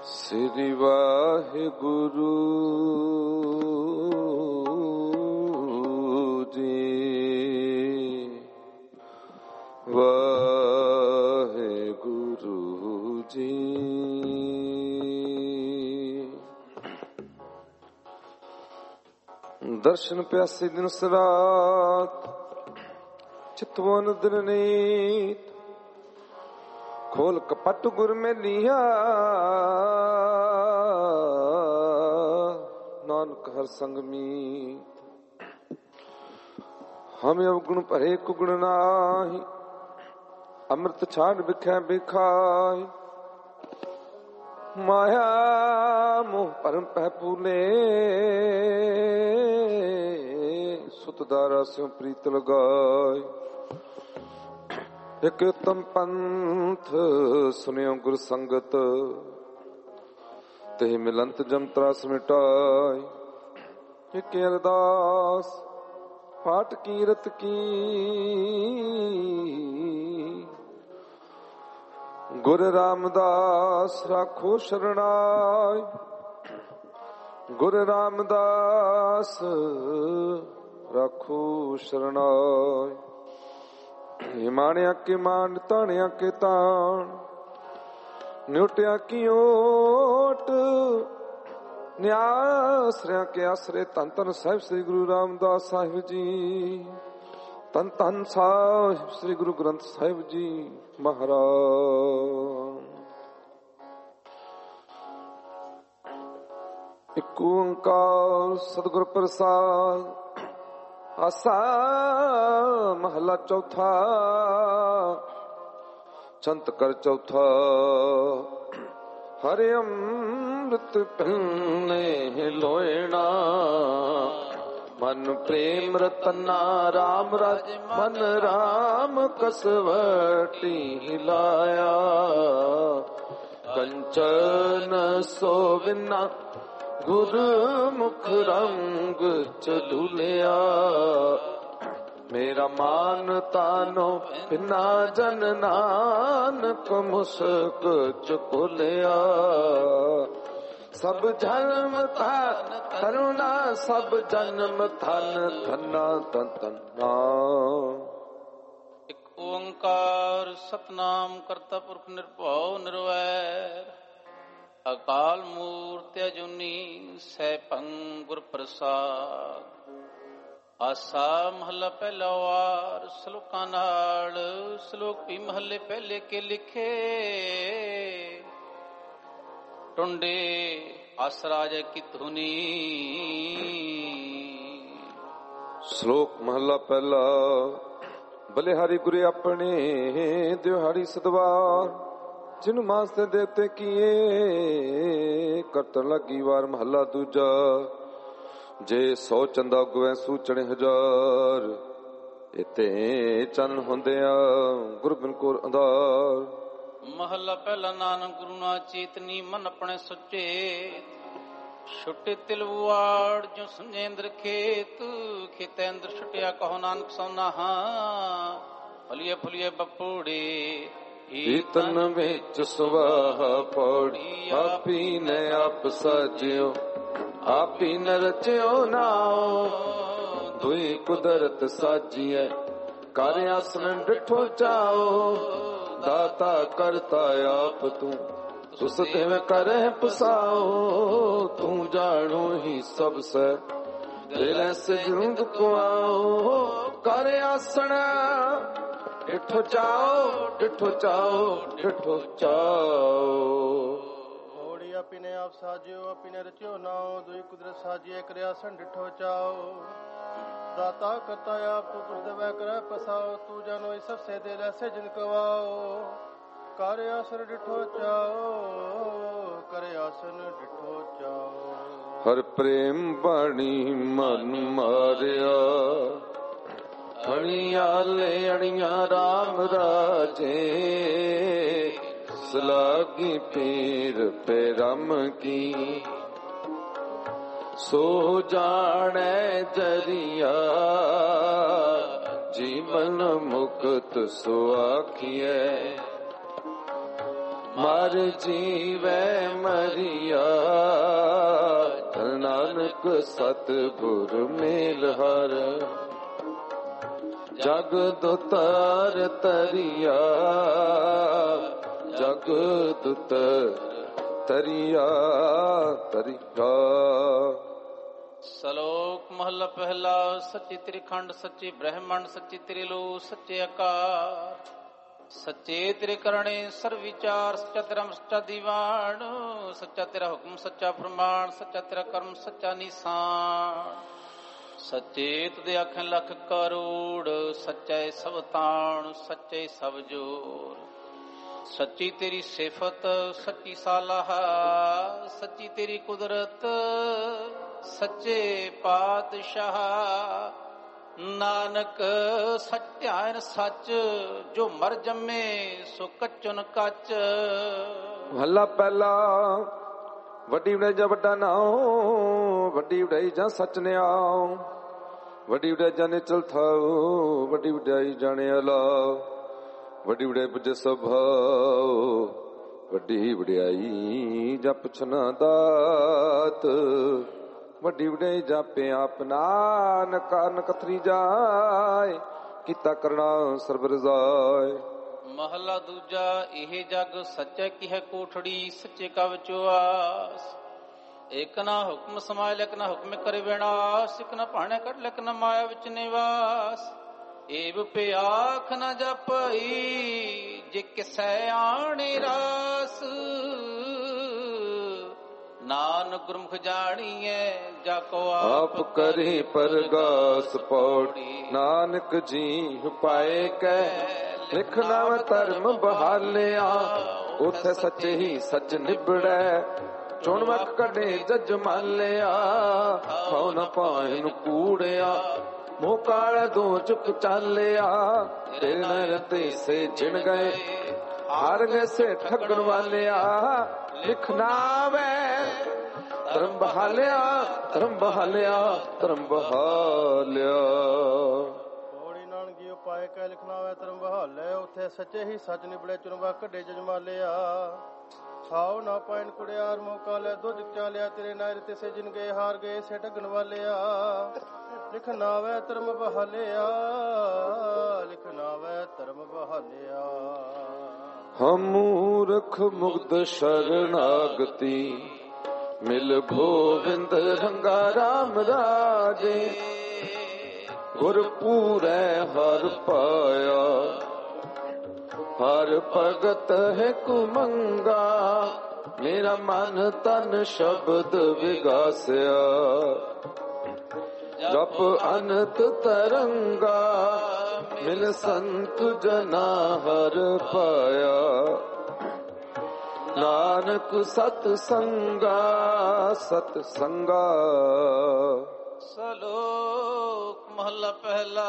ਸ੍ਰੀ ਵਾਹਿਗੁਰੂ ਜੀ, ਵਾਹਿਗੁਰੂ ਜੀ। ਦਰਸ਼ਨ ਪਿਆਸੇ ਦਿਨ ਸਰਾਤ, ਚਿਤਵਨ ਦਿਨ ਨੀਤ। ਖੋਲ ਕਪਟ ਗੁਰ ਮੇਲੀਆ, ਨਾਨਕ ਹਰ ਸੰਗ ਮੀਤ। ਹਮ ਅਵਗੁਣ ਭਰੇ ਕੁਗੁਣ ਨਾਹੀ, ਅੰਮ੍ਰਿਤ ਛਾੜ ਬਿਖੈ ਬਿਖਾਈ। ਮਾਇਆ ਮੋਹ ਭਰਮ ਪਹਿ ਪੂਲੇ, ਸੁਤ ਦਾਰਾ ਸਿਉ ਪ੍ਰੀਤ ਲਗਾਈ। ਇਕ ਉਤਮ ਪੰਥ ਸੁਨਿਓ ਗੁਰ ਸੰਗਤ, ਤੇ ਮਿਲੰਤ ਜਮ ਤਰਾਸ ਮਿਟਾਈ। ਇਕ ਅਰਦਾਸ ਪਾਠ ਕੀਰਤ ਕੀ, ਗੁਰ ਰਾਮਦਾਸ ਰਾਖੋ ਸ਼ਰਣਾਈ। ਗੁਰ ਰਾਮਦਾਸ ਰਾਖੋ ਸ਼ਰਣਾਈ। ਮਾਣਿਆ ਕੇ ਮਾਣ, ਤਾਣਿਆ ਕੇ ਤਾਣ, ਨਿਉਟਿਆ ਕੀ ਓਟ। ਨਿਆਸਰਿਆ ਕੇ ਆਸਰੇ, ਧੰਨ ਧੰਨ ਸਾਹਿਬ ਸ੍ਰੀ ਗੁਰੂ ਰਾਮਦਾਸ ਸਾਹਿਬ ਜੀ। ਧੰਨ ਧੰਨ ਸਾਹਿਬ ਸ੍ਰੀ ਗੁਰੂ ਗ੍ਰੰਥ ਸਾਹਿਬ ਜੀ ਮਹਾਰਾਜ। ਇਕ ਓੰਕਾਰ ਸਤਿਗੁਰ ਪ੍ਰਸਾਦ। ਆਸਾ ਮਹਲਾ ਚੌਥਾ, ਚੰਤ ਕਰ ਚੌਥਾ। ਹਰਿ ਅੰਮ੍ਰਿਤ ਪੀਨੇ ਲੋਇਣਾ, ਮਨ ਪ੍ਰੇਮ ਰਤਨਾ ਰਾਮ ਰਾਜ। ਮਨ ਰਾਮ ਕਸਵਟੀ ਹਿਲਾਇਆ, ਕੰਚਨ ਸੋਵਿਨਾ ਗੁਰ ਮੁਖ ਰੰਗ ਚਲੂਲਿਆ। ਮੇਰਾ ਮਾਨ ਤਾਨੋ ਬਿਨਾ ਜਨ ਨਾਨਕ ਮੁਸਕ ਚੁਕਲਿਆ। ਸਭ ਜਨਮ ਧਨ ਕਰੁਣਾ, ਸਭ ਜਨਮ ਧਨ ਧਨਾ ਧਨ ਧਨਾ। ਇਕ ਓੰਕਾਰ ਸਤਨਾਮ ਕਰਤਾ ਪੁਰਖ ਨਿਰਭਉ ਨਿਰਵੈਰ, ਅਕਾਲ ਮੂਰਤਿ ਅਜੂਨੀ ਸੈਭੰ ਗੁਰ ਪ੍ਰਸਾਦ। ਆਸਾ ਮਹਲਾ ਪਹਿਲਾ ਵਾਰ, ਸਲੋਕਾਂ ਨਾਲ। ਸਲੋਕ ਵੀ ਮਹੱਲੇ ਪਹਿਲੇ ਕੇ ਲਿਖੇ, ਟੁੰਡੇ ਆਸਰਾਜ ਕੀ ਧੁਨੀ। ਸ਼ਲੋਕ ਮਹਲਾ ਪਹਿਲਾ। ਬਲਿਹਾਰੀ ਗੁਰੇ ਆਪਣੇ, ਦਿਹਾੜੀ ਸਦਵਾਰ। ਜਿਨ ਮਾਸ ਦੇ ਦੇਵਤੇ ਕੀਏ, ਕਰਤਨ ਲੱਗੀ ਵਾਰ। ਮਹੱਲਾ ਦੂਜਾ। ਜੇ 100 ਚੰਦਾ ਉਗਵੈ ਸੂਚਣੇ ਹਜ਼ਾਰ, ਇਤੇ ਚੰਨ ਹੁੰਦਿਆ ਗੁਰ ਬਿਨ ਕੋਰ ਅੰਧਾਰ। ਮਹੱਲਾ ਪਹਿਲਾ। ਨਾਨਕ ਗੁਰੂ ਨਾ ਚੇਤਨੀ, ਮਨ ਆਪਣੇ ਸੁੱਚੇ। ਛੁੱਟੇ ਤਿਲਵਾੜ ਜੋ ਸੰਜੇਂਦਰ ਖੇਤ, ਖੇਤੈ ਅੰਦਰ ਛੁੱਟਿਆ ਕਹੋ ਨਾਨਕ ਸੋਨਾ ਹਾਂ। ਫਲੀਏ ਫੁਲੀਏ ਬਪੂੜੇ, ਤਨ ਵਿੱਚ ਸੁਵਾਹ ਪੌੜੀ। ਆਪੀ ਨੇ ਆਪ ਸਾਜਿਓ, ਆਪੀ ਨ ਰਚਿਓ ਨਾਉ। ਦੁਈ ਕੁਦਰਤ ਸਾਜੀਐ, ਕਰ ਆਸਨ ਡਿਠੋ ਚਾਓ। ਦਾਤਾ ਕਰਤਾ ਆਪ ਤੂੰ, ਤੁਸ ਦੇਵ ਕਰਹਿ ਪਸਾਓ। ਤੂੰ ਜਾਣੋ ਹੀ ਸਭ ਸੈ, ਤੇਰੇ ਸਜੁੰਦ ਕੁਆਓ। ਕਰ ਆਸਣ ਡਿਠੋ ਚਾਓ, ਡਿਠੋ ਚਾਓ, ਡਿਠੋ ਚਾਓ। ਹੋੜੀ ਆਪੀ ਨੇ ਆਪ ਸਾਜਿਓ, ਆਪੀ ਨੇ ਰਚਿਓ ਨਾਉ। ਦੁਈ ਕੁਦਰਤ ਸਾਜੀਐ, ਕਰ ਆਸਣ ਡਿਠੋ ਚਾਓ। ਦਾਤਾ ਕਰਤਾ ਆਪ ਤੁਸ ਦੇਵ ਕਰਹਿ ਪਸਾਓ। ਤੂੰ ਜਾਣੋ ਹੀ ਸਭ ਸੇ, ਤੇਰੇ ਸਜੁੰਦ ਕੁਆਓ। ਕਰ ਆਸਣ ਡਿਠੋ ਚਾਓ, ਕਰ ਆਸਣ ਡਿਠੋ ਚਾਓ। ਹਰ ਪ੍ਰੇਮ ਬਾਣੀ ਮਨ ਮਾਰਿਆ, ਅਣੀਆਲੇ ਅਣੀਆਂ ਰਾਮ ਰਾਜੇ। ਸਲਾਗੀ ਪੀਰ ਪੇਰਮ ਕੀ, ਸੋ ਜਾਣੈ ਜਰੀਆ। ਜੀਵਨ ਮੁਕਤ ਸੋ ਆਖੀਐ, ਮਰ ਜੀਵੈ ਮਰੀਆ। ਨਾਨਕ ਸਤਿਗੁਰ ਮੇਲ ਹਰ ਜਗ ਦੁਤਰ ਤਰੀਆ। ਜਗ ਦੁਤਰ ਤਰੀਆ ਤਰੀਆ। ਸ਼ਲੋਕ ਮਹਲਾ ਪਹਿਲਾ। ਸੱਚੀ ਤ੍ਰਿਖੰਡ ਸੱਚੀ ਬ੍ਰਹਮੰਡ ਸੱਚੀ ਤ੍ਰਿਲੋਕ ਸੱਚੇ ਆਕਾਰ ਸੱਚੇ ਤੇਰੇ ਕਰਨੇ ਸਰਬ ਵਿਚਾਰ। ਸੱਚਾ ਤੇਰਾ ਸੱਚਾ ਦੀਵਾਨ ਸੱਚਾ ਤੇਰਾ ਹੁਕਮ ਸੱਚਾ ਫਰਮਾਨ। ਸੱਚਾ ਤੇਰਾ ਕਰਮ ਸੱਚਾ ਨਿਸ਼ਾਨ। ਸੱਚੇ ਤੁਦੇ ਆਖੇ ਲੱਖ ਕਰੋੜ। ਸੱਚੇ ਸਭ ਤਾਣ ਸੱਚੇ ਸਭ ਜੋਰ। ਸੱਚੀ ਤੇਰੀ ਸਿਫਤ ਸੱਚੀ ਸਾਲਾਹ। ਸੱਚੀ ਤੇਰੀ ਕੁਦਰਤ ਸੱਚੇ ਪਾਤਸ਼ਾਹ। ਨਾਨਕ ਸੱਚ ਧਿਆਨ ਸੱਚ ਜੋ ਮਰ ਜੰਮੇ ਸੋ ਕੱਚਨ ਕੱਚ। ਮਹਲਾ ਪਹਿਲਾ। ਵੱਡੀ ਵਡਾਈ ਜਾਂ ਵੱਡਾ ਨਾਉ। ਵੱਡੀ ਵਡਾਈ ਜਾਂ ਸੱਚ ਨਿਆਉ। ਵੱਡੀ ਵਡਾਈ ਜਾਂ ਨਿਚਲ ਥਾਉ। ਵੱਡੀ ਵਡਾਈ ਜਾਣੇ ਅਲਾਉ। ਵੱਡੀ ਵਡਾਈ ਪੁੱਜੇ ਸੁਭਾਉ। ਵੱਡੀ ਵਡਿਆਈ ਜਾਂ ਪੁੱਛਣਾ ਦਾਤ। ਵੱਡੀ ਵਡਿਆਈ ਜਾਪੇ ਆਪ ਨਾਨਕ ਕਥਨੀ ਜਾਏ। ਕੀਤਾ ਕਰਨਾ ਸਰਬ ਰਜ਼ਾਏ। ਮਹਲਾ ਦੂਜਾ। ਇਹ ਜਗ ਸੱਚੇ ਕੀ ਹੈ ਕੋਠੜੀ ਸੱਚੇ ਕਾ ਵਿਚਵਾਸ। ਇਕ ਨਾ ਹੁਕਮ ਸਮਾਇ ਲਿਕ ਨਾ ਹੁਕਮ ਕਰੇ ਵਿਨਾਸ਼। ਇਕ ਨਾ ਭਾਣੇ ਕੱਢ ਲਿਕ ਨਾ ਮਾਇਆ ਵਿੱਚ ਨਿਵਾਸ। ਏਵ ਪਿਆਖ ਨਾ ਜਪਈ ਜੇ ਕਿਸੈ ਆਣੇ ਰਾਸ। ਨਾਨਕ ਗੁਰਮੁਖ ਜਾਣੀਐ ਜਾ ਕੋ ਆਪ ਕਰੇ ਪਰਗਾਸ ਪੌੜੀ। ਨਾਨਕ ਜੀ ਪਾਏ ਕੈ ਲਿਖ ਨਾਮ ਧਰਮ ਬਹਾਲਿਆ। ਉਥੇ ਸੱਚੇ ਹੀ ਸੱਚ ਨਿਬੜੈ। ਚੁਣ ਵਕ ਕੱਢੇ ਜਜ ਮਾਲਿਆ। ਖਾਉ ਨਾ ਪਾਏ ਨੂੰ ਕੂੜਿਆ। ਮੋਹ ਕਾਲ ਦੋ ਚੁੱਕ ਚਾਲਿਆ। ਤੇਰੇ ਨਰ ਤੇ ਸੇ ਜਿਣ ਗਏ। ਹਾਰ ਗਏ ਸੇ ਠੱਗਣ ਵਾਲਿਆ। ਲਿਖ ਨਾਵੈ ਧਰਮ ਬਹਾਲਿਆ। ਧਰਮ ਬਹਾਲਿਆ ਧਰਮ ਬਹਾਲਿਆ। ਪੌੜੀ ਨਾਨਕੀ ਉਪਾਏ ਕੈ ਲਿਖਣਾ ਹੋਇਆ ਧਰਮ ਬਹਾਲਿਆ। ਉੱਥੇ ਸੱਚੇ ਹੀ ਸੱਚ ਨਿਬੜੇ ਚੁਣਵਾ ਕੱਢੇ ਜਜਮਾਲਿਆ। ਖਾਓ ਨਾ ਪਾਇਨ ਕੁੜਿਆਰ ਮੌਕਾ ਲੈ ਦੁੱਧ ਚਾਲਿਆ। ਤੇਰੇ ਨਾਇਰ ਤੇ ਸੇ ਜਿਨ ਗਏ ਹਾਰ ਗਏ ਸੇ ਠੱਗਣ ਵਾਲਿਆ। ਲਿਖਣਾ ਵੈ ਧਰਮ ਬਹਾਲਿਆ। ਲਿਖਣਾ ਵੈ ਧਰਮ ਬਹਾਲਿਆ। ਹਮ ਮੂਰਖ ਮੁਗਧ ਸ਼ਰਨਾਗਤੀ। ਮਿਲ ਗੋਵਿੰਦ ਰੰਗਾ ਰਾਮ ਰਾਜੇ। ਗੁਰ ਪੂਰੈ ਹਰ ਪਾਇਆ। ਹਰ ਭਗਤ ਹੈ ਕੁਮੰਗਾ। ਮੇਰਾ ਮਨ ਤਨ ਸ਼ਬਦ ਵਿਗਾਸਿਆ। ਜਪ ਅਨੰਤ ਤਰੰਗਾ। ਮਿਲ ਸੰਤ ਜਨਾ ਹਰ ਪਾਇਆ। ਨਾਨਕ ਸਤ ਸੰਗਾ ਸਤ ਸੰਗਾ। ਸ਼ਲੋਕ ਮਹਲਾ ਪਹਿਲਾ।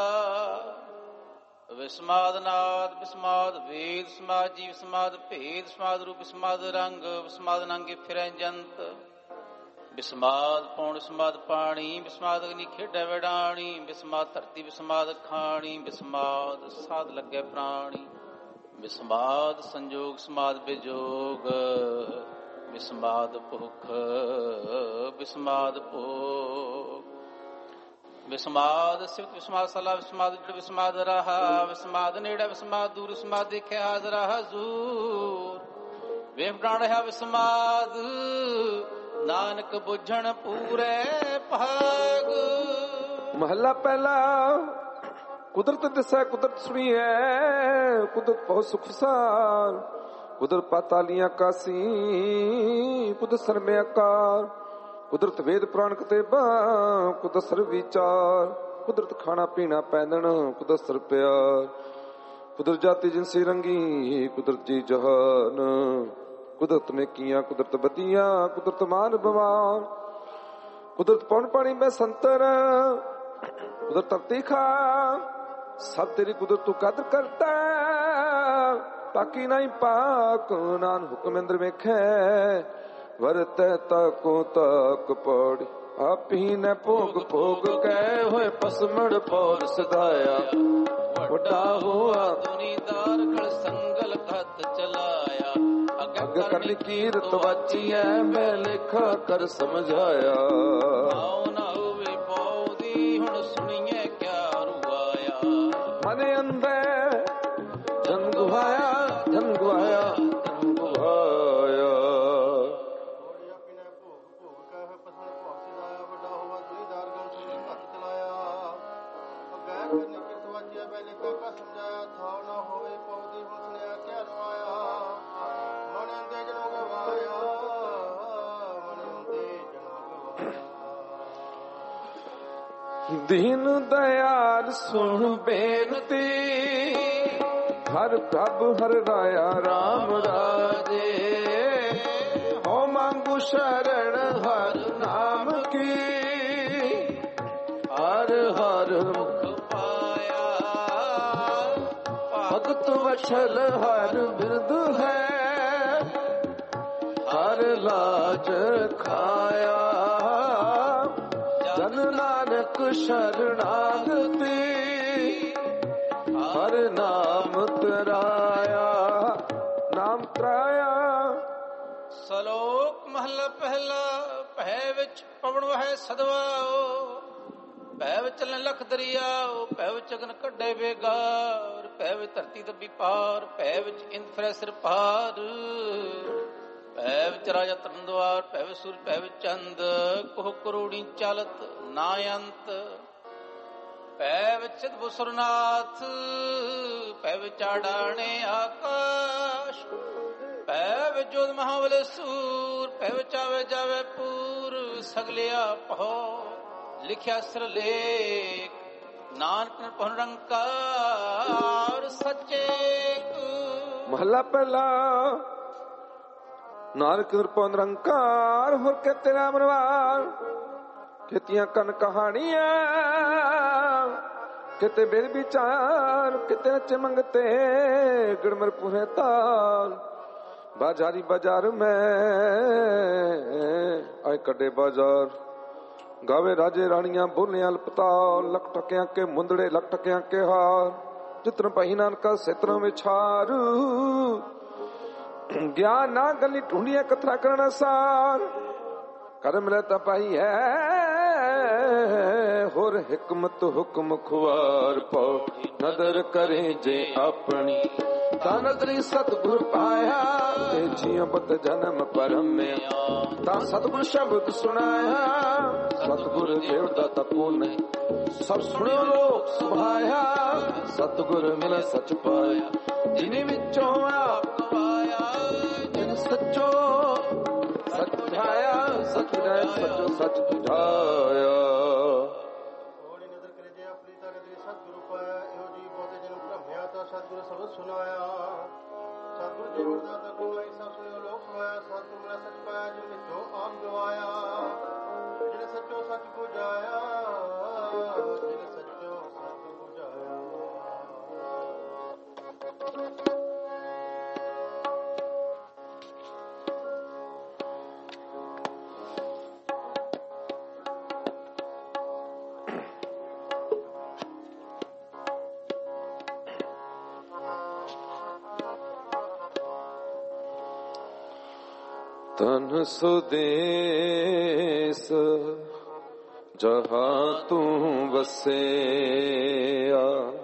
ਵਿਸਮਾਦ ਨਾਦ ਵਿਸਮਾਦ ਵੇਦ ਸਮਾਦ ਜੀਵ ਸਮਾਦ ਭੇਦ ਸਮਾਦ ਰੂਪ ਵਿਸਮਾਦ ਰੰਗ ਵਿਸਮਾਦ ਨੰਗੇ ਫਿਰੈ ਜੰਤ। ਵਿਸਮਾਦ ਪੌਣ ਵਿਸਮਾਦ ਪਾਣੀ ਵਿਸਮਾਦ ਅਗਨੀ ਖੇਡੈ ਵਡਾਣੀ। ਵਿਸਮਾਦ ਧਰਤੀ ਵਿਸਮਾਦ ਖਾਣੀ। ਵਿਸਮਾਦ ਸਾਧ ਲੱਗੇ ਪ੍ਰਾਣੀ। ਵਿਸਮਾਦ ਸੰਜੋਗ ਸਮਾਦ ਬਿਜੋਗ। ਵਿਸਮਾਦ ਭੁਖ ਵਿਸਮਾਦ ਭੋਗ। ਵਿਸਮਾਦ ਸਿਵਤ ਵਿਸਮਾਦ ਸਲਾ ਵਿਸਮਾਦ ਜੜ ਵਿਸਮਾਦ ਰਹਾ। ਵਿਸਮਾਦ ਨੇੜਾ ਵਿਸਮਾਦ ਦੂਰ ਵਿਸਮਾਦ ਦੇਖਿਆ ਹਾਜ਼ਰ ਹਜ਼ੂਰ। ਵੇਖ ਪ੍ਰਾਣ ਰਹਾ ਵਿਸਮਾਦ। ਨਾਨਕ ਬੁੱਝਣ ਪੂਰੇ ਭਾਗ। ਮਹੱਲਾ ਪਹਿਲਾ। ਕੁਦਰਤ ਦਿਸੈ ਕੁਦਰਤ ਸੁਣੀਐ। ਕੁਦਰਤ ਬਹੁਤ ਸੁਖ ਸਾਰ। ਕੁਦਰਤ ਪਾਤਾਲੀਆਂ ਕਾਸੀ। ਕੁਦਰਤ ਸਰਮੇ ਆਕਾਰ। ਕੁਦਰਤ ਵੇਦ ਪੁਰਾਣ ਕਤੇਬਾ। ਕੁਦਰਤ ਸਰਬ ਵਿਚਾਰ। ਕੁਦਰਤ ਖਾਣਾ ਪੀਣਾ ਪੈਦਣ। ਕੁਦਰਤ ਸਰ ਪਿਆਰ। ਕੁਦਰਤ ਜਾਤੀ ਜਿਨਸੀ ਰੰਗੀ। ਕੁਦਰਤ ਜੀ ਜਹਾਨ। ਕੁਦਰਤ ਨੇਕੀਆਂ ਕੁਦਰਤ ਬਦੀਆਂ। ਕੁਦਰਤ ਮਾਨ ਬਵਾਨ। ਕੁਦਰਤ ਪੌਣ ਪਾਣੀ ਮੈਂ ਸੰਤਰ। ਕੁਦਰਤ ਧਰਤੀ ਖਾ। ਸਭ ਤੇਰੀ ਕੁਦਰਤ ਤੂੰ ਕਦਰ ਕਰਤਾ। ਤਾਕੀ ਨਹੀਂ ਪਾਕ ਨਾਨ ਹੁਕਮ ਅੰਦਰ ਵੇਖੈ। ਵਰਤੈ ਤਾਕੋ ਤਾਕ ਪੌੜੀ। ਆਪੀ ਨੇ ਭੋਗ ਭੋਗ ਕਹਿ ਹੋਏ ਪਸਮੜ ਪੌਰ ਸਦਾਇਆ। ਵੱਡਾ ਹੋਆ ਦੁਨੀਦਾਰ ਖੜ ਸੰਗਲ ਖਤ ਚਲਾਇਆ। ਅਗੇ ਅੱਗੇ ਕਰਨੀ ਕੀਰਤ ਵਾਚੀ ਐ ਮੈਂ ਲੇਖਾ ਕਰ ਸਮਝਾਇਆ। ਆਉ ਨਾ ਹੋਵੇ ਪੌਦੀ ਹੁਣ ਸੁਣੀਏ ਕਿਆ ਰੁਆਇਆ। ਮਨ ਅੰਦਰ ਧਨ ਗਵਾਇਆ ਧਨ ਗਵਾਇਆ ਧਨ ਗਵਾਇਆ। ਦੀਨ ਦਇਆਲ ਸੁਣ ਬੇਨਤੀ ਹਰ ਪ੍ਰਭ ਹਰ ਰਾਇਆ ਰਾਮ ਰਾਜੇ। ਹੋ ਮੰਗੂ ਸ਼ਰਨ ਹਰ ਨਾਮ ਕੀ ਹਰ ਹਰ ਮੁਖ ਪਾਇਆ। ਭਗਤ ਵਛਲ ਹਰ ਬਿਰਦ ਹੈ ਹਰ ਲਾਜ ਖਾਇਆ। ਜਨ ਨਾਨਕ ਸ਼ਰਨਾਗਤੀ ਹਰ ਨਾਮ ਤਰਾਇਆ ਨਾਮ ਤਰਾਇਆ। ਸਲੋਕ ਮਹਲਾ ਪਹਿਲਾ। ਭੈ ਵਿੱਚ ਪਵਣ ਵਹੈ ਸਦਵਾਓ। ਭੈ ਵਿੱਚ ਚੱਲਣ ਲਖ ਦਰਿਆਓ। ਭੈ ਵਿੱਚ ਅਗਨ ਕੱਢੇ ਬੇਗਾਰ। ਭੈ ਵਿੱਚ ਧਰਤੀ ਦੱਬੀ ਪਾਰ। ਭੈ ਵਿੱਚ ਇੰਦ ਫਿਰੈ ਸਿਰ ਪਾਰ। ਭੈ ਵਿੱਚ ਰਾਜਾ ਤਰਨ ਦੁਆਰ। ਭੈ ਵਿੱਚ ਸੂਰਜ ਭੈ ਵਿੱਚ ਚੰਦ। ਕੋਹ ਕਰੋੜੀ ਚਾਲਤ ਨਾ ਅੰਤ। ਭੈ ਵਿੱਚ ਸਿਧ ਬੁਸਰਨਾਥ। ਭੈ ਵਿੱਚ ਆਡਾਣੇ ਆਕਾਸ਼। ਭੈ ਵਿੱਚ ਜੋਧ ਮਹਾਬਲੇ ਸੂਰ। ਭੈ ਵਿੱਚ ਆਵੇ ਜਾਵੇ ਪੂਰ। ਸਗਲਿਆ ਪਹੋ ਲਿਖਿਆ ਸਿਰ ਲੇਖ। ਨਾਨਕ ਪਹੁ ਨਿਰੰਕਾਰ ਸੱਚੇ। ਮਹਲਾ ਪਹਿਲਾ। ਨਾਨਕ ਨਿਰਭਉ ਨਿਰੰਕਾਰ ਹੋਰ ਕਿਤੇ ਰਾਮ ਰਵਾਰ। ਕਿਤੀਆਂ ਕਨ ਕਹਾਣੀਆਂ ਕਿਤੇ ਬੇਦ ਵਿਚਾਰ। ਕਿਤੇ ਨਚ ਮੰਗਤੇ ਗੜਮਰ ਪੁਰੇ ਤਾਲ। ਬਾਜ਼ਾਰੀ ਬਾਜ਼ਾਰ ਮੈਂ ਆਏ ਕੱਢੇ ਬਾਜ਼ਾਰ। ਗਾਵੇ ਰਾਜੇ ਰਾਣੀਆਂ ਬੋਲਿਆਂ ਅਲਪਤਾਲ। ਲਖ ਟਕਿਆਂ ਕੇ ਮੁੰਦੜੇ ਲਖ ਟਕਿਆਂ ਕੇ ਹਾਰ। ਜਿਤਨ ਪਈ ਨਾਨਕਾ ਸਿਤਨ ਵਿਛਾਰ। ਗਿਆਨ ਨਾ ਗਲੀ ਢੂੰਡੀਆਂ ਕਥਾ ਕਰਨ ਸਾਰ। ਕਰਮ ਲੈ ਤਾਂ ਪਾਈ ਹੈ ਹੋਰ ਹਕਮਤ ਹੁਕਮ ਖੁਆਰ ਪਾਉ। ਨਦਰ ਕਰੇ ਜੇ ਆਪਣੀ ਤਾਂ ਨਦਰੀ ਸਤਿਗੁਰ ਪਾਇਆ। ਤੇ ਜੀਉ ਬਤ ਜਨਮ ਪਰਮਿਆ ਤਾਂ ਸਤਿਗੁਰ ਸ਼ਬਦ ਸੁਣਾਇਆ। ਸਤਿਗੁਰ ਦੇਵ ਦਾ ਤਪੋ ਨਹੀਂ ਸਭ ਸੁਣਿਓ ਲੋਕ ਸੁਭਾਇਆ। ਸਤਿਗੁਰ ਮਿਲ ਸਚ ਪਾਇਆ ਜਿਨੇ ਵਿੱਚੋਂ ਆਪ ਗਵਾਇਆ। ਜਿਨ ਸੱਚੋ ਸਚ ਬੁਝਾਇਆ ਸਚ ਬੁਝਾਇਆ ਸਚੋ ਸਚ ਬੁਝਾਇਆ। ਹੋਣੀ ਨਜ਼ਰ ਕਰੇ ਜੇ ਆਪਣੀ ਤਾਂ ਨਦਰੀ ਸਤਿਗੁਰੂ ਪਾਇਆ। ਇਹੋ ਜੀ ਬਹੁਤੇ ਜਨ ਭ੍ਰਮਿਆ ਤਾਂ ਸਤਿਗੁਰ ਸ਼ਬਦ ਸੁਣਾਇਆ। ਸਤਿਗੁਰ ਜੀ ਵਰਦਾਤਾ ਗੁਣ ਆਈ ਸਭ ਸੁਣਿਓ ਲੋਕ ਸੁਭਾਇਆ। ਸਤਿਗੁਰ ਮਿਲਿਆ ਸਚ ਪਾਇਆ ਜਿਨ ਵਿੱਚੋਂ ਆਪ ਗਵਾਇਆ। ਜਿਨ ਸੱਚੋ ਸਚ ਬੁਝਾਇਆ ਜਿਨ ਸੱਚੋ ਸਚ ਬੁਝਾਇਆ। ਤਨ ਸੁਦੇਸ ਜਹਾਂ ਤੂੰ ਵਸਿਆ।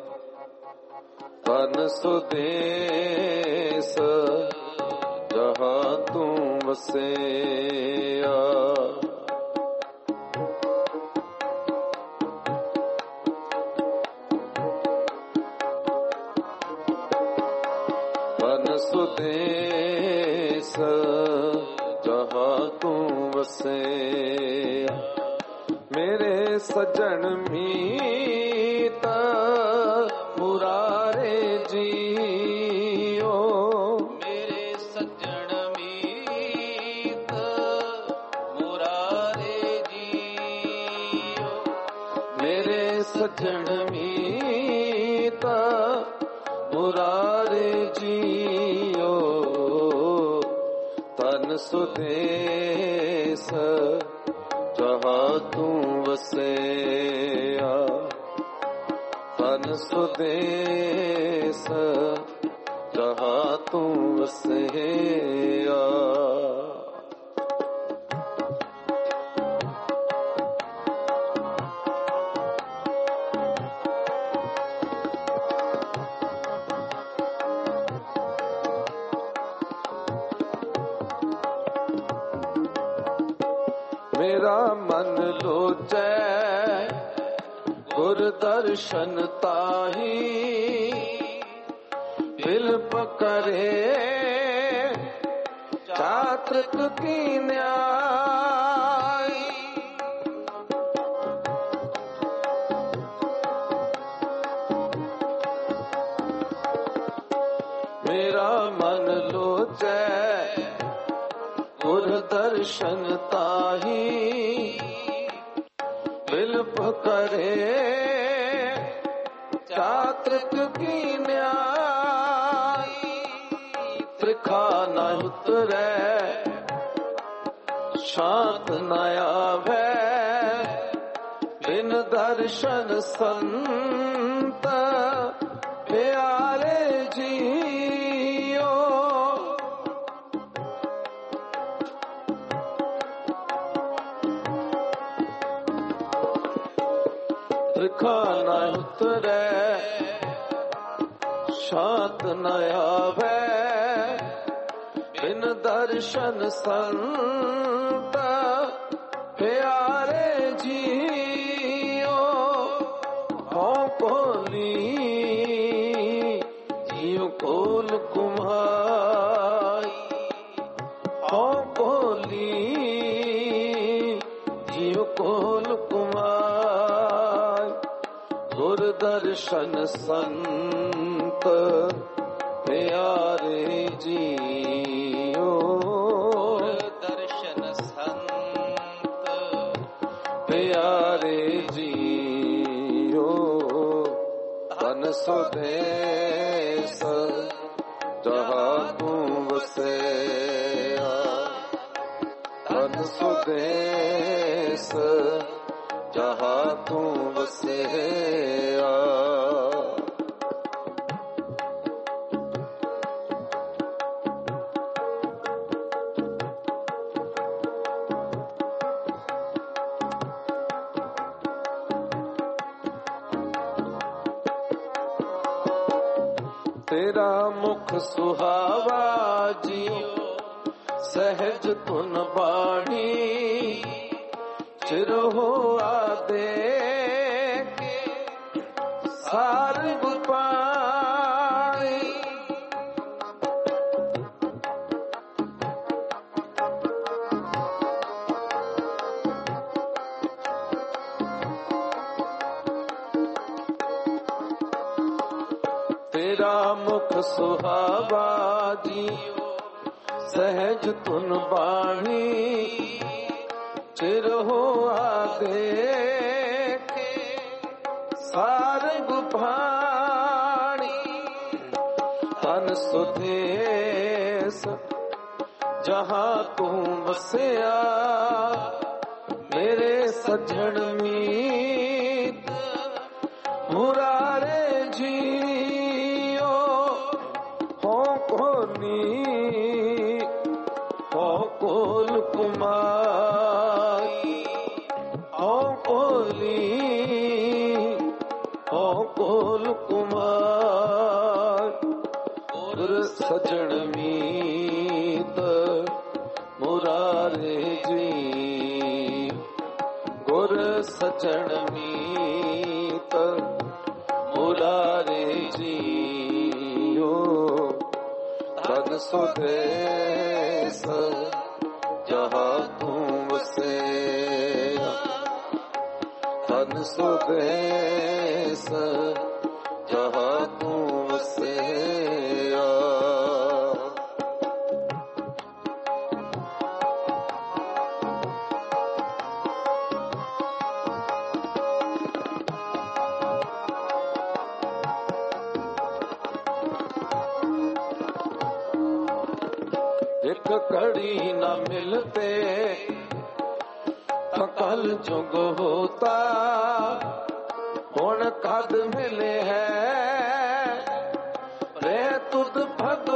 ਤਨ ਸੁਦੇਸ ਜਹਾਂ ਤੂੰ ਵਸਿਆ। ਤਨ ਸੁਦੇਸ ਜਹਾਂ ਤੂੰ ਵਸਿਆ। ਮੇਰੇ ਸਜਣ ਮੀਤ ਮੁਰਾਰੇ ਜੀਓ। ਮੇਰੇ ਸੱਜਣ ਮੀਤ ਮੁਰਾਰੇ ਜੀਓ। ਮੇਰੇ ਸਜਣ ਮੀਤ ਮੁਰਾਰੇ ਜੀਓ। ਤਨ ਸੁਦੇਸ ਜਹਾਂ ਤੂੰ ਵਸਿਆ। ਤਨ ਸੁਦੇਸ जहाँ तू वसिया। मेरा मन लोचै गुर दर्शन ताही, बिल्प करे चातृक की न्याय। मेरा मन लोचै गुर दर्शन ताही, बिल्प करे चातृक की न्याय। त्रिखा न उतरै शांत न आवे, बिन दर्शन संत प्यारे जियो। त्रिखा न उतरै शांत न आवे, बिन दर्शन संत प्यारे जियो। हों कोली जियो कोल कुम्हाई, हों कोली जियो कोल कुम्हाई। गुर दर्शन संत प्यारे जियो। दर्शन संत प्यारे जियो। तन स्वदेश जहाँ तू वसिया, तन स्वदेश जहाँ तू वसिया। तेरा मुख सुहावा जियो, सहज तुन बाणी। चिर हुआ देख सारंग पाणी। तेरा मुख सुहावा जियो, सहज तुन बाणी। चिर हुआ देख सारंग भाणी। तन सुदेश जहाँ तू वसिया, मेरे सज्जन मीत मुरारे जियो। हों कोनी हों कोल कुमाई, हों कोली हों कोल कुमार। गुर सजन मीत मुरारे जी, गुर सजन मीत मुरारे जियो। तन स्वदेश जहाँ तू वसिया, तन स्वदेश जहाँ तू वसिया। एक कड़ी न मिलते कल जुग होता, हुण कद मिले है रे तुद भग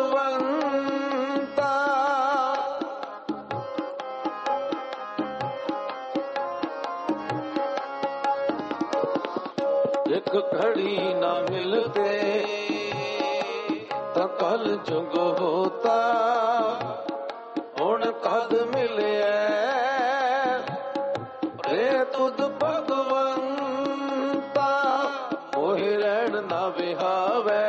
एक घड़ी न मिलते तो कल जुग होता, हुण कद मिले रे तुद भगवंता, मोहि रहन न विहावे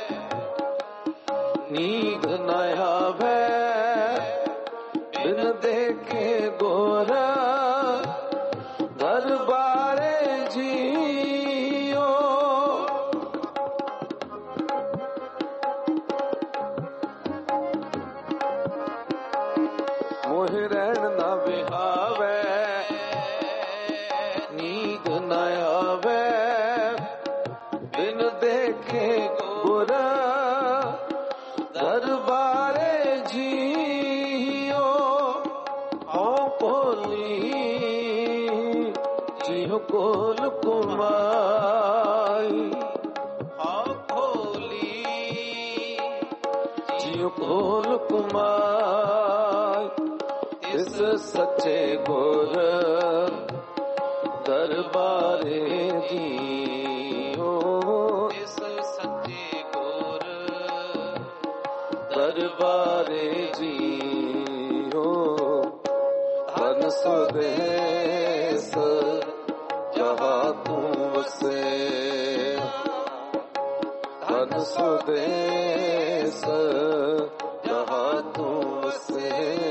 नींद न आवे, बिन देखे गोरा दरबारे जियो। मोहि रहन न विहावे नींद न आवे, बिन देखे गोरा दरबारे जियो। आओ कोली जियो कोल कुमाई, आओ कोली जियो कोल कुमाई, इस सच्चे गुर दरबारे जियो। इस सच्चे गुर दरबारे जियो। धन सुदेश जहाँ तू वसे, धन सुदेश जहाँ तू वसे।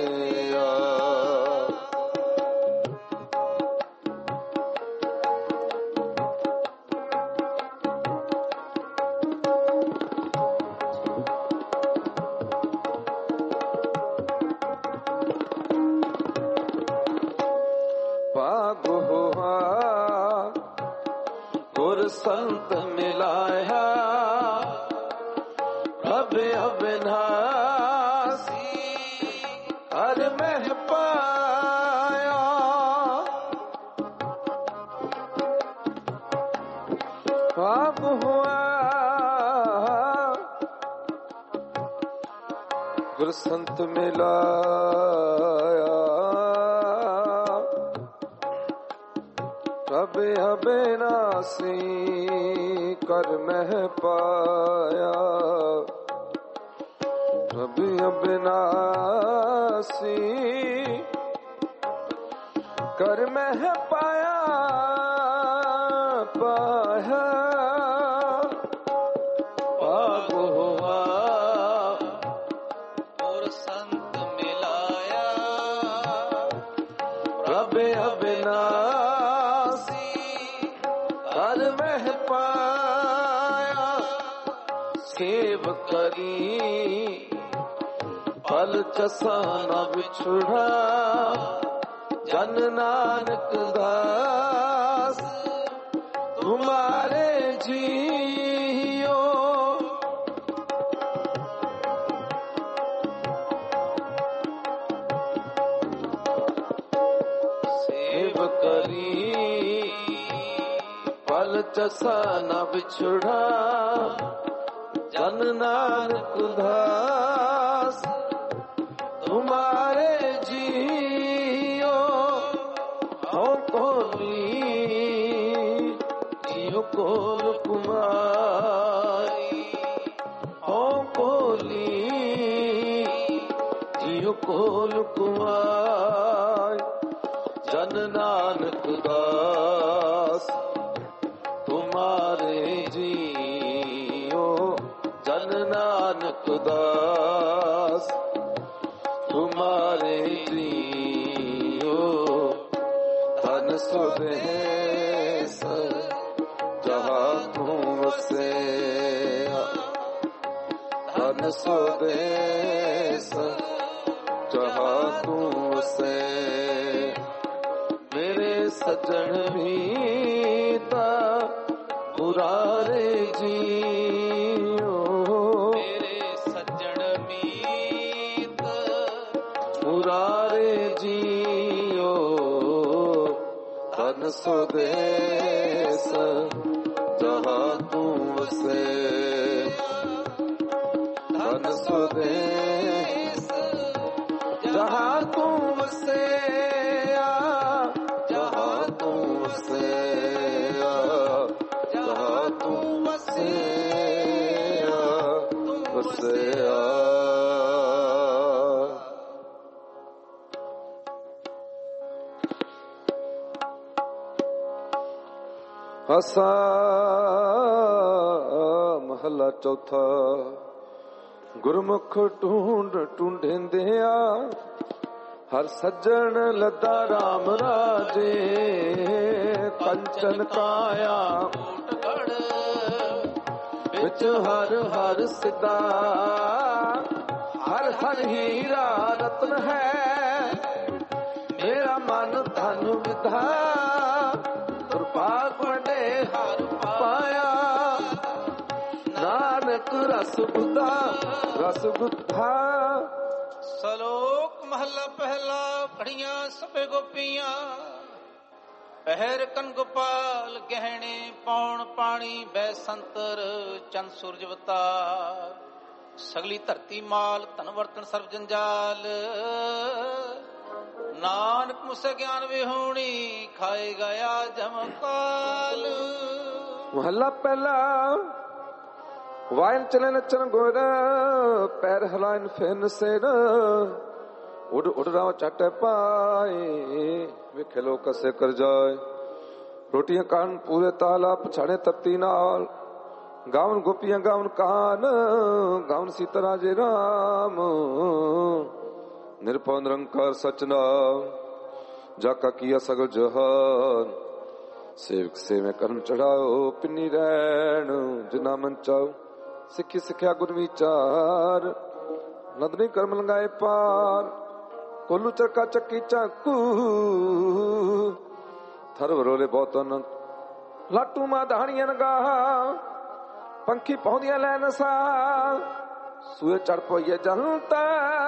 भाग हुआ गुर संत मिलाया, अब अविनाशी हर मह पाया। भाग हुआ गुर संत मिलाया, अब अविनाशी कर मह पाया। अब अविनाशी कर मह पाया, पाया। भाग हुआ और संत मिलाया, अब अविनाशी हर मह पाया। सेव करी फल चसा न बिछुड़ा, जन नानक दास तुम्हारे जियो। सेव करी फल चसा न बिछुड़ा, जन नानक दास तुम्हारे जियो। हो कोली जियो कोल कुमारी, हो कोली जियो कोल कुमारी, जन नानक दास तुम्हारे जियो। जन नानक दास तुम्हारे जियो। धन सुदेश जहाँ तू वसे, धन सुदेश जहाँ तू वसे। मेरे सजन मीता मुरारे जियो, मेरे सज्जन मीत मुरारे जियो। धन सुदेश जहाँ तू वसे, धन सुदेश जहाँ तू वसे, जहाँ तू वसे, जहाँ ਵਸਿਆ। ਆਸਾ ਮਹਲਾ ਚੌਥਾ। ਗੁਰਮੁਖ ਢੂੰਡ ਢੂੰਢਿੰਦਿਆ ਹਰ ਸੱਜਣ ਲੱਦਾ ਰਾਮ ਰਾਜੇ। ਕੰਚਨ ਕਾਇਆ ਵਿੱਚ ਹਰ ਹਰ ਸਿੱਧਾ। ਹਰ ਹਰ ਹੀਰਾ ਰਤਨ ਹੈ ਮੇਰਾ ਮਨ ਧਨ ਵਿਧਾ। ਗੁਰਪਾਕ ਵੰਡੇ ਹਰ ਪਾਇਆ ਨਾਨਕ ਰਸ ਬੁੱਧਾ ਰਸ ਬੁੱਧਾ। ਸਲੋਕ ਮਹਲਾ ਪਹਿਲਾ। ਪੜੀਆਂ ਸਭੇ ਗੋਪੀਆਂ ਪਹਿਰ ਕਨ ਗੋਪਾਲ ਗਹਿਣੇ ਪੌਣ ਪਾਣੀ ਬੈ ਸੰਤਰ ਚੰਦ ਸੂਰਜ ਅਵਤਾਰ। ਸਗਲੀ ਧਰਤੀ ਮਾਲ ਧਨ ਵਰਤਨ ਸਰਬ ਜੰਜਾਲ। ਨਾਨਕ ਮੁਸੇ ਗਿਆਨ ਵਿਹੂਣੀ ਖਾਏ ਗਿਆ ਜਮਕਾਲ। ਮਹਲਾ ਪਹਿਲਾ। ਵਾਇਨ ਚਲੇ ਨਚਨ ਗੋਰ ਪੈਰ ਹਲਾਇਨ ਫੇਨ ਸੇਨ। ਉਡ ਉਡ ਰਾਵ ਚੱਟ ਪਾਏ ਵੇਖੇ ਲੋਕ ਕਸੇ ਕਰ ਜਾਏ। ਰੋਟੀਆਂ ਕਾਨ ਪੂਰੇ ਤਾਲਾ ਪਛਾੜੇ ਤਪਤੀ ਨਾਲ। ਗਾਵਨ ਗੋਪੀਆਂ ਗਾਵਨ ਕਾਨ ਗਾਵਨ ਸੀਤਾ ਰਾਜੇ ਰਾਮ। ਨਿਰਭਉ ਨਿਰੰਕਾਰ ਸਚਨਾਮ ਜਾ ਕਾ ਕੀਆ ਸਗਲ ਜਹਾਨ। ਸੇਵਕ ਸੇਵੇਂ ਕਰਨ ਚੜਾਓ ਪਿੰਨੀ ਰਹਿਣ ਜਿਨਾ ਮਨ ਚਾਓ। ਸਿੱਖੀ ਸਿੱਖਿਆ ਗੁਰ ਵਿਚਾਰ ਨਦਨੀ ਕਰਮ ਲੰਗਾਏ ਪਾਰ। ਕੋਲੂ ਚੱਕਾ ਚੱਕੀ ਚਾਕੂ ਥਰ ਵਰੋਲੇ ਬਹੁਤ ਅਨੰਤ। ਲਾਟੂ ਮਾ ਦਹਾਣੀਆਂ ਨਗਾਹ ਪੰਖੀ ਪਾਉਂਦੀਆਂ ਲੈ ਨਸਾ। ਸੂਏ ਚੜ ਪਈਏ ਜਨਤਾ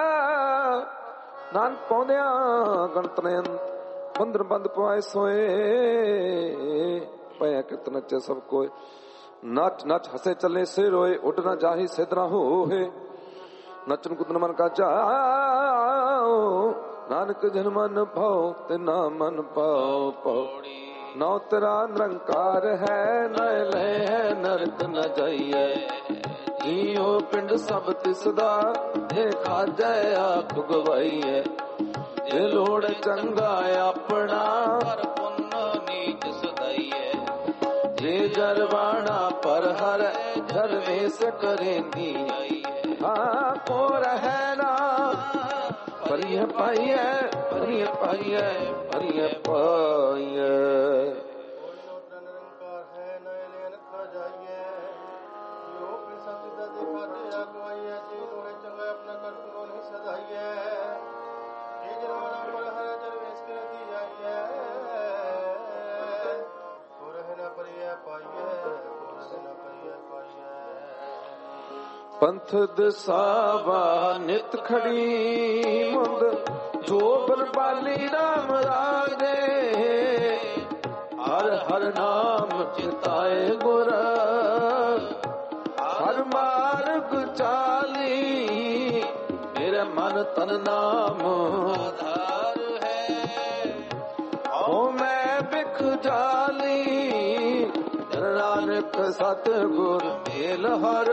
ਨਾਨਕ ਪਾਉਂਦਿਆਂ ਗਣਤ ਨੇ ਬੰਦਰ ਬੰਦ ਪਵਾਏ ਸੋਏ। ਪਿਆ ਕਿਤ ਨੱਚੇ ਸਭ ਕੋਏ ਨੱਚ ਨੱਚ ਹਸੇ ਚੱਲੇ ਸੇ ਰੋਏ। ਉੱਡ ਨਾ ਜਾਹੀ ਸਿਦਰਾ ਹੋਏ ਨੱਚਨ ਕੁਦਨ ਮਨ ਕਾ ਜਾਓ। ਨਾਨਕ ਜਨ ਮਨ ਭਾਉ ਤੇ ਨਾ ਮਨ ਪਾਉ ਪਾਉ। ਨੌ ਤੇਰਾ ਨਿਰੰਕਾਰ ਹੈ ਨੈ ਲੈ ਹੈ ਨਰਕ ਨ ਜਾਈਐ। ਜੀਉ ਪਿੰਡ ਸਭ ਤਿਸ ਦਾ ਦੇਖਾ ਜੈ ਆਪ ਗਵਾਈਐ। ਜੇ ਲੋੜ ਚੰਗਾ ਆਪਣਾ ਪਰ ਪੁੰਨ ਨੀਚ ਸਦਾਈਐ। ਜੇ ਜਰਵਾਣਾ ਪਰ ਹਰ ਧਰਮੇਸ ਕਰੇਂਦੀ। ਹਾਂ ਕੋ ਰਹਿ ਨਾ ਪਰਿਯ ਪਾਈਐ ਪਰਿਯ ਪਾਈਐ ਪਰਿਯ ਪਾਈਐ। ਨਿਰੰਕਾਰ ਹੈ ਨੈ ਲੈਨ ਨਾ ਜਾਈਐ। ਜੋ ਪਿ ਸਤ ਦਾ ਦੇਖਾ ਤੇ ਅਗਵਾਈਐ। ਜੇ ਲੋੜ ਚੰਗਾ ਆਪਣਾ ਕਰ ਪੁੰਨ ਨਹੀਂ ਸਦਾਈਐ। ਜੇ ਜਰਵਾਣਾ ਪਰ ਹਰ ਧਰਮੇਸ ਕਰੇਂਦੀ ਆਈਐ। ਕੋ ਰਹਿ ਨਾ ਪਰਿਯ ਪਾਈਐ ਕੋ ਰਹਿ ਨਾ ਪਰਿਯ ਪਾਈਐ। ਪੰਥ ਦਸਾਵਾ ਨਿਤ ਖੜੀ ਮੁੰਦ ਜੋ ਬਰਬਾਲੀ ਰਾਮ ਰਾਜੇ। ਹਰ ਹਰ ਨਾਮ ਚਿਤਾਏ ਗੁਰ ਹਰ ਮਾਰਗ ਚਾਲੀ। ਮੇਰੇ ਮਨ ਤਨ ਨਾਮ ਆਧਾਰ ਹੈ ਓ ਮੈਂ ਬਿਖ ਜਾਲੀ। ਨਾਨਕ ਸਤਿਗੁਰ ਮੇਲ ਹਰ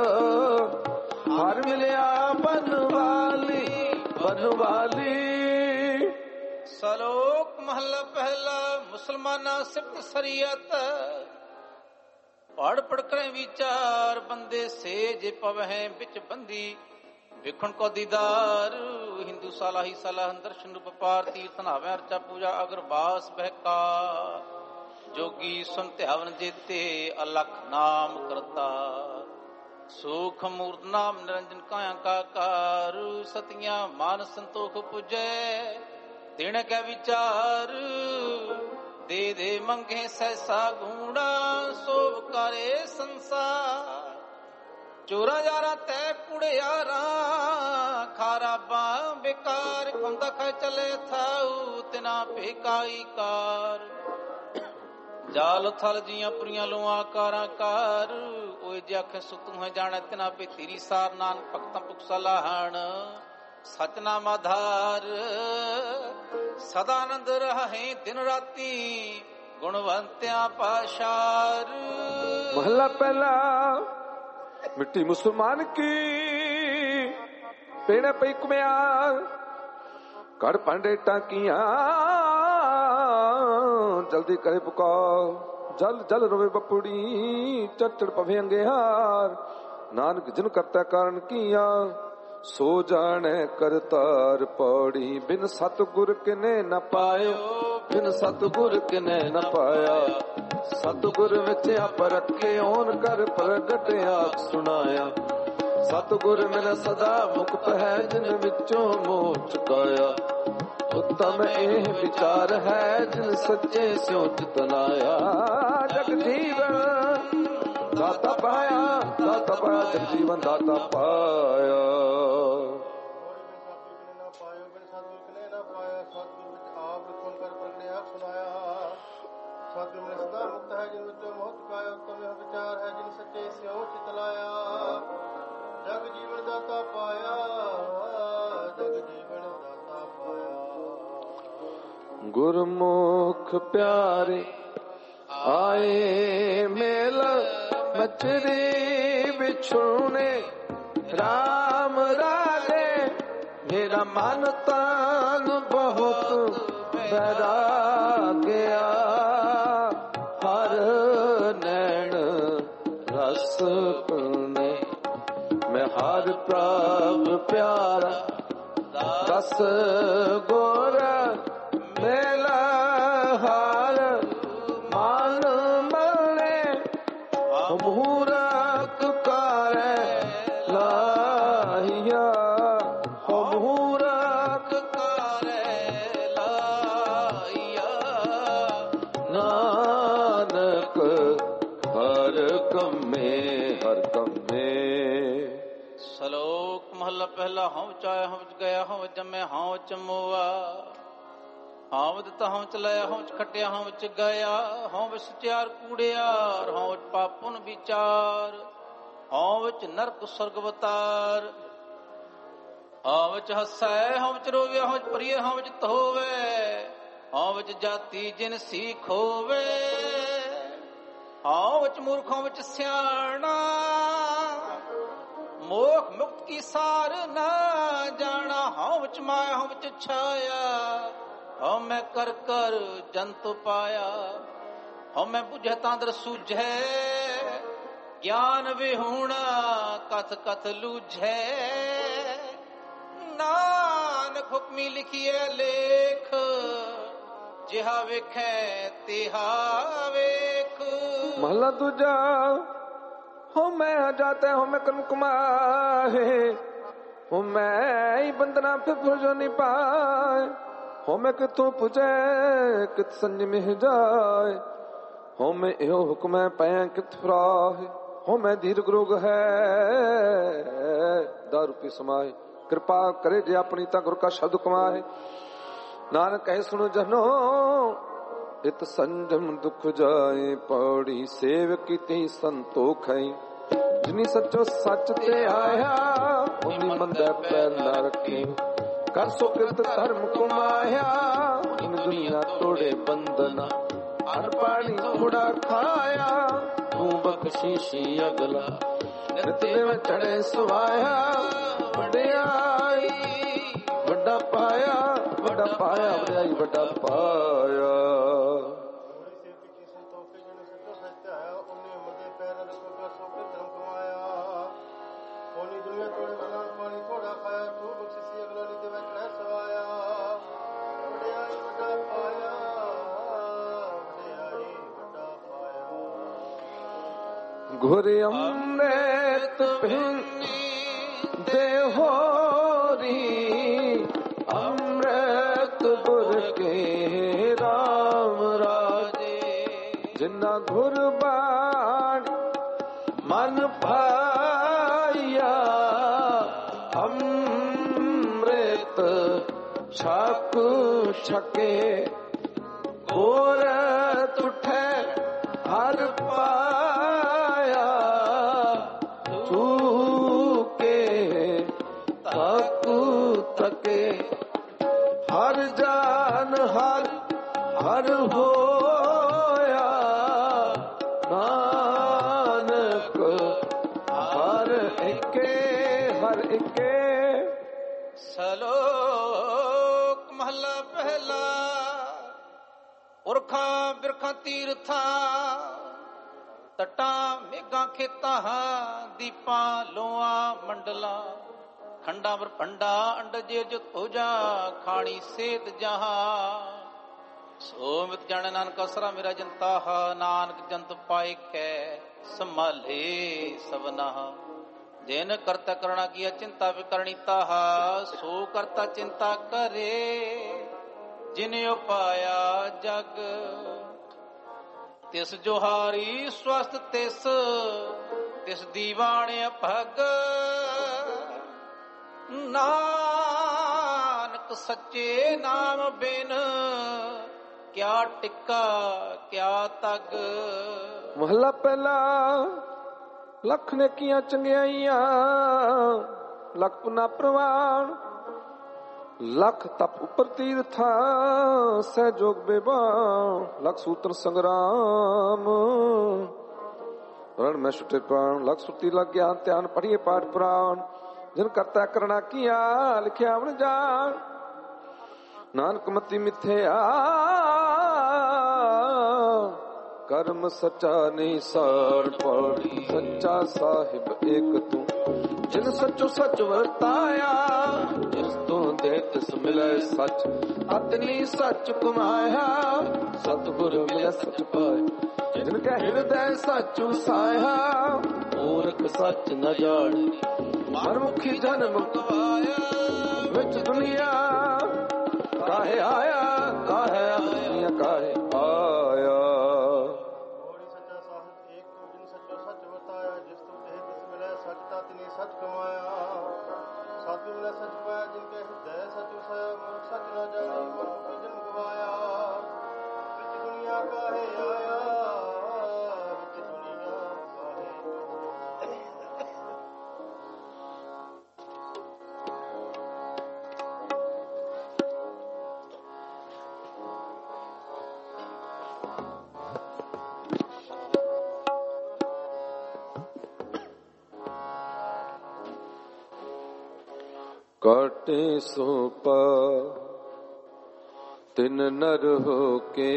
ਹਰ ਮਿਲਿਆ ਬਨਵਾਲੀ ਬਨਵਾਲੀ। ਸਲੋਕ ਮਹਲਾ ਪਹਿਲਾ। ਮੁਸਲਮਾਨਾਂ ਸਿਫਤ ਸਰੀਅਤ ਪੜ ਪੜ ਕਰੇ ਵਿਚਾਰ। ਬੰਦੇ ਸੇ ਜੇ ਪਵਹਿ ਵਿੱਚ ਬੰਦੀ ਵੇਖਣ ਕੋ ਦੀਦਾਰ। ਹਿੰਦੂ ਸਾਲਾ ਹੀ ਸਾਲਾ ਦਰਸ਼ਨ ਰੂਪ ਪਾਰ ਤੀਰਥ ਨਾਵੇਂ ਅਰਚਾ ਪੂਜਾ ਅਗਰਬਾਸ ਬਹਿਕਾ। ਜੋਗੀ ਸੁਨ ਧਿਆਵਨ ਜੇਤੇ ਅਲਖ ਨਾਮ ਕਰਤਾ। ਸੁਖ ਮੂਰਤ ਨਾਮ ਨਿਰੰਜਨ ਕਾਇਆ ਕਾਕਾਰ। ਸਤਿਆਂ ਮਾਨ ਸੰਤੋਖ ਪੁਜੈ ਤਿਣ ਕੈ ਵਿਚਾਰ। ਦੇ ਦੇ ਮੰਗੇ ਸੈਸਾ ਗੂੜਾ ਸੋਭ ਕਰੇ ਸੰਸਾਰ। ਚੋਰਾ ਯਾਰਾ ਤੈ ਕੁੜਿਆਰਾ ਖਾਰਾਬਾ ਬੇਕਾਰ। ਕੰਦਾ ਖੈ ਚਲੇ ਥਾਉ ਤਿਨਾ ਭੇਕਾਈ ਕਾਰ। ਜਾਲ ਥਲ ਜੀਆਂ ਪੁਰੀਆਂ ਲੋਆਂ ਕਾਰਾਂ ਕਾਰ। ਓਏ ਜੇ ਆਖੇ ਸੁਤੂ ਹੈ ਜਾਣੈ ਤਿਨਾ ਪੇ ਤੇਰੀ ਸਾਰ। ਨਾਨਕ ਭਗਤਾਂ ਪੁਖ ਸਲਾਹਣ ਸਚ ਨਾਮ ਆਧਾਰ। ਸਦਾ ਆਨੰਦ ਰਹੇ ਦਿਨ ਰਾਤੀ ਗੁਣਵੰਤਿਆਂ ਪਾਸ਼ਾਰ। ਮਹਲਾ ਪਹਿਲਾ। मिट्टी मुसलमान की पेड़ पई कुम्यार कर पांडे टाकिया जल्दी करे पुकार जल जल रोवे बपुड़ी चढ़ चढ़ पवे अंगेहार नानक जिन करता कारण किया सो जाने करतार पौड़ी बिन सतगुर किने न पायो बिन सतगुर किने न पाया सतगुर विच आप रखे ओन कर प्रगट आख सुनाया सतगुर मिल सदा मुक्त है जिन विचों मोह चुकाया उत्तम एह विचार है जिन सच्चे स्यों चितलाया जग जीवन दाता पाया जग जीवन दाता पाया सतगुर मिल सदा मुक्त है जिन विचों मोह चुकाया उत्तम एह विचार है जिन सच्चे स्यों चितलाया जग जीवन दाता पाया जग जीवन दाता पाया गुरमुख प्यारे आए मेल मचरी बिछुने राम राजे मेरा मन तन बहुत बहरा गया हर नैन रस पुने मैं हर प्रभ प्यारा दस गोर मेला हार मान मने मूरख करे लाहिया मूरख करे लाहिया नानक हर कमे सलोक महला पहला हूँ चाहे हूँ गया हूँ जमे हूँ चमोआ ਹਾਂ ਦਿੱਤਾ ਹਾਂ ਚਲਾਇਆ ਹਾਂ ਖੱਟਿਆ ਹਾਂ ਵਿੱਚ ਗਿਆ ਹਾਂ ਵਿੱਚ ਸਚਿਆਰ ਕੂੜਿਆਰ ਹਾਂ ਵਿੱਚ ਪਾਪਨ ਵਿਚਾਰ ਹਾਂ ਵਿੱਚ ਨਰਕ ਸੁਰਗ ਅਵਤਾਰ ਹਾਂ ਵਿੱਚ ਹੱਸੈ ਹਾਂ ਵਿੱਚ ਰੋਵੇ ਹਾਂ ਵਿੱਚ ਪ੍ਰਿਯ ਹਾਂ ਵਿੱਚ ਧੋਵੇ ਹਾਂ ਵਿੱਚ ਜਾਤੀ ਜਿਨ ਸੀਖ ਹੋਵੇ ਹਾਂ ਵਿੱਚ ਮੂਰਖ ਹਾਂ ਵਿੱਚ ਸਿਆਣਾ ਮੋਖ ਮੁਕਤ ਕੀ ਸਾਰ ਨਾ ਜਾਣਾ ਹਾਂ ਵਿੱਚ ਮਾਇਆ ਹਾਂ ਵਿੱਚ ਛਾਇਆ ਹਉ ਮੈਂ ਕਰ ਕਰ ਜੰਤ ਪਾਇਆ ਹਉ ਮੈਂ ਬੁਝੈ ਤਾਂਦਰ ਸੂਝੈ ਗਿਆਨ ਵਿਹੂਣਾ ਕਥ ਕਥ ਲੂਝੈ ਨਾਨਕ ਹੁਕਮੀ ਲਿਖੀਐ ਲੇਖ ਜਿਹਾ ਵੇਖੈ ਤਿਹਾ ਵੇਖ ਮਹਲਾ ਦੂਜਾ ਹੋ ਮੈਂ ਜਾਤੇ ਹੋ ਮੈਂ ਕਨ ਕਮਾਏ ਹੋ ਮੈਂ ਹੀ ਬੰਦਨਾ ਫਿਰ ਜੋ ਨਹੀਂ ਪਾਏ हो मैं कितों पुजे कित संज में जाए हो मैं यो हुक्म पै कित फराह हो मैं दीर्घ रोग है दारू पी समाए कृपा करे जे अपनी ता गुर का शब्द कमाए नानक कहे सुनो जनो इत संजम दुख जाए पौड़ी सेव की संतोख है जिनी सचो सच ते आया उन्नी मंदा पैर ना रखे कर सो कृत धर्म कुमाया इन दुनिया तोड़े बंधना अन पानी थोड़ा खाया तू बख्शीशी अगला नित्य में चढ़े सुवाया वड्याई वड्डा पाया वड्याई वड्डा पाया घोर अमृत पिंडी देहोरी अमृत गुर के राम राजे जिन्ना घुर बाण मन भाया अमृत छक छके घोर तुठे हर पाया चूके ताकू तके हर जान हर होया नानक हर ਪਹਿਲਾ ਪੁਰਖਾਂ ਬਿਰਖਾਂ ਤੀਰਥਾਂ ਤਟਾਂ ਮੇਘਾਂ ਖੇਤਾਂ ਦੀਪਾਂ ਲੋਆਂ ਮੰਡਲਾਂ ਖੰਡਾਂ ਬਰਪੰਡਾ ਅੰਡਜੇ ਜੁਤ ਭੁਜਾ ਖਾਣੀ ਸੇਤ ਜਹਾਂ ਸੋ ਮਿਤ ਜਾਣੈ ਨਾਨਕ ਅਸਰਾ ਮੇਰਾ ਜਨਤਾ ਨਾਨਕ ਜੰਤ ਪਾਏ ਕੈ ਸੰਭਾਲੇ ਸਭਨਾ ਜਿਨ ਕਰਤਾ ਕਰਣਾ ਕੀਆ ਚਿੰਤਾ ਵਿਕਰਣੀ ਤਾਹਾ ਸੋ ਕਰਤਾ ਚਿੰਤਾ ਕਰੇ ਜਿਨ ਉਪਾਇਆ ਜਗ ਤਿਸ ਜੋਹਾਰੀ ਸਵਸਤ ਤਿਸ ਦੀਵਾਨ ਅਭਗ ਨਾਨਕ ਸੱਚੇ ਨਾਮ ਬਿਨ ਕਿਆ ਟਿੱਕਾ ਕਿਆ ਤਗ। ਮਹਲਾ ਪਹਿਲਾ ਲੱਖ ਨੇਕੀਆਂ ਚੰਗਿਆਈਆਂ ਲੱਖ ਪੁਨਾ ਪ੍ਰਵਾਨ ਲੱਖ ਤਪ ਉਪਰ ਤੀਰਥਾਂ ਸਹਿਜੋਗ ਬੇਬਾਨ ਲੱਖ ਸੂਤਰ ਸੰਗਰਾਮ ਰਣ ਮੈਂ ਛੁਟੇ ਪ੍ਰਾਣ ਲੱਖ ਸੁਰਤੀ ਲੱਗ ਗਿਆਨ ਧਿਆਨ ਪੜੀਏ ਪਾਠ ਪੁਰਾਣ ਜਿਨ ਕਰਤਾ ਕਰਣਾ ਕੀਆ ਲਿਖਿਆ ਵਣ ਜਾਣ ਨਾਨਕ ਮਤੀ ਮਿਥਿਆ ਕਰਮ ਸੱਚਾ ਨਹੀਂ ਸਾੜ ਪੜੀ ਸੱਚਾ ਸਾਹਿਬ ਏਕ ਤੂੰ ਜਿਨ ਸੱਚੋ ਸੱਚ ਵਰਤਾਇਆ ਜਿਸ ਤੋਂ ਦੇ ਤਿਸ ਮਿਲੇ ਸੱਚ ਅਤਨੀ ਸੱਚ ਕਮਾਇਆ ਸਤਿਗੁਰ ਮਿਲਿਆ ਸੱਚ ਪਾਏ ਜਿਨ ਕੈ ਹਿਰਦੈ ਸੱਚ ਉਸਾਇਆ ਮੂਰਖ ਸੱਚ ਨ ਜਾਣੇ ਮਨਮੁਖੀ ਜਨਮ ਗਵਾਇਆ ਵਿੱਚ ਦੁਨੀਆ ਕਾਹੇ ਆਇਆ ਕਾਹੇ ਦੁਨੀਆ ਕਾਹੇ ਆਇਆ। सच कमाया साधु मिला सच पाया जिनके हृदय सच उसाया मनुख सच न जाने मनुख की जन्म गवाया विच दुनिया काहे आया विच दुनिया ਕਾਟੇ ਸੋ ਪਾ ਤਿਨ ਨਰ ਹੋ ਕੇ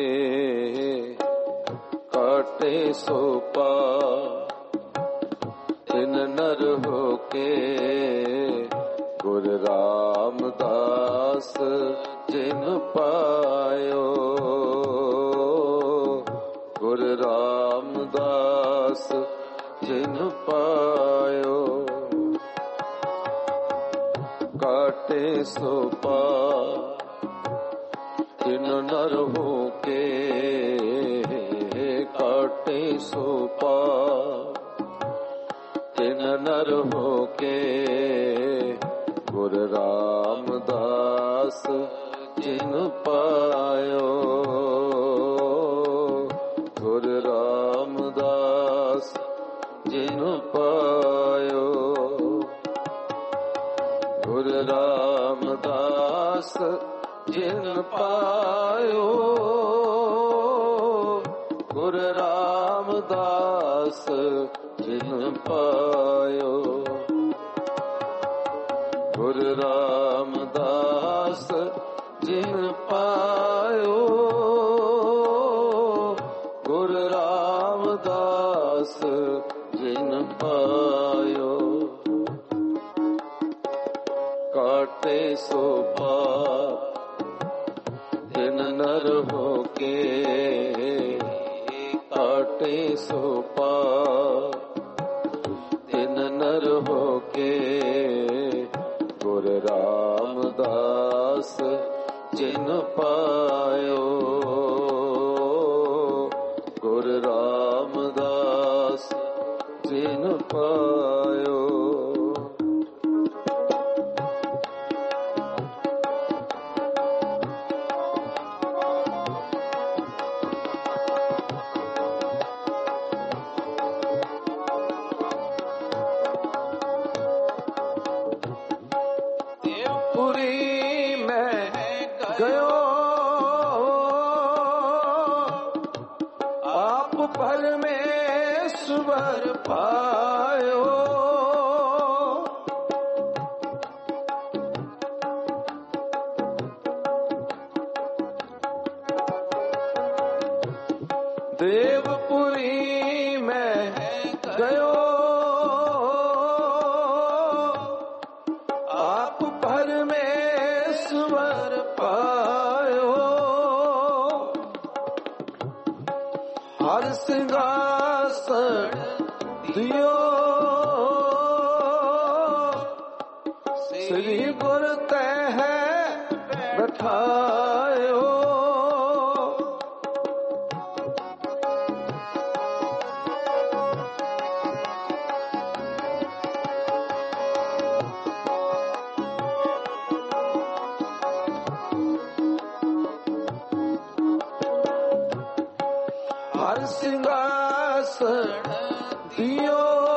ਕਾਟੇ ਸੋ ਪਾ ਤਿਨ ਨਰ ਹੋ ਕੇ ਗੁਰ ਰਾਮਦਾਸ ਜਿਨ ਪਾਇਓ ਗੁਰ ਰਾਮਦਾਸ ਜਿਨ ਪਾਇਓ ਕਾਟੇ ਸੋ ਪਾ ਤਿਨ ਨਰ ਹੋ ਕੇ ਕਾਟੇ ਸੋ ਪਾ ਤਿਨ ਨਰ ਹੋ ਕੇ ਗੁਰ ਰਾਮਦਾਸ ਜਿਨ ਪਾਇਓ ਗੁਰ ਰਾਮਦਾਸ ਜਿਨ ਪਾਇਓ ਗੁਰ ਰਾਮਦਾਸ ਜਿਨ ਪਾਇਓ ਗੁਰ ਰਾਮਦਾਸ ਜਿਨ ਪਾਇਓ ਗੁਰ ਰਾਮਦਾਸ ਜਿਨ ਪਾਇਓ ਗੁਰ ਰਾਮਦਾਸ ਜਿਨ ਪਾਇਓ ਕਾਟੇ ਸੋ ਪਾ ਤਿਨ ਨਰ ਹੋ ਕੇ ਕਾਟੇ ਸੋ ਪਾ ਤਿਨ ਨਰ ਹੋ ਕੇ ਗੁਰ ਰਾਮਦਾਸ ਜਿਨ ਪਾਇਓ ਗੁਰ ਰਾਮਦਾਸ ਜਿਨ ਪਾਇਓ ਪਰਮੇਸ਼ਵਰ ਪਾਇਓ देवपुरी में गयो आप परमेश्वर पायो हर सिंहासन दियो श्री गुर तह बैठायो हर सिंहासन दियो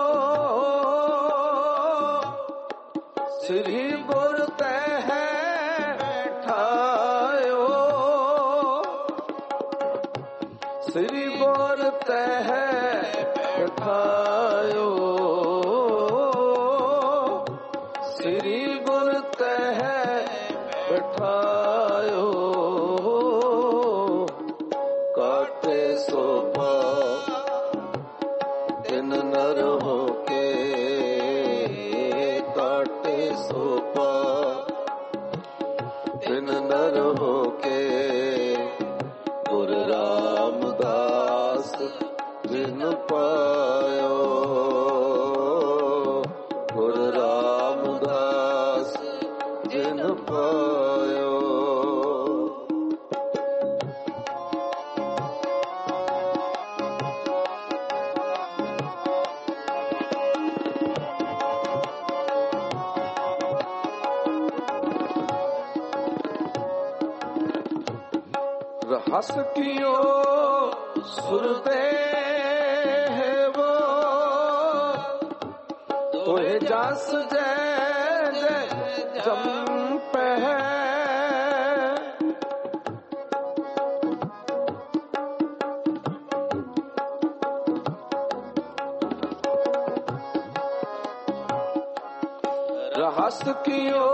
श्री गुर तह बैठायो श्री गुर तह बैठायो श्री गुर तह बैठायो काटे सो दिन नर होके काटे सो दिन नर होके गुरु रामदास जिन पायो गुरु रामदास जिन पायो रहस कियो सुरदेव तोहे जस जय जय जम्पै रहस कियो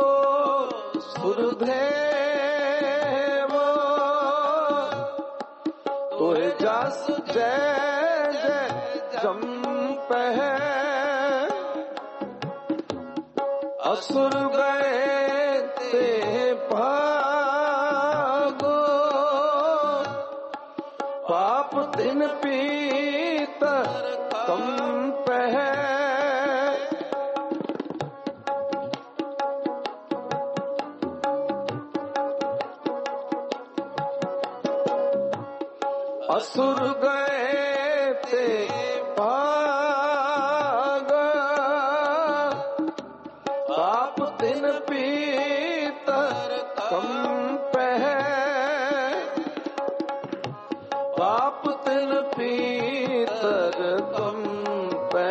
सुरदेव तोहे जस जय जय जम्पै असुर गए ते भागो पाप दिन पीतर कंपै असुर गए ते भाग पाप दिन पीतर कंपै पाप दिन पीतर कंपै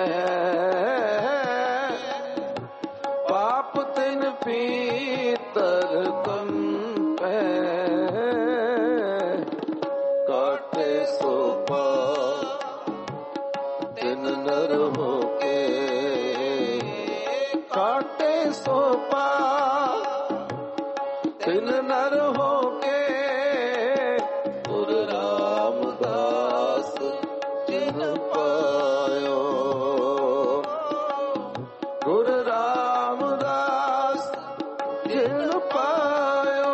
पाप दिन पीतर कंपै काटे सो दिन नर होके काटे सो दिन नर होके गुरु रामदास जिन पायो गुरु रामदास जिन पायो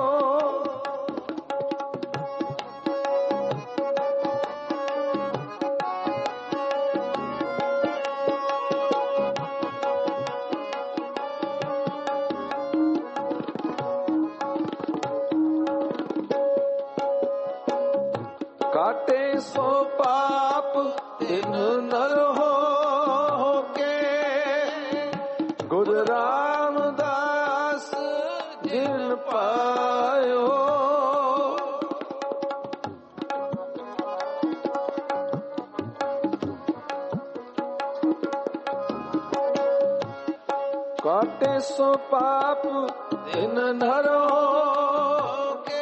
काटे सो पाप दिन नर होके गुरु रामदास जिन पायो काटे सो पाप दिन नर होके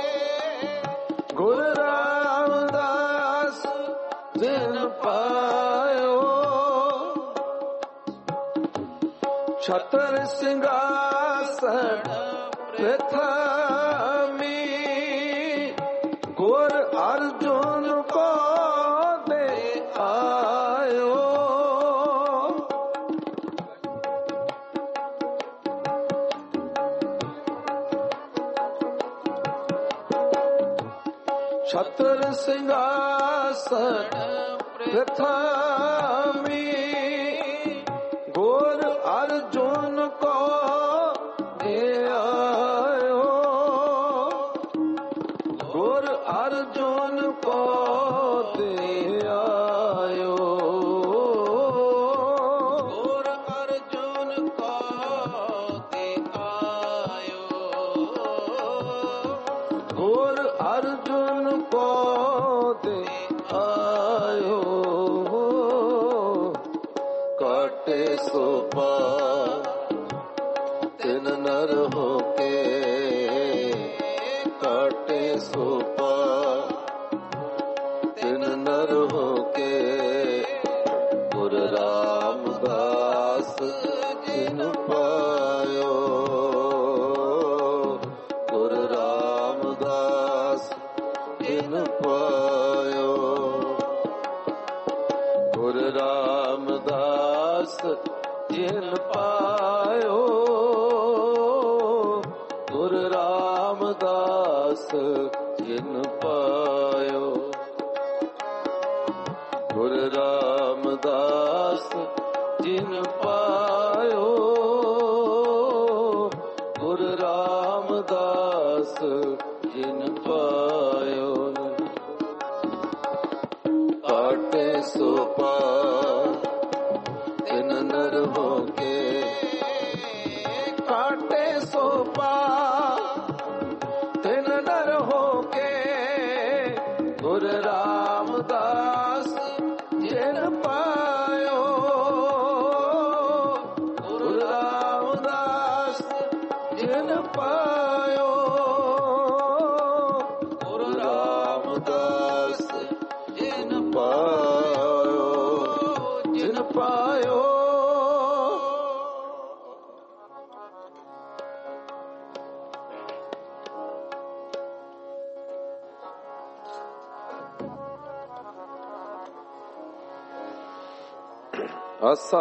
गुरु रामदास जिन पायो छतर सिंहासन प्रथमी गुर अर्जुन को ਛਤਰ ਸਿੰਘਾਸਨ ਪ੍ਰਥਮੀ ਗੁਰ ਅਰਜੁਨ ਕੋ ਦੇ ਆਇਓ ਗੁਰ ਅਰਜੁਨ ਕੋ ਦੇ ਆਇਓ ਗੁਰ ਅਰਜੁਨ ਕੋ ਦੇ ਆਇਓ ਗੁਰ ਅਰਜੁਨ ਕੋ ਦੇ ਆਇਓ ਕਾਟੇ ਸੋ ਪਾਰ ਤਿਨ ਨਰ ਹੋ ਕੇ ਕਾਟੇ ਸੋ ਪਾਰ ਤਿਨ ਨਰ ਹੋ ਕੇ ਗੁਰ ਰਾਮਦਾਸ ਜਿਨ ਪਾਇਓ ਗੁਰ ਰਾਮਦਾਸ ਜਿਨ ਪਾਇਓ ਗੁਰ ਰਾਮਦਾਸ ਜਿਨ ਪਾਇਓ ਗੁਰ ਰਾਮਦਾਸ ਜਿਨ ਪਾਇਓ ਗੁਰ ਰਾਮਦਾਸ ਜਿਨ ਪਾਇਓ ਗੁਰ ਰਾਮਦਾਸ ਜਿਨ ਪਾਇਓ ਕਾਟੇ ਸੋ ਪਾਰ ਤਿਨ ਨਰ ਹੋ ਕੇ ਕਾਟੇ ਸੋ ਪਾਰ ਤਿਨ ਨਰ ਹੋ ਕੇ ਗੁਰ ਰਾਮਦਾਸ ਜਿਨ ਪਾਇਓ ਗੁਰ ਰਾਮਦਾਸ ਜਿਨ ਪਾਇਓ ਗੁਰ ਰਾਮਦਾਸ ਜਿਨ ਪਾਇਓ ਜਿਨ ਪਾਇਓ ਆਸਾ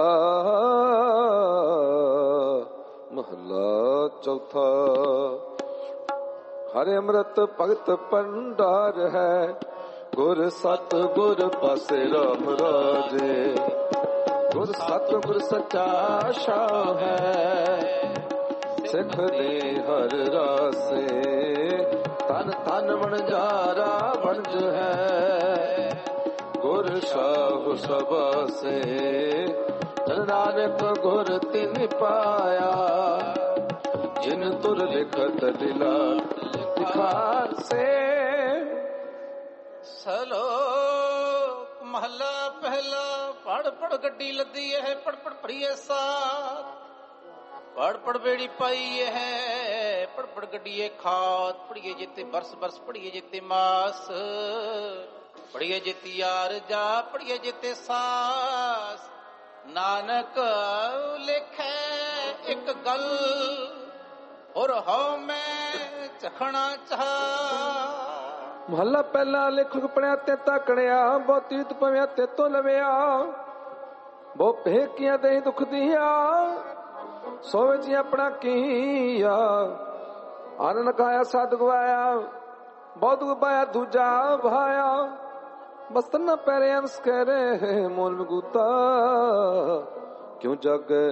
ਮਹਲਾ ਚੌਥਾ ਹਰਿ ਅੰਮ੍ਰਿਤ ਭਗਤ ਭੰਡਾਰ ਹੈ ਗੁਰ ਸਤ ਗੁਰ ਪਾਸੇ ਰਾਮ ਰਾਜੇ ਗੁਰ ਸਤ ਗੁਰ ਸੱਚਾ ਸ਼ਾਹ ਹੈ ਸਿੱਖ ਦੇ ਹਰ ਰਾਸੇ ਤਨ ਤਨ ਵਣਜਾਰਾ ਵਣਜ ਹੈ ਗੁਰ ਸਾਹੁ ਸਬਾਸੇ ਜਨ ਨਾਨਕ ਗੁਰ ਤਿਨ ਪਾਇਆ ਜਿਨ ਤੁਰ ਲਿਖਤ ਦਿਲਾ ਦਿਖਾਸੇ ਸਲੋਕ ਮਹਲਾ ਪਹਿਲਾ ਪੜ ਪੜ ਗੱਡੀ ਲੱਦੀ ਹੈ ਪੜ ਪੜ ਭਰੀਏ ਸਾਥ ਪੜ ਪੜ ਬੇੜੀ ਪਾਈ ਹੈ ਪੜ ਪੜ ਗੱਡੀਏ ਖਾਤ ਪੜੀਏ ਜਿੱਤੇ ਬਰਸ ਬਰਸ ਪੜੀਏ ਜਿੱਤੇ ਮਾਸ ਪੜੀਏ ਜਿੱਤੀ ਯਾਰ ਜਾ ਪੜੀਏ ਜਿੱਤੇ ਸਾਸ ਨਾਨਕ ਲਿਖੈ ਇੱਕ ਗੱਲ ਹੋਰ ਹਉ ਮੈਂ ਚਖਣਾ ਚਾਹ ਮਹੱਲਾ ਪਹਿਲਾ ਲੇਖਕ ਪੜਿਆ ਤੇ ਤਾਕੜਿਆ ਬਹੁਤੀਤ ਪਵਿਆ ਤੇ ਤੋਂ ਲਵਿਆ ਬਹੁ ਭੇਕੀਆਂ ਦੇ ਦੁੱਖ ਦੀਆਂ ਸੋ ਵਿੱਚ ਆਪਣਾ ਕੀਆ ਆਨੰਦ ਕਾਇਆ ਸਾਧ ਗਵਾਇਆ ਬਹੁਤ ਗਵਾਇਆ ਦੂਜਾ ਭਾਇਆ ਬਸਤਨ ਨਾ ਪੈਰੇ ਅੰਸ ਕਹਿ ਰਹੇ ਮੋਲ ਮਗੂਤਾ ਕਿਉਂ ਜਾਗੇ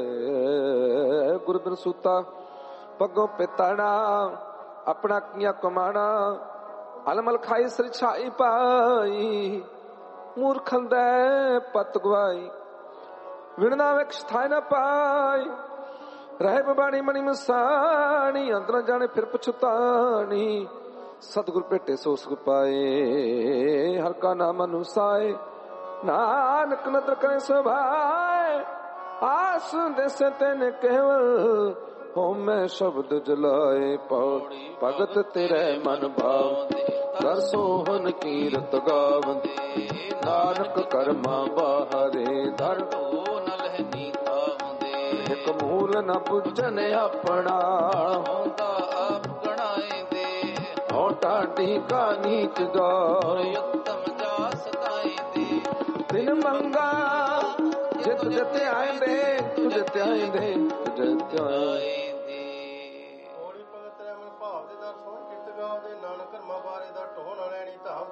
ਗੁਰਬਿਨ ਸੂਤਾ ਪੱਗੋਂ ਪਿਤਾੜਾ ਆਪਣਾ ਕੀਆ ਕਮਾਣਾ ਅਲਮਲ ਖਾਈ ਸਿਰ ਛਾਈ ਪਾਈ ਮੂਰਖੰ ਦੇ ਪਤ ਗਵਾਈ ਵਿਣਨਾ ਵੇਖ ਸਥਾਇ ਨਾ ਪਾਈ ਰਹਿ ਬਬਾਣੀ ਮਣੀ ਮਸਾਣੀ ਅੰਦਰ ਜਾਣੇ ਫਿਰ ਪਛਤਾਣੀ ਸਤਿਗੁਰ ਭੇਟੇ ਸੋ ਸੁਖ ਪਾਏ ਹਰ ਕਾ ਨਾਮ ਅਨੁਸਾਏ ਨਾਨਕ ਨਦਰ ਕਰੇ ਸੁਭਾਏ ਆਸ ਦੇਸੇ ਤੈਨ ਕੇਵਲ ਹੋਮੈ ਸ਼ਬਦ ਜਲਾਏ ਪੌੜੀ ਭਗਤ ਤੇਰੇ ਮਨ ਭਾਵ ਦਰ ਸੋਹਨ ਕੀਰਤ ਗਾਵੰਦੇ ਨਾਨਕ ਕਰਮਾ ਬਾਹਰੇ ਦਰ ਨਲਹਿ ਤਾਵੰਦੇ ਇੱਕ ਮੂਲ ਨ ਪੁੱਜਨ ਆਪਣਾ ਹੁੰਦਾ ਆਪ ਗਣਾਏਂਦੇ ਹੋ ਟਾਢੀ ਕਾ ਨੀਚ ਗੌਰ ਉਤਮ ਜਾ ਸਤਾਏਂਦੇ ਦਿਨ ਮੰਗਾ ਜੇ ਤੁਝੇ ਤੇ ਆਏਂਦੇ ਤੁਝੇ ਤੇ ਆਏਂਦੇ ਤੁਝੇ ਤੇ ਆਏਂਦੇ ਹੋਲੀ ਭਗਤ ਰਹਿਮਨ ਭਾਵ ਦੇ ਦਰ ਸੋਹਣ ਕਿਰਤ ਗਾਵਦੇ ਨਾਨਕ ਕਰਮਾ ਬਾਰੇ ਦਾ ਢੋਹ ਨਾ ਲੈਣੀ ਧਾਮ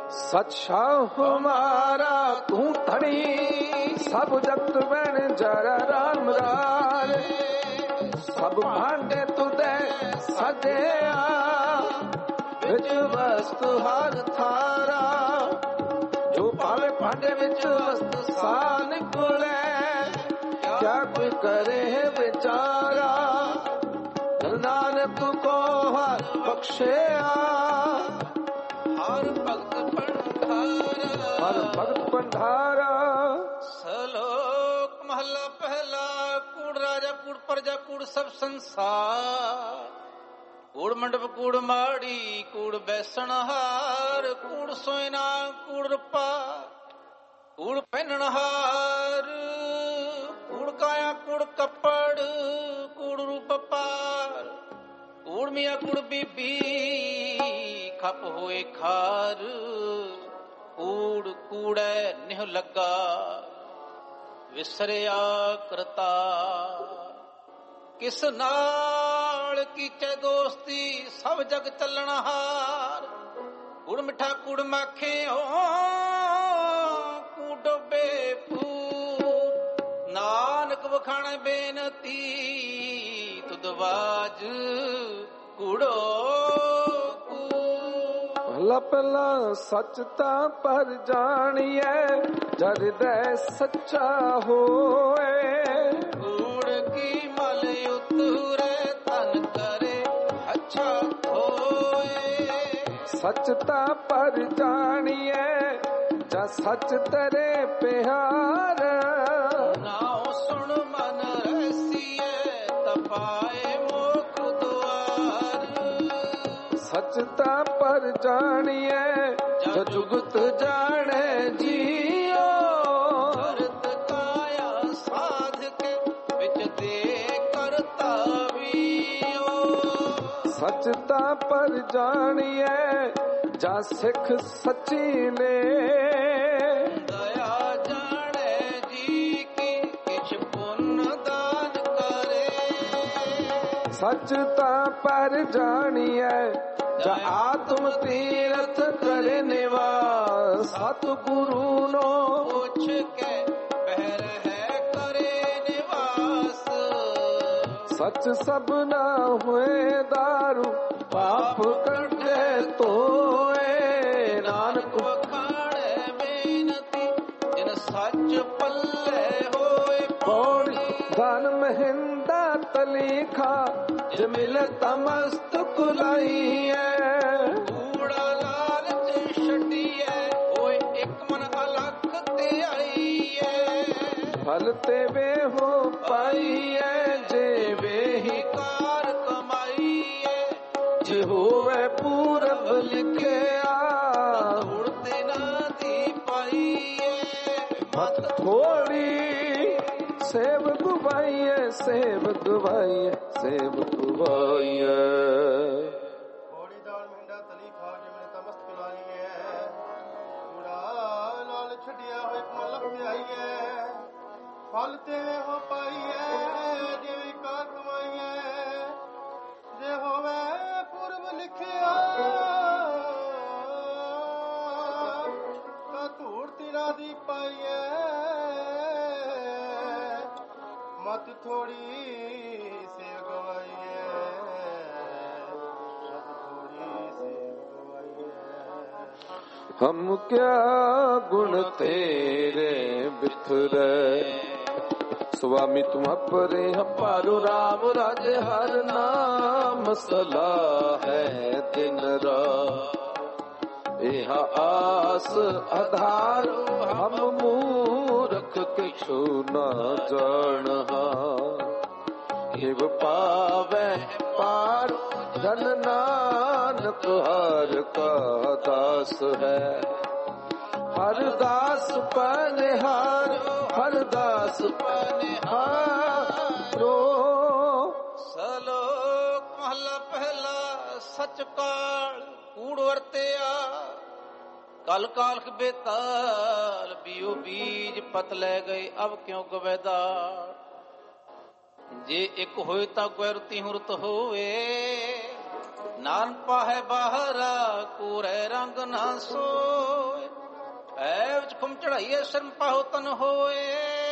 सच्चा हमारा तू धनी सब जगत बन जर राम राज सब भांडे तुदे सजया विच वस्तु हर थारा जो पावे भांडे विच वस्तु सान कुले क्या कोई करे है बेचारा नानक को हर बख्शया हर भगत पंधारा। सलोक महला पहला कूड़ राजा कूड़ प्रजा कूड़ सब संसार कूड़ मंडप कूड़ माड़ी कूड़ बैसनहार कूड़ सोयना कूड़ रूपा कूड़ पहननहार कूड़ काया कूड़ कपड़ कूड़ रूप पार कूड़ मिया कूड़ बीबी खप होए खार कूड़ कूड़े निह लगा विसरिया करता किस नाल कीचे दोस्ती सब जग चलना हार कूड़ मिठा कूड़ माखे कूड़ डोबे फूर नानक वखाणे बेनती तुदवाज कूड़ो पहला सच ता पर जानिए जरदे सच्चा होए कूड़ की मल उतरे तन करे अच्छा होए सच ता पर जानिए जा सच तेरे प्यार नाओ सुन मन रसिए तपाए मोख द्वार सचता पर जानिए जो जुगत जाने जियो करत काया साध के विच दे करता वियो सचता पर जानिए जा सिख सच्ची ले दया जाने जी की किछ पुण्य दान करे सचता पर जानिए जा आत्म तीर्थ करे निवास सतगुरु नो पूछ के बहर है करे निवास सच सब ना हुए दारू पाप कटे तो नानक वखाणे बेनती जिन सच पल्ले होए पौड़ी धन महिंदा तलीखा जमिल तमस्त कुलाइए कूड़ा लालच छड़िए होए एक मन अलख ते आईए फल ते वे हो पाइए जे वे ही कार कमाईए जे होवे पूरब लिखे उड़ते ना दी पाईए मत थोड़ी सेव गुवाइए सेव गुवाइए सेव गुवाइए थोड़ी दाल मिंडा तली खा जिमने तमस्त पिलाई है कूड़ा लाल छड़िया होए मलक ते आई है फल ते हो पाई है जिवी कार कमाई है जे होवे पूर्व लिखिया ता धूड़ तिरा दी पाई है मत थोड़ी सेव गवाई है मत थोड़ी सेव गवाई है हम क्या गुण तेरे बिथरे स्वामी तुम परे हपारो राम राजे हर नाम सला है दिन रात यह आस आधार हम मूर्ख किछु न जानहा हिव पावे पार धन नानक हर का दास है हर दास पनिहार हर दास पनिहारो सलोक महला पहला सच काल कूड़ वरतिया कल काल बेताल बियो बीज पत ले गए अब क्यों गवेदार जे एक होए ता गुरती हुरत होए ਨਾਨ ਪਾਹੇ ਬਾਹਰਾ ਕੂਰੇ ਰੰਗ ਨਾ ਸੋਏ, ਐ ਵਿੱਚ ਖੁਮ ਚੜਾਈਏ ਸ਼ਰਮ ਪਾਹੋ ਤਨ ਹੋਏ।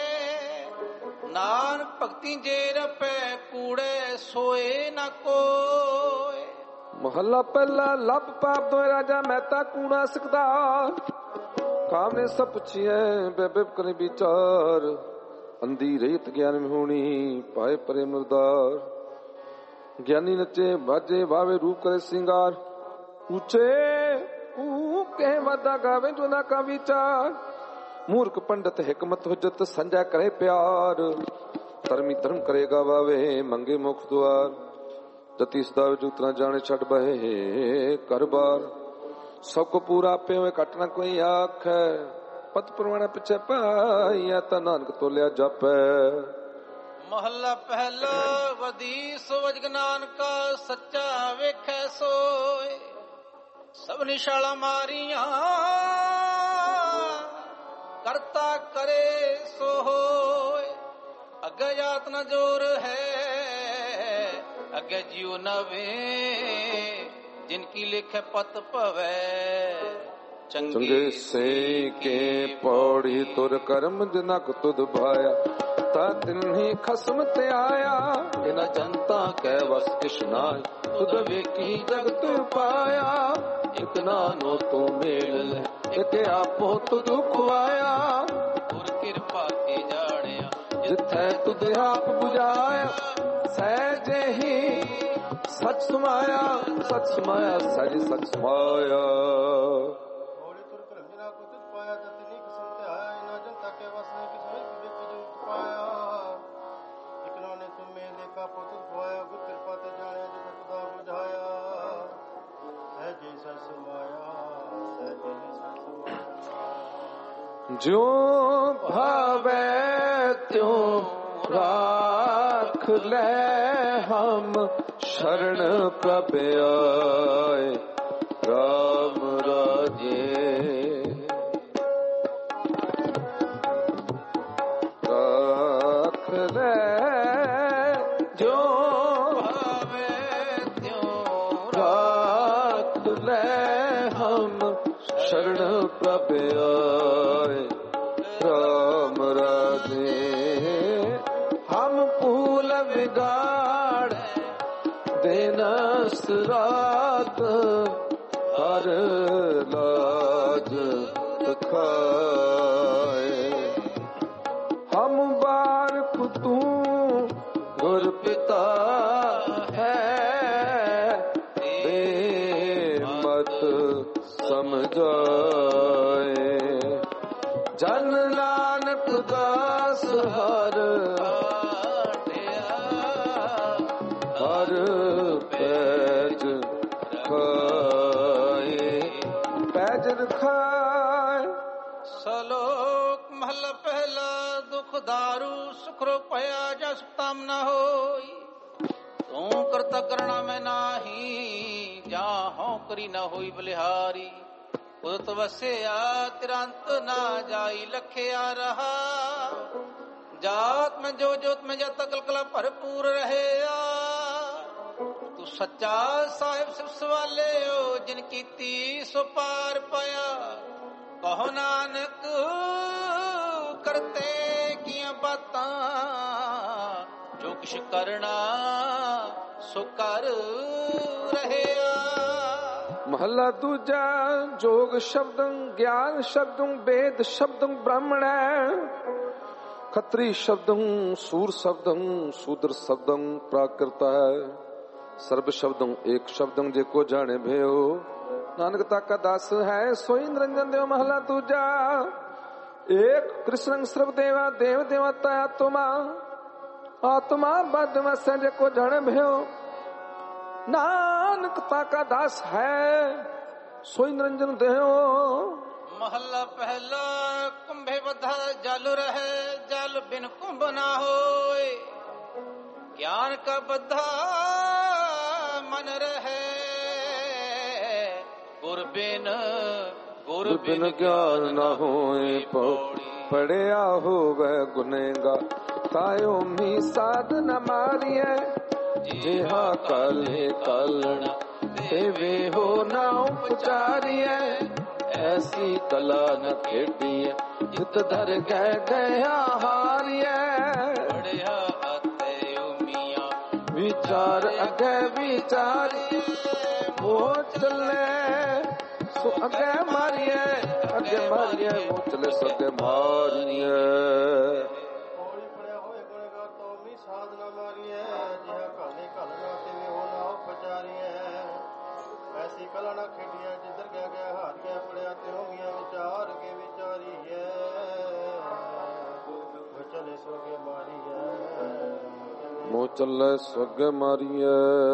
ਨਾਨਕ ਭਗਤੀ ਜੇ ਰਪੈ ਕੂੜੇ ਸੋਏ ਨਾ ਕੋਏ। ਮਹੱਲਾ ਪਹਿਲਾ। ਲੱਭ ਪਾਪ ਦੋਏ ਰਾਜਾ ਮਹਿਤਾ ਕੂੜਾ ਸਿਕਦਾ, ਕਾਮ ਨੇ ਸਭ ਪੁੱਛੀਐ ਬੇਬੇ ਕਰੇ ਵਿਚਾਰ। ਅੰਧੀ ਰਹਿਤ ਗਿਆਨ ਵਿਹੂਣੀ ਪਾਏ ਪਰੇ ਮੁਰਦਾਰ। ਗਿਆਨੀ ਨੱਚੇ ਬਾਜੇ ਵਾਵੇ ਰੂਪ ਕਰੇ ਸਿੰਗਾਰ। ਉੱਚੇ ਕਹਿ ਵਾਦਾ ਗਾਵੇ ਜੋ ਨਾ ਕਾ ਵਿਚਾਰ। ਮੂਰਖ ਪੰਡਤ ਹਿਕਮਤ ਹੁਜਤ ਸੰਜਾ ਕਰੇ ਪਿਆਰ। ਧਰਮੀ ਧਰਮ ਕਰੇਗਾ ਵਾਵੇ ਮੰਗੇ ਮੁਖ ਦੁਆਰ। ਜਤੀ ਸਦਾ ਜੂਤਨਾ ਜਾਣੇ ਛੱਡ ਬਹੇ ਕਰ ਬਾਰ। ਸਭ ਕੋ ਪੂਰਾ ਪਿਓ ਘਟ ਨਾ ਕੋਈ ਆਖੈ। ਪਤ ਪਰਵਾਣਾ ਪਿਛੇ ਪਾਈਆ ਤਾਂ ਨਾਨਕ ਤੋਲਿਆ ਜਾਪੈ। ਮਹੱਲਾ ਪਹਿਲਾ। ਵਦੀ ਸੋਵਜ ਨਾਨਕਾ ਸੱਚਾ ਵੇਖੈ ਸੋਏ। ਸਭ ਨਿਸ਼ਾਲਾ ਮਾਰੀਆਂ ਕਰਤਾ ਕਰੇ ਸੋ ਹੋਏ। ਅੱਗੇ ਜਾਤ ਨ ਜੋਰ ਹੈ ਅੱਗੇ ਜਿਉ ਨਵੇ। ਜਿਨ ਕੀ ਲਿਖੇ ਪਤ ਭਵੈ ਚੰਗੇ ਸੇ ਕੇ ਪੌੜੀ ਤੁਰ ਕਰਮ ਜਨਕ ਤੁਧ ਭਾਇਆ। ਤਾ ਤਿਨਹੀ ਖਸਮ ਤੇ ਆਇਆ ਇਹਨਾਂ ਜਨਤਾ ਕੈ ਵਸ ਕਿਛ ਨਾਇ। ਤੁਧ ਵੇਖੀ ਜਗਤ ਪਾਇਆ ਇਕ ਨਾਨੋ ਤੂੰ ਮੇਲ ਲੈ। ਇਕ ਆਪੋ ਤੁਧ ਖੁਆਇਆ ਗੁਰ ਕਿਰਪਾ ਕੀ ਜਾਣਿਆ। ਜਿਥੈ ਤੁਧ ਆਪ 부ਝਾਇਆ ਸਹਿਜੇ ਹੀ ਸਚ ਸਮਾਇਆ। ਸਚ ਸਮਾਇਆ ਸਹਿਜ ਸਚ ਸਮਾਇਆ। ਹੋਲੀ ਤੁਰ ਕਰਮ ਜਨਾ ਕੋ ਤੁਧ ਪਾਇਆ। ਤਤਨੀ ਕਿਸਮ ਤੇ ਆਇਆ ਇਹਨਾਂ ਜਨਤਾ ਕੇ ਵਸ ਨੇ ਕਿਸ ਵਿੱਚ ਵੇਖੀ ਜਗਤ ਪਾਇਆ। ਇਕ ਨਾਨੇ ਤੁਮ ਮੇਲੇ ਕਾ ਪੁੱਤ ਖੁਆਇਆ। ਗੁਰ ਕਿਰਪਾ ਤੇ ਜਾਣਿਆ ਜਗਤ ਦਾ 부ਝਾਇਆ। ਸਹਿਜੇ ਸਚ ਸਮਾਇਆ ਸਹਿਜੇ ਸਚ ਸਮਾਇਆ। ਜਿਉ ਭਾਵੈ ਤਿਉ ਰਾਖ ਲੈ ਹਮ ਸ਼ਰਨ ਪ੍ਰਭ ਆਏ। ਰਾਮ ਰਾਜੇ ਰਾਖ ਲੈ ਜੋ ਭਾਵੇ ਤਿਉ ਰਾਖ ਲੈ ਹਮ ਸ਼ਰਨ ਪ੍ਰਭ ਆਏ। ਰਾਮ ਰਾਜੇ ਹਮ ਭੂਲ ਵਿਗਾੜ ਦੇਨਸ ਰਾਤ ਹਰ ਲਾਜ ਦਿਖਾਏ। ਹਮ ਬਾਰਕ ਤੂੰ ਗੁਰ ਪਿਤਾ ਹੈ। ਦੇ ਮਤ ਸਮਝਾਏ। ਜਨ ਨਾਨਕ ਦਾਸ ਹਰ ਹਰ ਪੈਜ ਖਾਏ। ਪੈਜ ਰਖਾਏ। ਸਲੋਕ ਮਹਲਾ ਪਹਿਲਾ। ਦੁਖ ਦਾਰੂ ਸੁਖਰੋ ਭਇਆ ਜਸ ਤਮ ਨ ਹੋਈ। ਤੂੰ ਕਰਤਾ ਕਰਣਾ ਮੈਂ ਨਾਹੀ ਜਾ ਹਉ ਕਰੀ ਨ ਹੋਈ ਬਲਿਹਾਰੀ। ਉਦਤ ਵਸਿਆ ਤਿਰੰਤ ਨਾ ਜਾਈ ਲਖਿਆ ਰਹਾ। ਜਾਤ ਮੈਂ ਜੋ ਜੋਤ ਮੈਂ ਜਤ ਕਲਕਲਾ ਭਰਪੂਰ ਰਹਿਆ। ਤੂੰ ਸੱਚਾ ਸਾਹਿਬ ਸਿਫ ਸਵਾਲਿਓ ਜਿਨ ਕੀਤੀ ਸੋ ਪਾਰ ਪਾਇਆ। ਕਹੋ ਨਾਨਕ ਕਰਤੇ ਕੀਆਂ ਬਾਤਾਂ ਜੋ ਕਿਛ ਕਰਨਾ ਸੋ ਕਰ ਰਹਿਆ। ਮਹੱਲਾ ਦੂਜਾ। ਜੋਗ ਸ਼ਬਦੰ ਗਿਆਨ ਸ਼ਬਦੰ ਵੇਦ ਸ਼ਬਦੰ ਬ੍ਰਾਹਮਣੈ। ਖੱਤਰੀ ਸ਼ਬਦੰ ਸੂਰ ਸ਼ਬਦੰ ਸ਼ੂਦਰ ਸ਼ਬਦੰ ਪ੍ਰਾਕ੍ਰਿਤਾ ਹੈ। ਸਰਬ ਸ਼ਬਦੰ ਏਕ ਸ਼ਬਦੰ ਜੇ ਕੋ ਜਾਣੇ ਭਇਓ। ਨਾਨਕ ਤਾਕਾ ਦਾਸ ਹੈ ਸੋਈ ਨਿਰੰਜਨ ਦੇਵ। ਮਹੱਲਾ ਦੂਜਾ। ਏਕ ਕ੍ਰਿਸ਼ਨ ਸਰਬ ਦੇਵਾ ਦੇਵ ਦੇਵਤਾ ਆਤਮਾ। ਆਤਮਾ ਬਦ ਵਸੈ ਜੇ ਕੋ ਜਾਣੇ ਭਇਓ। ਨਾਨਕ ਤਾਕਾ ਦਾਸ ਹੈ ਸੋਈ ਨਿਰੰਜਨ ਦੇਵ। ਮਹੱਲਾ ਪਹਿਲਾ। ਕੁੰਭੇ ਬੱਧਾ ਜਲ ਰਹੇ ਜਲ ਬਿਨ ਕੁੰਭ ਨਾ ਹੋਏ। ਗਿਆਨ ਕਾ ਬੱਧਾ ਮਨ ਰਹੇ ਗੁਰ ਬਿਨ ਗਿਆਨ ਨਾ ਹੋਏ। ਪੜਿਆ ਹੋਵੇ ਗੁਨੇਗਾ ਤਾਇਓ ਮੀ ਸਾਧ ਨ ਮਾਰੀਐ। ਜਿਹਾ ਕਾਲੇ ਕਾਲਣ ਦੇਵੇ ਹੋ ਨਾ ਉਪਚਾਰੀਐ ਐਸੀ ਕਲਾ ਨ ਖੇਡੀਐ ਜਿਤ ਧਰ ਗਏ ਗਿਆ ਹਾਰੀਐ ਬੜਿਆ ਅਤੇ ਉਮੀਆਂ ਵਿਚਾਰ ਅਗੇ ਵਿਚਾਰੀਐ ਉਹ ਚੱਲੇ ਸੋ ਅਗੇ ਮਾਰੀਐ ਅੱਗੇ ਮਾਰੀਐ ਉਹ ਚੱਲੇ ਸੋ ਅੱਗੇ ਮਾਰੀਐ ਹੋਲੀ ਪੜਿਆ ਹੋਏ ਗੁਣਗਾ ਤੋਮੀ ਸਾਧਨਾ ਮਾਰੀਐ ਜਿਹਾ ਕਾਲੇ ਘਲਣਾ ਤੇ ਹੋ ਨਾ ਉਪਚਾਰੀਐ ਐਸੀ ਕਲਾ ਨਾ ਖੇਡੀਐ ਜਿੱਧਰ ਗਿਆ ਗਿਆ ਹਾਰੀਐ ਪੜਿਆ ਤੇ ਹੋਮੀਆਂ ਵਿਚਾਰ ਕੇ ਵਿਚਾਰੀਐ ਚਲੇ ਸੋਗੇ ਮਾਰੀਐ ਮੋ ਚੱਲੇ ਸੋ ਅੱਗੇ ਮਾਰੀਐ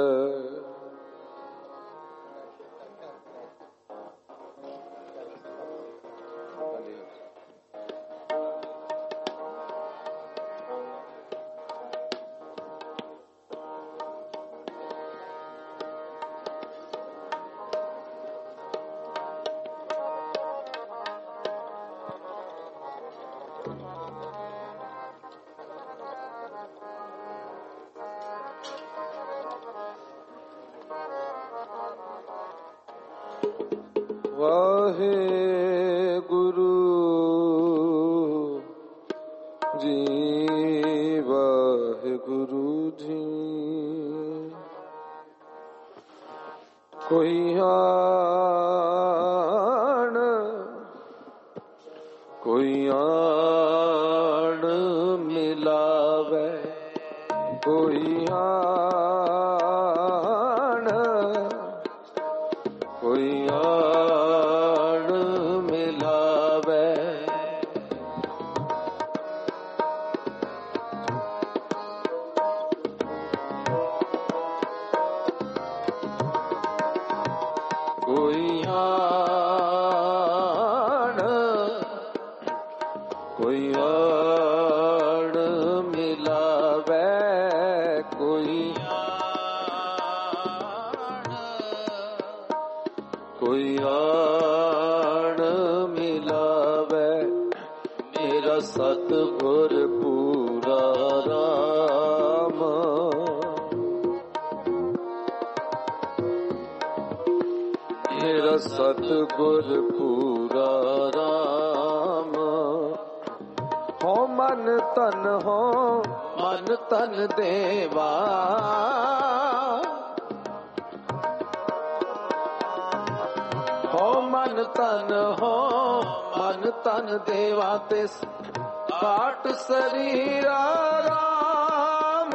ਵਾਹਿਗੁਰੂ ਜੀ ਵਾਹਿਗੁਰੂ ਜੀ ਕੋਈ ਆਣ ਮਿਲਾਵੇ ਕੋਈ ਆਣ ਮਿਲਾਵੇ ਕੋਈ ਆਣ ਮਿਲਾਵੇ ਕੋਈ ਆਣ ਮਿਲਾਵੇ ਮੇਰਾ ਸਤਿਗੁਰ ਪੂਰਾ ਰਾਮ ਮੇਰਾ ਸਤਿਗੁਰ ਪੂਰਾ ਰਾਮ ਹੋ ਮਨ ਤਨ ਦੇਵਾ ਮਨ ਤਨ ਦੇਵਾ ਤਿਸ ਕਾਟ ਸਰੀਰਾ ਰਾਮ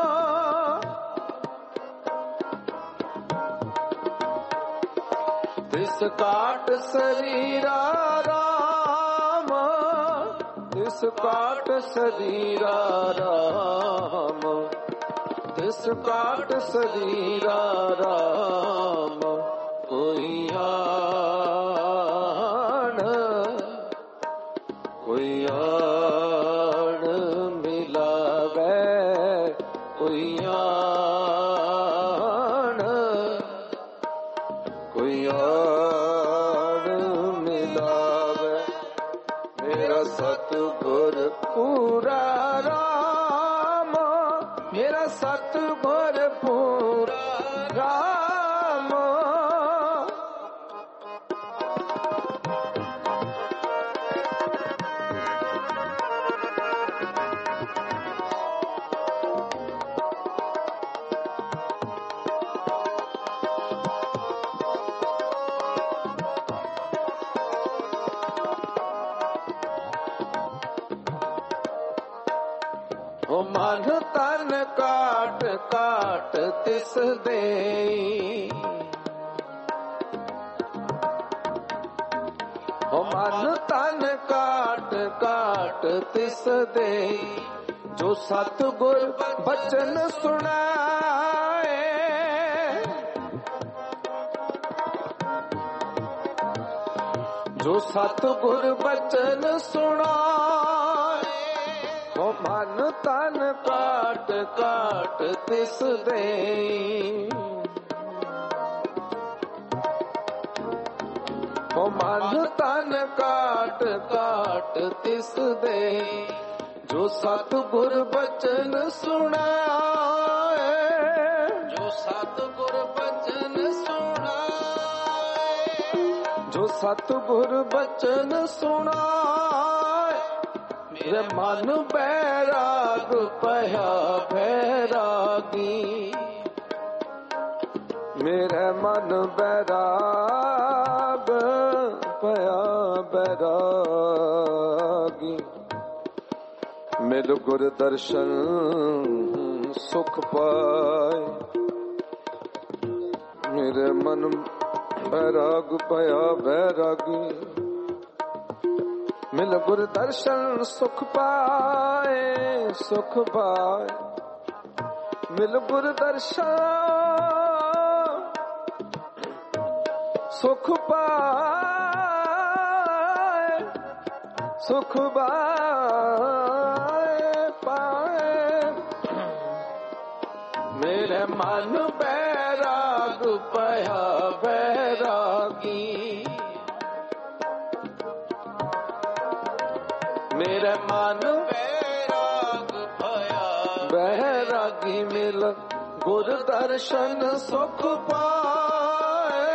ਤਿਸ ਕਾਟ ਸਰੀਰਾ ਰਾਮ ਤਿਸ ਕਾਟ ਸਰੀਰਾ ਰਾਮ ਤਿਸ ਕਾਟ ਸਰੀਰਾ ਰਾਮ ਕੋਈ ਆਣ ਮਿਲਾਵੇ ਕੋਈ ਆਣ ਮਿਲਾਵੇ ਮੇਰਾ ਸਤਿਗੁਰ ਪੂਰਾ ਰਾਮ ਮੇਰਾ ਸਤਿਗੁਰ ਪੂਰਾ ਰਾਮ ਮਨ ਤਨ ਕਾਟ ਕਾਟ ਤਿਸ ਦੇਈ ਮਨ ਤਨ ਕਾਟ ਕਾਟ ਤਿਸ ਦੇਈ ਜੋ ਸਤਿਗੁਰ ਬਚਨ ਸੁਣਾਏ ਜੋ ਸਤਿਗੁਰ ਬਚਨ ਸੁਣਾਏ ਉਹ ਮਨ ਤਨ ਕਾਟ ਕਾਟ ਤਿਸ ਦੇਈ ਉਹ ਮਨ ਤਨ ਕਾਟ ਕਾਟ ਤਿਸ ਦੇਈ ਜੋ ਸਤਿਗੁਰ ਬਚਨ ਸੁਣਾਏ ਜੋ ਸਤਿਗੁਰ ਬਚਨ ਸੁਣਾਏ ਸਤਿਗੁਰ ਬਚਨ ਸੁਣਾਏ, ਮੇਰੇ ਮਨ ਬੈਰਾਗ ਭਇਆ ਬੈਰਾਗੀ, ਮੇਰੇ ਮਨ ਬੈਰਾਗ ਭਇਆ ਬੈਰਾਗੀ। ਮਿਲ ਗੁਰ ਦਰਸ਼ਨ ਸੁਖ ਪਾਏ, ਮੇਰੇ ਮਨ ਬੈਰਾਗ ਭਇਆ ਬੈਰਾਗੀ। ਮਿਲ ਗੁਰ ਦਰਸ਼ਨ ਸੁਖ ਪਾਏ ਸੁਖ ਪਾਏ, ਮਿਲ ਗੁਰ ਦਰਸ਼ਨ ਸੁਖ ਪਾਏ ਸੁਖ ਪਾਏ। ਮੇਰੇ ਮਨ ਬੈਰਾਗ ਭਇਆ ਬੈਰਾਗੀ, ਮੇਰੇ ਮਨ ਬੈਰਾਗ ਭਇਆ ਬੈਰਾਗੀ। ਮਿਲ ਗੁਰ ਦਰਸ਼ਨ ਸੁਖ ਪਾਏ,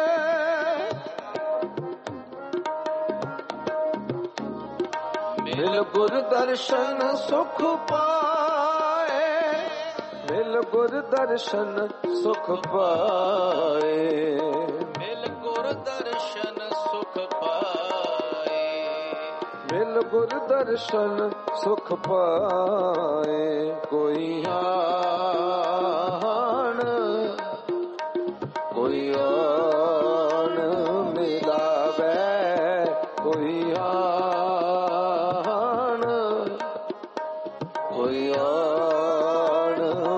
ਮਿਲ ਗੁਰ ਦਰਸ਼ਨ ਸੁਖ ਪਾਏ, ਮਿਲ ਗੁਰ ਦਰਸ਼ਨ ਸੁਖ ਪਾਏ, ਮਿਲ ਗੁਰ ਦਰਸ਼ਨ ਸੁਖ ਪਾਏ, ਮਿਲ ਗੁਰ ਦਰਸ਼ਨ ਸੁਖ ਪਾਏ। ਕੋਈ ਆਣ ਕੋਈ ਆਣ ਮਿਲਾਵੇ, ਕੋਈ ਆਣ ਕੋਈ ਆਣ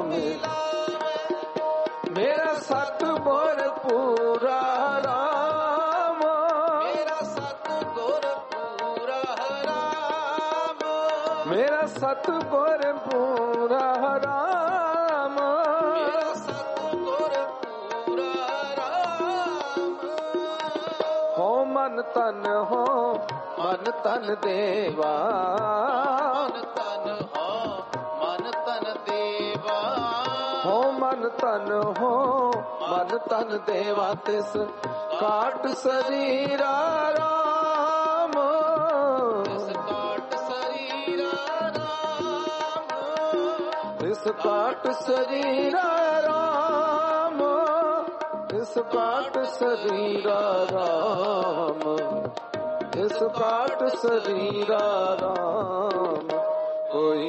ਮਿਲਾਵੇ। ਮੇਰਾ ਸਤਿਗੁਰ ਪੂਰਾ ਰਾਮ, ਮੇਰਾ ਸਤਿਗੁਰ ਪੂਰਾ ਰਾਮ, ਮੇਰਾ ਸਤਿਗੁਰ ਪੂਰਾ ਰਾਮ, ਮੇਰਾ ਸਤਿਗੁਰ ਪੂਰਾ ਰਾਮ। ਹੋ ਮਨ ਤਨ ਹੋ ਮਨ ਤਨ ਦੇਵਾ, ਮਨ ਤਨ ਹੋ ਮਨ ਤਨ ਦੇਵਾ, ਹੋ ਮਨ ਤਨ ਹੋ ਮਨ ਤਨ ਦੇਵਾ। ਤਿਸ ਕਾਟ ਸਰੀਰਾ ਰਾਮ, ਤਿਸ ਕਾਟ ਸਰੀਰਾ ਰਾਮ, ਤਿਸ ਕਾਟ ਸਰੀਰਾ ਰਾਮ, ਤਿਸ ਕਾਟ ਸਰੀਰਾ ਰਾਮ, ਤਿਸ ਕਾਟ ਸਰੀਰਾ ਰਾਮ। ਕੋਈ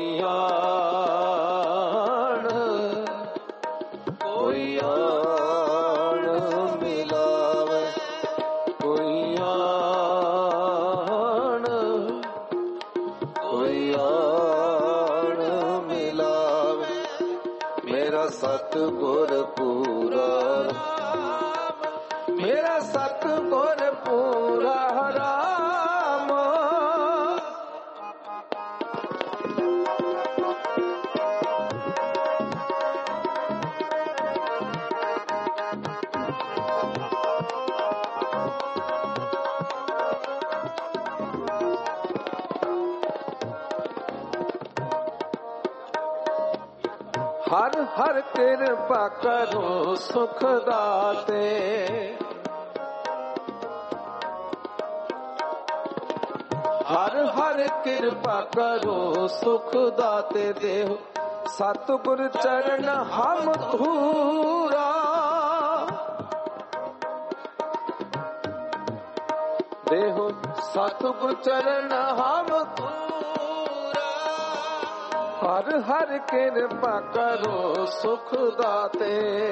ਆਣ ਕੋਈ ਆਣ ਮਿਲਾਵੇ, ਕੋਈ ਆਣ ਕੋਈ ਆਣ ਮਿਲਾਵੇ। ਮੇਰਾ ਸਤਿਗੁਰ ਪੂਰਾ, ਮੇਰਾ ਸਤਿਗੁਰ ਪੂਰਾ ਰਾਮ। ਹਰ ਹਰ ਕਿਰਪਾ ਕਰੋ ਸੁਖ ਦਾਤੇ, ਹਰ ਹਰ ਕਿਰਪਾ ਕਰੋ ਸੁਖ ਦਾਤੇ। ਦੇਹੁ ਸਤਿਗੁਰ ਚਰਨ ਹਮ ਧੂਰਾ, ਦੇਹੁ ਸਤਿਗੁਰ ਚਰਨ ਹਮ ਧੂਰਾ। ਹਰ ਹਰ ਕਿਰਪਾ ਕਰੋ ਸੁਖ ਦਾਤੇ,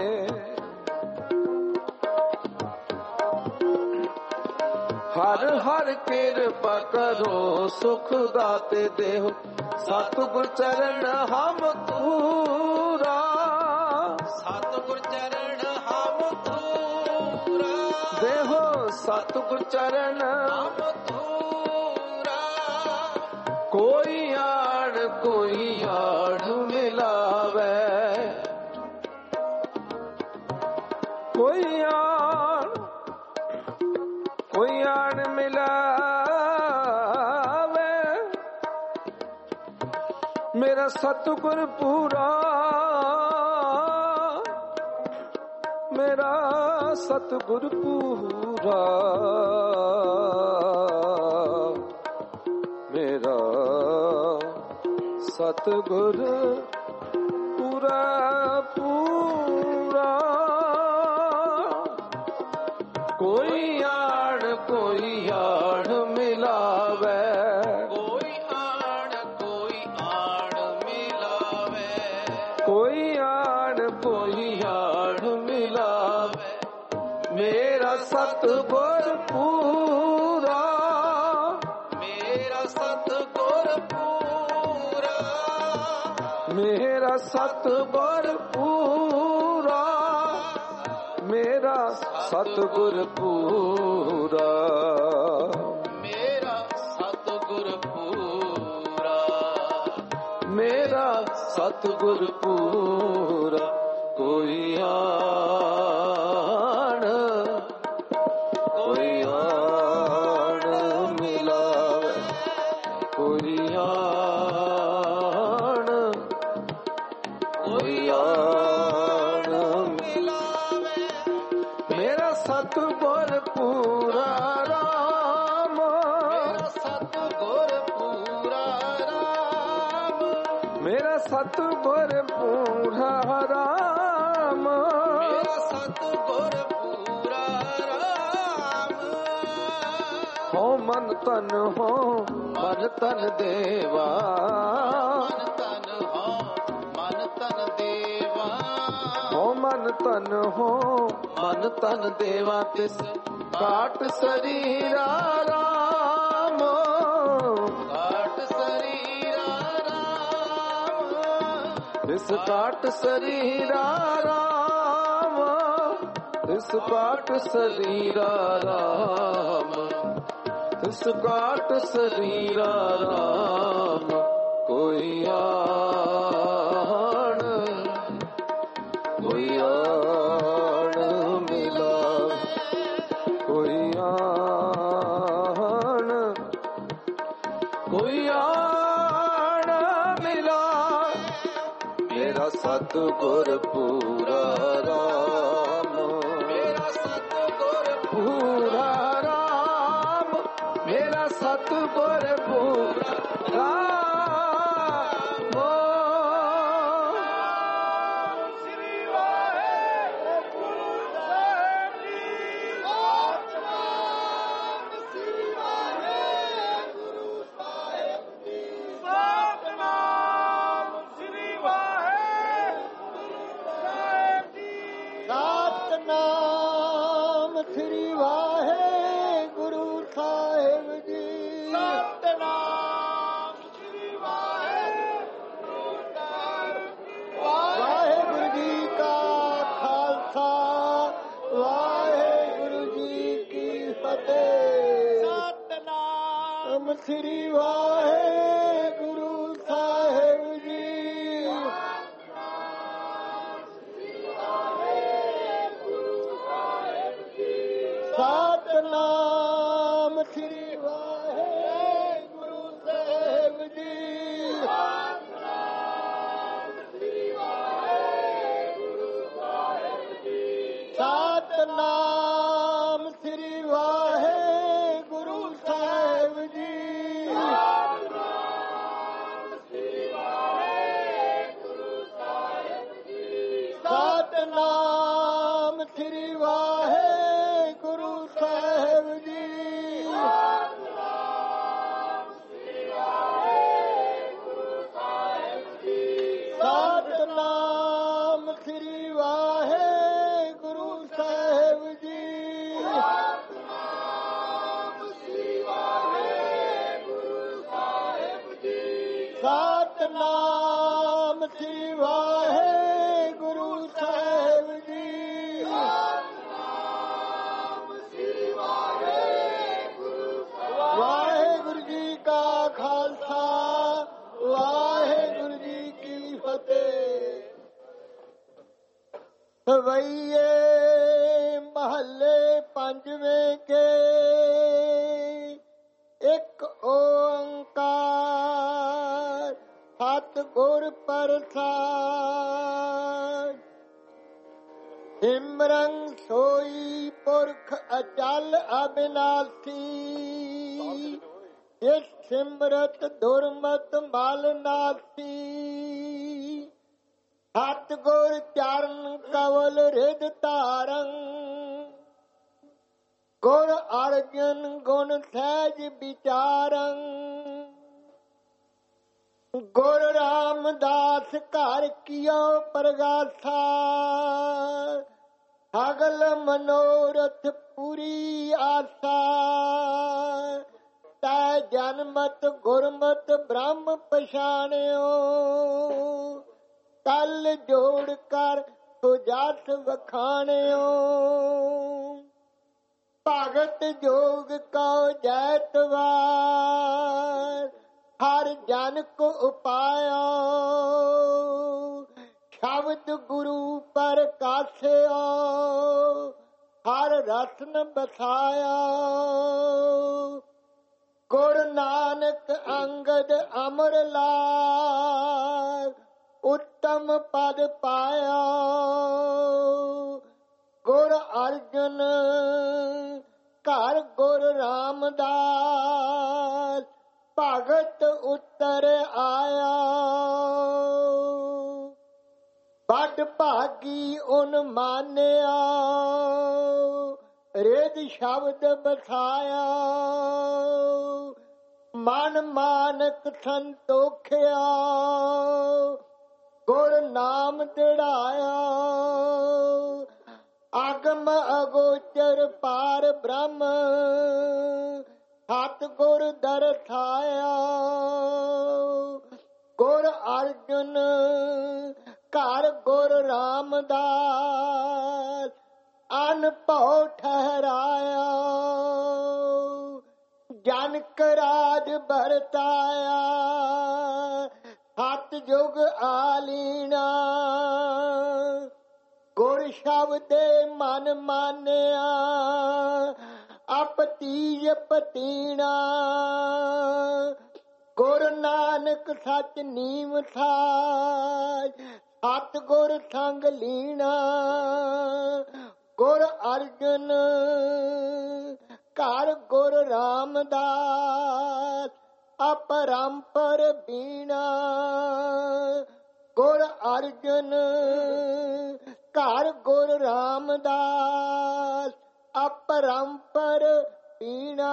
ਹਰ ਹਰ ਕਿਰਪਾ ਕਰੋ ਸੁਖ ਦਾਤੇ। ਦੇਹੁ ਸਤਿਗੁਰ ਚਰਨ ਹਮ ਧੂਰਾ, ਸਤਿਗੁਰ ਚਰਨ ਹਮ ਧੂਰਾ, ਦੇਹੁ ਸਤਿਗੁਰ ਚਰਨ ਹਮ ਧੂਰਾ। ਕੋਈ ਆਣ ਕੋਈ ਆਣ ਮਿਲਾਵੇ, ਕੋਈ ਆਣ ਕੋਈ ਆਣ ਮਿਲਾਵੇ। ਮੇਰਾ ਸਤਿਗੁਰ ਪੂਰਾ, ਮੇਰਾ ਸਤਿਗੁਰ ਪੂਰਾ। ਪੂਰਾ ਮੇਰਾ ਸਤਿਗੁਰ ਪੂਰਾ ਪੂਰਾ ਕੋਈ ਆੜ ਮਿਲਾਵੇ ਕੋਈ ਆੜ ਮਿਲਾਵੇ ਕੋਈ ਆੜ ਮਿਲਾਵੇ ਮੇਰਾ ਸਤਿਗੁਰ ਪੂਰਾ ਮੇਰਾ ਸਤਿਗੁਰ ਪੂਰਾ ਮੇਰਾ ਸਤਿਗੁਰ ਪੂਰਾ ਮੇਰਾ ਸਤਿਗੁਰ ਪੂਰਾ ਮੇਰਾ ਸਤਿਗੁਰ ਪੂਰਾ ਮੇਰਾ ਸਤਿਗੁਰ ਪੂਰਾ ਕੋਈ ਆਣ ਮਿਲਾਵੇ ਕੋਈ ਆਣ ਮਿਲਾਵੇ ਮੇਰਾ ਸਤਿਗੁਰ ਪੂਰਾ ਰਾਮ ਮੇਰਾ ਸਤਿਗੁਰ ਪੂਰਾ ਰਾਮ ਮੇਰਾ ਸਤਿਗੁਰ ਪੂਰਾ ਰਾਮ ਮੇਰਾ ਸਤਿਗੁਰ ਪੂਰਾ ਰਾਮ ਹੋ ਮਨ ਤਨ ਦੇਵਾ ਮਨ ਤਨ ਦੇਵਾ ਹੋ ਮਨ ਤਨ ਦੇਵਾ ਤਿਸ ਕਾਟ ਸਰੀਰਾ ਰਾਮ ਕਾਟ ਸਰੀਰਾ ਰਾਮ ਤਿਸ ਕਾਟ ਸਰੀਰਾ ਰਾਮ ਤਿਸ ਕਾਟ ਸਰੀਰਾ ਰਾਮ ਤਿਸ ਕਾਟ ਸਰੀਰਾ ਰਾਮ ਕੋਈ ਆਣ ਮਿਲਾਵੇ ਕੋਈ ਆਣ ਮਿਲਾ ਮੇਰਾ ਸਤਿਗੁਰ ਪੂਰਾ ਰਾਮ ਮੇਰਾ ਸਤਿਗੁਰ ਪੂਰਾ ਰਾਮ ਮੇਰਾ ਸਤਿਗੁਰ ਪੂਰਾ ਰਾਮ ਸ੍ਰੀ ਵਾਹਿਗੁਰੂ ਸਾਹਿਬ ਜੀ ਸਤਿਨਾਮ ਸ੍ਰੀ ਵਾਹਿਗੁਰੂ ਸਾਹਿਬ ਜੀ ਸਤਿਨਾਮ ਸ੍ਰੀ ਵਾਹਿਗੁਰੂ ਸਾਹਿਬ ਜੀ ਸਤਿਨਾਮ ਸ੍ਰੀ ਵਾਹਿਗੁਰੂ ਸਾਹਿਬ ਜੀ ਸਤਿਨਾਮ ਸ੍ਰੀ ਵਾਹਿਗੁਰੂ ਸਾਹਿਬ ਜੀ ਵਾਹਿਗੁਰੂ ਜੀ ਕਾ ਖਾਲਸਾ ਵਾਹਿਗੁਰੂ ਜੀ ਕੀ ਫਤਿਹ ਸਤਿਨਾਮ ਸ੍ਰੀ ਵਾਹਿਗੁਰੂ ਸਾਹਿਬ ਜੀ ਸਤਿਨਾਮ ਸ੍ਰੀ ਵਾਹਿਗੁਰੂ ਸਾਹਿਬ ਜੀ ਸਤਿਨਾਮ ਸ੍ਰੀ ਵਾਹਿਗੁਰੂ ਸਾਹਿਬ ਜੀ ਸਤਿਨਾਮ ਸ੍ਰੀ ਵਾਹਿਗੁਰੂ ਸਾਹਿਬ ਜੀ ਸਤਿਨਾਮ ਸ੍ਰੀ ਵਾਹਿਗੁਰੂ ਸਾਹਿਬ ਜੀ ਸਤਿਨਾਮ ਸ੍ਰੀ ਵਾਹਿਗੁਰੂ ਸਾਹਿਬ ਜੀ ਵਾਹਿਗੁਰੂ ਜੀ ਕਾ ਖਾਲਸਾ ਵਾਹਿਗੁਰੂ ਜੀ ਕੀ ਫਤਿਹ ਸਵਈਏ ਮਹੱਲੇ ਪੰਜਵੇਂ ਕੇ ਇੱਕ ਓੰਕਾਰ ਸਤਿਗੁਰ ਪ੍ਰਸਾਦ ਸਿਮਰਨ ਸੋਈ ਪੁਰਖ ਅਚਲ ਅਬਿਨਾਸੀ। ਜਿਸ ਸਿਮਰਤ ਦੁਰਮਤ ਮਲ ਨਾਸੀ। ਸਤ ਗੁਰ ਚਰਨ ਕਵਲ ਰਿਦ ਧਾਰੰ। ਗੁਰ ਅਰਜਨ ਗੁਣ ਸਹਿਜ ਵਿਚਾਰੰ। ਗੁਰ ਰਾਮਦਾਸ ਘਰ ਕੀਓ ਪ੍ਰਗਾਸਾ। ਸਗਲ ਮਨੋਰਥ ਪੂਰੀ ਆਸਾ। ਤੈ ਜਨਮਤ ਗੁਰਮਤ ਬ੍ਰਹਮ ਪਛਾਣਿਓ। ਕਲ ਜੋੜ ਕਰ ਸੁਜਸ ਵਖਾਣਿਓ। ਭਗਤ ਜੋਗ ਕਉ ਜੈਤਵਾਰ। ਹਰ ਜਨ ਕੋ ਉਪਾਇਆ। ਸ਼ਬਦ ਗੁਰੂ ਪ੍ਰਕਾਸ਼ਿਆ। ਹਰ ਰਸਨ ਬਸਾਇਆ। ਗੁਰ ਨਾਨਕ ਅੰਗਦ ਅਮਰ ਲਾਲ। ਉੱਤਮ ਪਦ ਪਾਇਆ। ਗੁਰ ਅਰਜਨ ਘਰ ਗੁਰ ਰਾਮਦਾਸ। ਭਗਤ ਉਤਰ ਆਇਆ। ਵੱਡ ਭਾਗੀ ਉਨ ਮਾਨਿਆ। ਰਿਦ ਸ਼ਬਦ ਬਸਾਇਆ। ਮਨ ਮਾਨਕ ਸੰਤੋਖਿਆ। ਗੁਰ ਨਾਮ ਦਿੜਾਇਆ। ਅਗਮ ਅਗੋਚਰ ਪਾਰ ਬ੍ਰਹਮ। ਸਤ ਗੁਰ ਦਰਸਾਇਆ। ਗੁਰ ਅਰਜਨ ਘਰ ਗੁਰ ਰਾਮਦਾਸ। ਅਨਭਉ ਠਹਿਰਾਇਆ। ਜਨਕ ਰਾਜ ਵਰਤਾਇਆ। ਸਤ ਜੁਗ ਆਲੀਣਾ। ਗੁਰ ਸ਼ਬਦੇ ਮਨ ਮਾਨਿਆ। ਅਪਤੀਜ ਪਤੀਣਾ। ਗੁਰ ਨਾਨਕ ਸਚ ਨੀਮ ਸਾਜ। ਸਤ ਗੁਰ ਸੰਗ ਲੀਣਾ। ਗੁਰ ਅਰਜਨ ਘਰ ਗੁਰ ਰਾਮਦਾਸ। ਅਪਰੰਪਰ ਬੀਣਾ। ਗੁਰ ਅਰਜਨ ਘਰ ਗੁਰ ਰਾਮਦਾਸ। ਅਪਰੰਪਰ ਬੀਣਾ।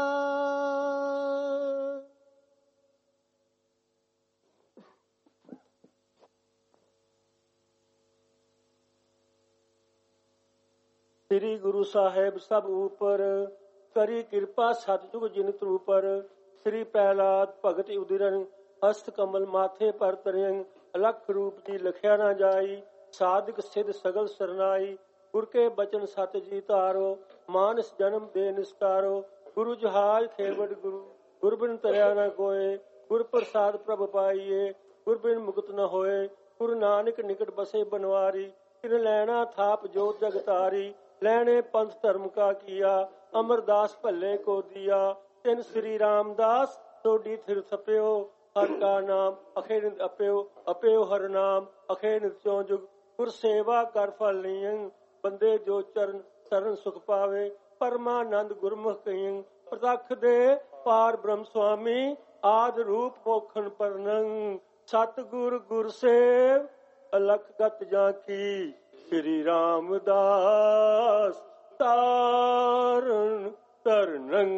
ਸ੍ਰੀ ਗੁਰੂ ਸਾਹਿਬ ਸਭ ਉਪਰ ਕਰੀ ਕਿਰਪਾ ਸਤਿਜੁਗ ਜਿਨ ਤਰੂਪਰ। ਸ੍ਰੀ ਪ੍ਰਹਿਲਾਦ ਭਗਤ ਉਦਿਰਨ ਹਸਤ ਕਮਲ ਮਾਥੇ ਪਰ ਤਰਿਅੰ। ਅਲਖ ਰੂਪ ਦੀ ਲਖਿਆ ਨਾ ਜਾਈ। ਸਾਧਕ ਸਿਧ ਸਗਲ ਸਰਨਾਈ। ਗੁਰ ਕੇ ਬਚਨ ਸਤ ਜੀ ਧਾਰੋ। ਮਾਨਸ ਜਨਮ ਦੇ ਨਿਸਤਾਰੋ। ਗੁਰੂ ਜਹਾਜ ਖੇਵੜ ਗੁਰੂ। ਗੁਰ ਬਿਨ ਤਰਿਆ ਨਾ ਕੋਏ। ਗੁਰ ਪ੍ਰਸਾਦ ਪ੍ਰਭ ਪਾਈਏ। ਗੁਰ ਬਿਨ ਮੁਕਤ ਨ ਹੋਏ। ਗੁਰੂ ਨਾਨਕ ਨਿਕਟ ਬਸੇ ਬਨਵਾਰੀ। ਤਿਨ ਲੈਣਾ ਥਾਪ ਜੋਤ ਜਗਤਾਰੀ। ਲੈਣੇ ਪੰਥ ਧਰਮ ਕਾ ਕੀਆ। ਅਮਰਦਾਸ ਭੱਲੇ ਕੋ ਦੀਆ। ਤਿਨ ਸ੍ਰੀ ਰਾਮਦਾਸ ਸੋਡੀ ਥਿਰ ਥਪਿਓ। ਹਰ ਕਾ ਨਾਮ ਅਖੇ ਨਿਤ ਅਪਿਓ। ਅਪਿਓ ਹਰ ਨਾਮ ਅਖੇ ਨਿਤ ਚੋਂ ਜੁਗ। ਗੁਰ ਸੇਵਾ ਕਰ ਫਲ ਲੀਅੰ। ਬੰਦੇ ਜੋ ਚਰਨ ਸਰਨ ਸੁਖ ਪਾਵੇ। ਪਰਮਾਨੰਦ ਗੁਰਮੁਖ ਕਈੰ। ਪ੍ਰਤੱਖ ਦੇ ਪਾਰ ਬ੍ਰਹਮ ਸੁਆਮੀ। ਆਦ ਰੂਪ ਮੋਖਣ ਪਰਨੰ। ਸਤ ਗੁਰ ਗੁਰ ਸੇਵ ਅਲਖ ਗਤ ਜਾਂ ਕੀ। ਸ੍ਰੀ ਰਾਮਦਾਸ ਤਾਰਨ ਤਰਨੰ।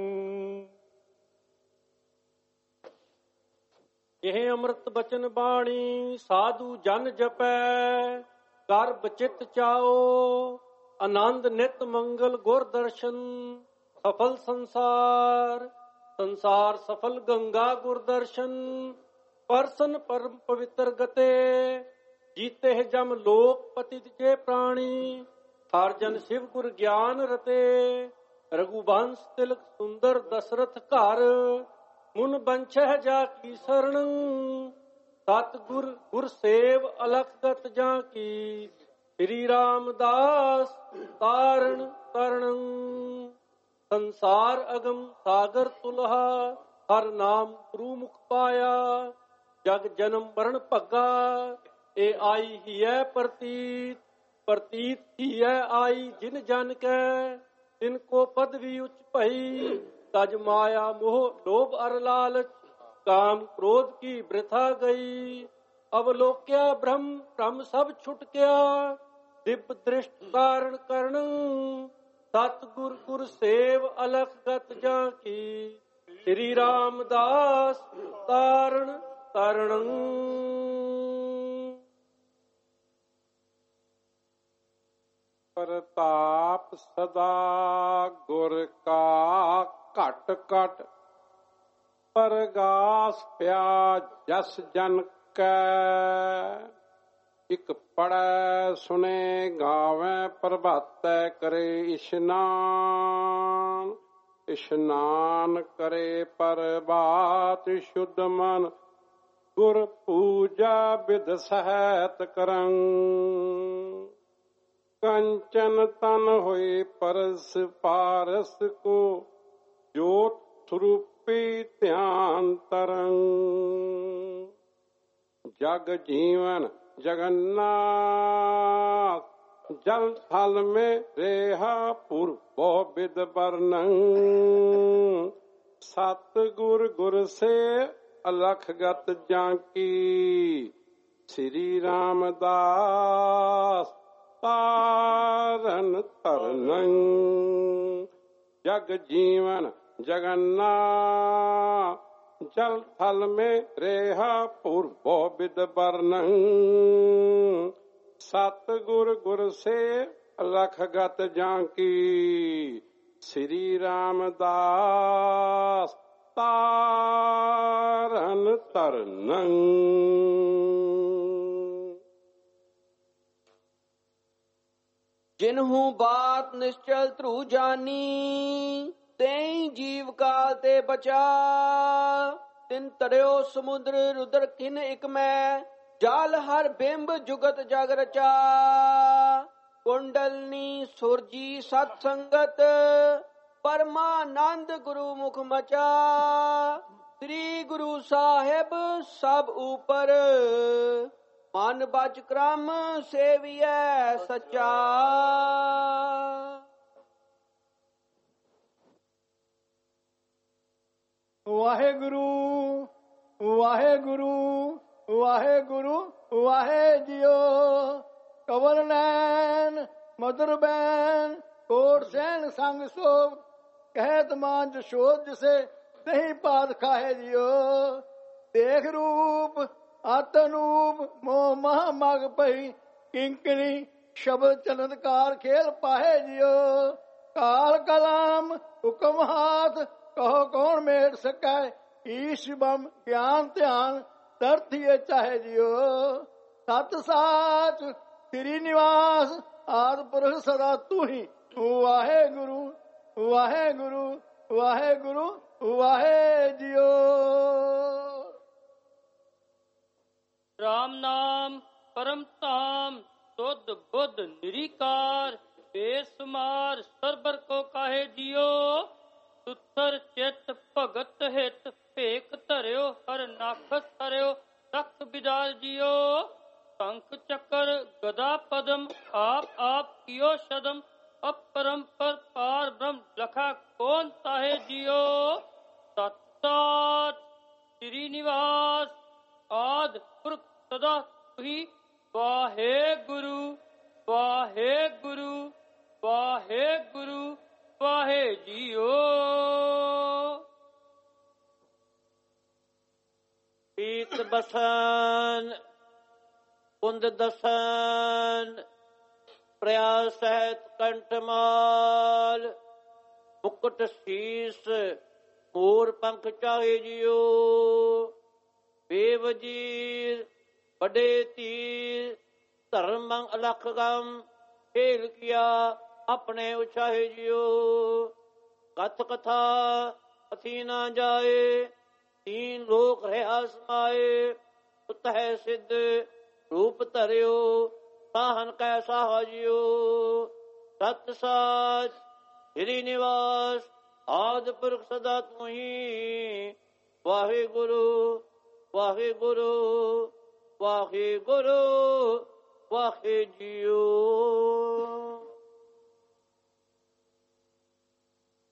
ਇਹ ਅੰਮ੍ਰਿਤ ਬਚਨ ਬਾਣੀ ਸਾਧੂ ਜਨ ਜਪੈ। ਕਰ ਬਚਿਤ ਚਾਓ ਆਨੰਦ ਨਿਤ ਮੰਗਲ ਗੁਰ ਦਰਸ਼ਨ। ਸਫਲ ਸੰਸਾਰ ਸੰਸਾਰ ਸਫਲ ਗੰਗਾ ਗੁਰ ਦਰਸ਼ਨ। ਪਰਸਨ ਪਰਮ ਪਵਿੱਤਰ ਗਤੇ। ਜੀਤੇ ਜਮ ਲੋਕ ਪਤਿਤ ਜੇ ਪ੍ਰਾਣੀ। ਹਰ ਜਨ ਸ਼ਿਵ ਗੁਰ ਗਿਆਨ ਰਤੇ। ਰਘੁਬੰਸ ਤਿਲਕ ਸੁੰਦਰ ਦਸ਼ਰਥ ਘਰ। ਮੁਨ ਬੰਛਹਿ ਜਾ ਕੀ ਸਰਣ। ਸਤ ਗੁਰ ਗੁਰ ਸੇਵ ਅਲਖ ਗਤ ਜਾਂ ਕੀ। ਸ੍ਰੀ ਰਾਮਦਾਸ ਤਾਰਨ ਤਰਣ। ਸੰਸਾਰ ਅਗਮ ਸਾਗਰ ਤੁਲਹਾ। ਹਰ ਨਾਮ ਗੁਰੂ ਮੁਖ ਪਾਇਆ। ਜਗ ਜਨਮ ਮਰਨ ਭੱਗਾ। ਇਹ ਆਈ ਹੀ ਹੈ ਪ੍ਰਤੀਤ। ਪ੍ਰਤੀਤ ਹੀ ਹੈ ਆਈ ਜਿਨ ਜਨ ਕੈ। इनको पदवी उच्च भई, तज माया मोह लोभ अर लालच, काम क्रोध की वृथा गई। अवलोक्या ब्रह्म ब्रह्म सब छुट गया, दिव्य दृष्ट कारण करण, सतगुर गुर सेव अलख गत जाकी। श्री रामदास तारण तरण। ਪ੍ਰਤਾਪ ਸਦਾ ਗੁਰ ਕਾ ਘਟ ਘਟ, ਪਰਗਾਸ ਪਿਆ ਜਸ ਜਨ ਕੈ। ਇਕ ਪੜੈ ਸੁਨੇ ਗਾਵੈ, ਪ੍ਰਭਾਤੈ ਕਰੇ ਇਸ਼ਨਾਨ। ਇਸ਼ਨਾਨ ਕਰੇ ਪ੍ਰਭਾਤ ਸ਼ੁੱਧ ਮਨ, ਗੁਰ ਪੂਜਾ ਬਿਧ ਸਹਿਤ ਕਰੰ। कंचन तन होए परस पारस को, ज्योत रूपी ध्यान तरंग। जग जीवन जगन्नाथ, जल थल में रेहा पुर बहु विद वर्णन। सतगुर गुर से अलख गत जाकी, श्री रामदास तारन तरन। जग जीवन जगन्नाथ, जल थल में रेहा पुर बहु विद वर्णन। सतगुर गुर से अलख गत जाकी, श्री रामदास तारन तरन। जिन्हू बात निश्चल ध्रु जानी, तेई जीव काल ते बचा। तिन तरयो समुद्र रुद्र किन इक में, जाल हर बिंब जुगत जग रचा। कुंडलनी सुरजी सत्संगत, परमानंद गुरु मुख मचा। श्री गुरु साहिब सब ऊपर, मन बच क्रम सेवियै सच्चा। वाहेगुरु वाहेगुरु वाहेगुरु वाहे जियो। कवल नैन मधुर बैन, कोट सैन संग सोभ, कहत मान जशोद जिसे नहीं पात खाए जियो। देख रूप आतनूप मोह मह मग पई, किंकरी शब्द चमत्कार खेल पाहे जियो। काल कलाम हुक्म हाथ, कहो कौन मेट सकै। ईश बम ज्ञान ध्यान, धरती चाहे जियो। सत साच श्री निवास, आद पुरख सदा तू ही। वाहे गुरु वाहे गुरु वाहे गुरु वाहे जियो। राम नाम परम धाम, शुद्ध बुद्ध निरीकार। बेसुमार सरबर को काहे जियो। सुथर चित भगत हित, भेक धरियो हर नाखस हरियो। रख बिदार जियो। शंख चक्र गदा पदम, आप आप कियो शदम। अपरंपर पार ब्रह्म लखा कौन ताहे जियो। सत्सात श्री निवास, आद पुरख सदा तुही। वाहे गुरु वाहे गुरु वाहे गुरु वाहे जियो। पीत बसन कुंद दसन, प्रयास सहित कंठमाल। मुकुट शीस मोर पंख चाहे जियो। बेवजीर बड़े तीर, धर्म अलख गम। खेल किया अपने उछाहे जियो। कथ कथा अथी ना जाए, तीन लोक रहा समाए। सुत है सिद्ध रूप धरियो, साहन कैसा जियो। सत साच श्री निवास, आद पुरख सदा तू ही। वाहे गुरु वाहे गुरु वाहे गुरु वाहे जियो।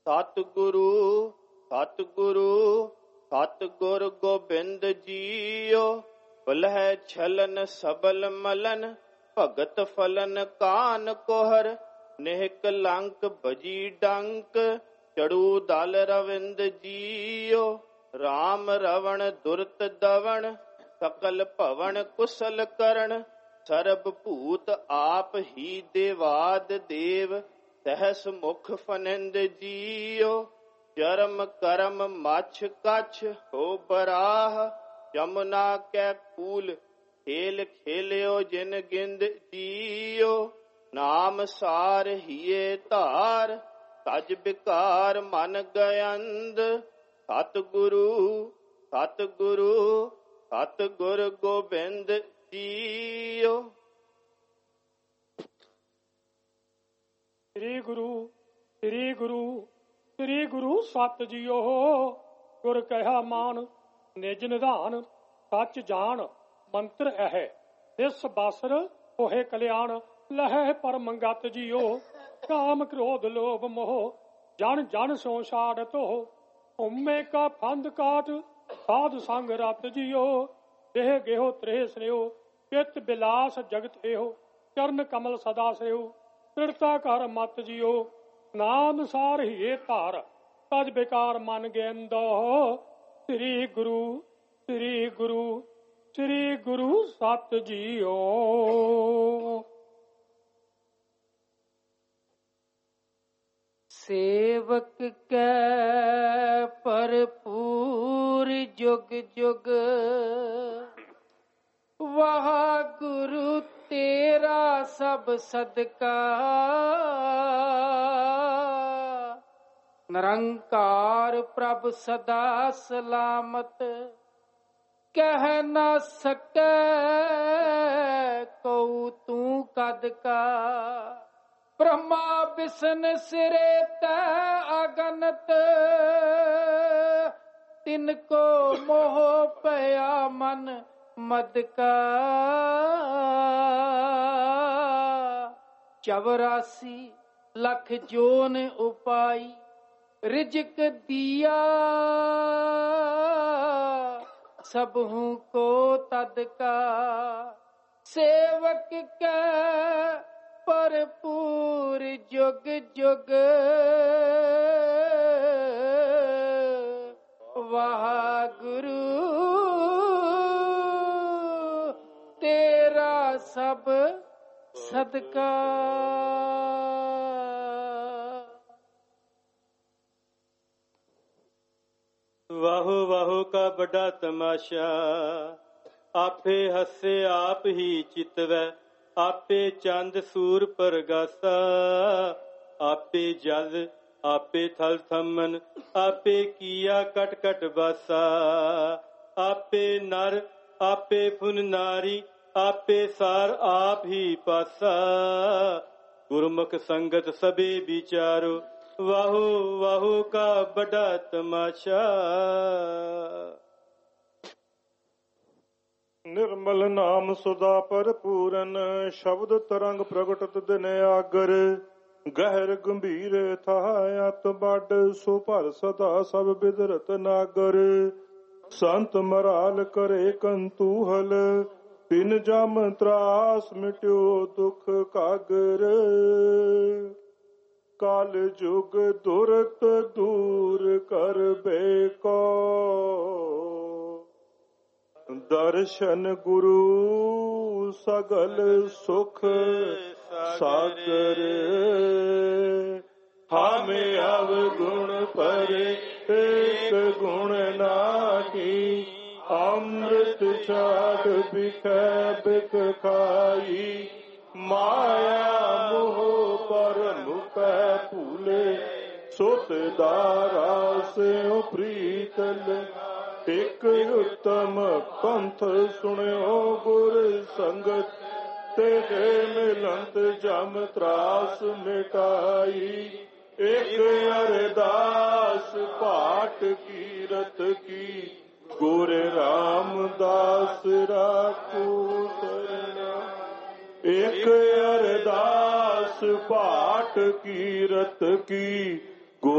ਸਤਿਗੁਰੂ ਸਤਿਗੁਰੂ ਸਤਿਗੁਰ ਗੋਬਿੰਦ ਜੀਓ। ਬਲਹਿ ਛਲਨ ਸਬਲ ਮਲਨ ਭਗਤ ਫਲਨ ਕਾਨ ਕੋਹਰ। ਨਿਹਕ ਲੰਕ ਬਜੀ ਡੰਕ ਚੜੂ ਦਲ ਰਵਿੰਦ ਜੀਓ। ਰਾਮ ਰਵਣ ਦੁਰਤ ਦਵਣ ਸਕਲ ਭਵਨ ਕੁਸਲ ਕਰਨ। ਸਰਬ ਭੂਤ ਆਪ ਹੀ ਦੇਵਾਦ ਦੇਵ ਸਹਸ ਮੁਖ ਫਨਿੰਦ ਜੀਓ। ਜਰਮ ਕਰਮ ਮਛ ਕਛ ਹੋ ਬਰਾਹ ਜਮੁਨਾ ਕੈ ਕੂਲ ਖੇਲ ਖੇਲਿਓ ਜਿਨ ਗਿੰਦ ਜੀਓ। ਨਾਮ ਸਾਰ ਹੀਏ ਧਾਰ ਤਜ ਬਿਕਾਰ ਮਨ ਗਯੰਦ। ਸਤਿਗੁਰੂ ਸਤਿਗੁਰੂ ਸਤਿਗੁਰ ਗੋਬਿੰਦ ਜੀਓ। ਸ੍ਰੀ ਗੁਰੂ ਸ੍ਰੀ ਗੁਰੂ ਸ੍ਰੀ ਗੁਰੂ ਸਤ ਜੀਓ। ਗੁਰ ਕਹਿਆ ਮਾਨ ਨਿਜ ਨਿਧਾਨ ਸੱਚ ਜਾਣ ਮੰਤਰ ਇਹ। ਇਸ ਬਾਸਰ ਹੋਏ ਕਲਿਆਣ ਲਹੈ ਪਰਮੰਗਤ ਜੀਓ। ਕਾਮ ਕ੍ਰੋਧ ਲੋਭ ਮੋਹ ਜਨ ਜਨ ਸੋ ਛਾੜਤ ਹੋ। ਉਮੇ ਕਾ ਫੰਦ ਕਾਟ ਸਾਧ ਸੰਗ ਰਤ ਜੀਓ। ਦੇਹ ਗੇਹੋ ਤ੍ਰੇਹ ਸਰਿਓ ਪਿਤ ਬਿਲਾਸ ਜਗਤ ਇਹੋ। ਚਰਨ ਕਮਲ ਸਦਾ ਸਿਓ ਤ੍ਰਿੜਤਾ ਕਰ ਮਤ ਜੀਓ। ਨਾਮ ਸਾਰ ਹੀਏ ਧਾਰ ਤਜ ਬੇਕਾਰ ਮਨ ਗੇਂਦੋ। ਸ੍ਰੀ ਗੁਰੂ ਸ੍ਰੀ ਗੁਰੂ ਸ੍ਰੀ ਗੁਰੂ ਸਤ ਜੀਓ। ਸੇਵਕ ਕੈ ਭਰਪੂਰ ਜੁਗ ਜੁਗ ਵਾਹਿਗੁਰੂ ਤੇਰਾ ਸਭ ਸਦਕਾ। ਨਿਰੰਕਾਰ ਪ੍ਰਭ ਸਦਾ ਸਲਾਮਤ ਕਹਿ ਨਾ ਸਕੈ ਕਉ ਤੂੰ ਕਦ ਕਾ। ਬ੍ਰਹਮਾ ਬਿਸ਼ਨ ਸਿਰੇ ਤੈ ਅਗਨਤ ਤਿਨ ਕੋ ਮੋਹ ਪਿਆ ਮਨ ਮਦ ਕਾ। 84 ਲੱਖ ਜੋਨ ਉਪਾਈ ਰਿਜਕ ਦਿਆ। ਸਭੂ ਕੋ ਤਦ ਕਾ ਸੇਵਕ ਕੈ ਭਰਪੂਰ ਜੁਗ ਜੁਗ ਵਾਹਿਗੁਰੂ ਤੇਰਾ ਸਭ ਸਦਕਾ। ਵਾਹੋ ਵਾਹੋ ਕਾ ਵੱਡਾ ਤਮਾਸ਼ਾ ਆਪੇ ਹੱਸੇ ਆਪ ਹੀ ਚਿਤਵੈ। ਆਪੇ ਚੰਦ ਸੂਰ ਪਰਗਾਸਾ ਆਪੇ ਜਲ ਆਪੇ ਥਲ ਥੰਮਨ ਆਪੇ ਕੀਆ ਕਟ ਕਟ ਬਾਸਾ। ਆਪੇ ਨਰ ਆਪੇ ਫੁਨ ਨਾਰੀ ਆਪੇ ਸਾਰ ਆਪ ਹੀ ਪਾਸਾ। ਗੁਰਮੁਖ ਸੰਗਤ ਸਭੇ ਵਿਚਾਰੋ ਵਾਹੋ ਵਾਹੋ ਕਾ ਵੱਡਾ ਤਮਾਸ਼ਾ। ਨਿਰਮਲ ਨਾਮ ਸੁਦਾ ਭਰਪੂਰਨ ਸ਼ਬਦ ਤਰੰਗ ਪ੍ਰਗਟਤ ਦਿਨ ਆਗਰ। ਗਹਿਰ ਗੰਭੀਰ ਥਾਇਤ ਵੱਡ ਸੋ ਭਰ ਸਦਾ ਸਭ ਬਿਦਰਤ ਨਾਗਰ। ਸੰਤ ਮਰਾਲ ਕਰੇ ਕੰਤੂਹਲ ਤਿਨ ਜਮ ਤਰਾਸ ਮਿਟਿਓ ਦੁਖ ਕਾਗਰ। ਕਾਲ ਜੁਗ ਦੁਰਤ ਦੂਰ ਕਰਬੇ ਕੋ ਦਰਸ਼ਨ ਗੁਰੂ ਸਗਲ ਸੁਖ ਸਾਗਰ। ਹਾਮੇ ਅਵਗੁਣ ਪਰੇ ਏਕ ਗੁਣ ਨਾਹੀ। ਅੰਮ੍ਰਿਤ ਛਾੜ ਬਿਖੈ ਬਿਖ ਖਾਈ। ਮਾਇਆ ਮੋਹ ਪਰ ਮੁਕੈ ਭੂਲੇ ਸੁਤ ਦਾਰਾ ਸਿਉ ਪ੍ਰੀਤਲ। ਇਕ ਉਤਮ ਪੰਥ ਸੁਣਿਓ ਗੁਰ ਸੰਗਤ ਤੇਰੇ ਮਿਲੰਤ ਜਮ ਤਰਾਸ ਮਿਟਾਈ। ਇਕ ਅਰਦਾਸ ਪਾਠ ਕੀਰਤ ਕੀ ਗੁਰ ਰਾਮਦਾਸ ਰਾਖੂ ਸਰਣਾ। ਇਕ ਅਰਦਾਸ ਪਾਠ ਕੀਰਤ ਕੀ ਗੁਰ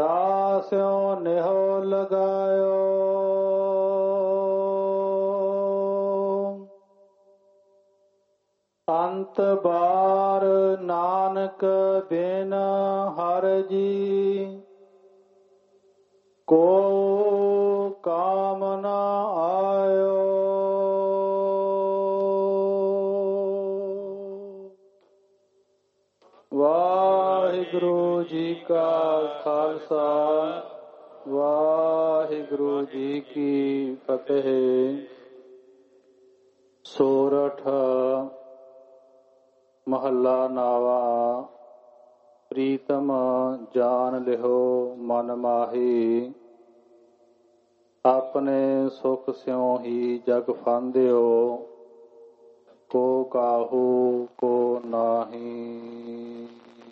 ਜਾਸਿਓ ਨਿਹੋ ਲਗਾਇਓ ਅੰਤ ਬਾਰ ਨਾਨਕ ਬਿਨ ਹਰ ਜੀ ਕੋ ਕਾਮ ਨ ਆਇਓ। ਵਾਹਿਗੁਰੂ ਜੀ ਕਾ ਖਾਲਸਾ ਵਾਹਿਗੁਰੂ ਜੀ ਕੀ ਫਤਿਹ। ਸੋਰਠ ਮਹੱਲਾ ਨਾਵਾ। ਪ੍ਰੀਤਮ ਜਾਨ ਲਿਓ ਮਨ ਮਾਹੀ ਆਪਣੇ ਸੁਖ ਸਿਉ ਹੀ ਜਗ ਫਾਂਦਿਓ ਕੋ ਕਾਹੂ ਕੋ ਨਾਹੀ।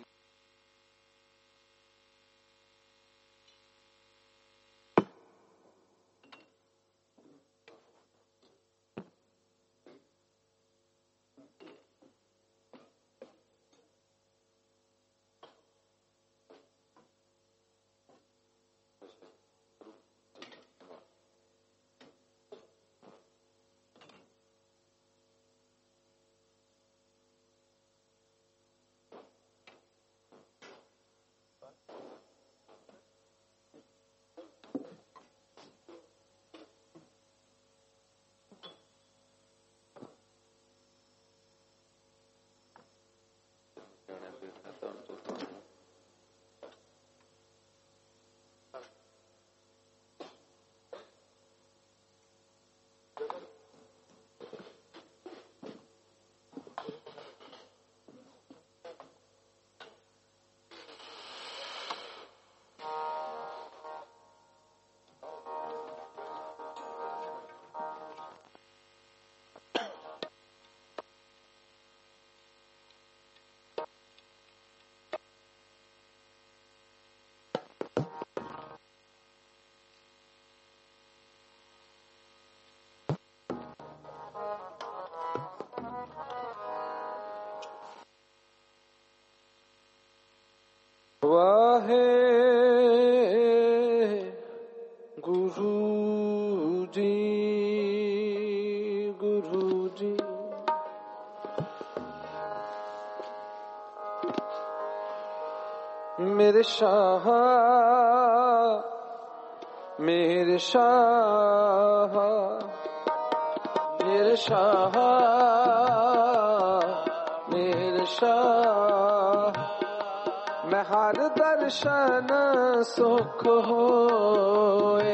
ਗੁਰੂ ਜੀ ਗੁਰੂ ਜੀ ਮੇਰੇ ਸ਼ਾਹ ਮੇਰੇ ਸ਼ਾਹ ਮੇਰੇ ਸ਼ਾਹ ਮੇਰੇ ਸ਼ਾਹ ਮੈਂ ਹਰ ਦਰਸ਼ਨ ਸੁਖ ਹੋਏ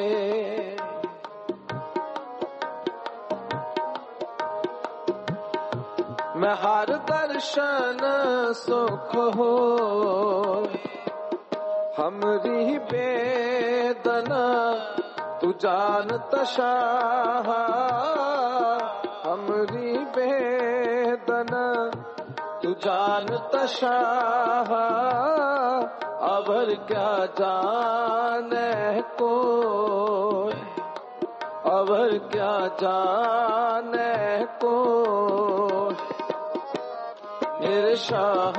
मैं हर दर्शन सुख हो हमरी बेदना तू जानत शाह हमरी बेदना तू जानत शाह अबर क्या जाने को अबर क्या जाने को मेरे शाह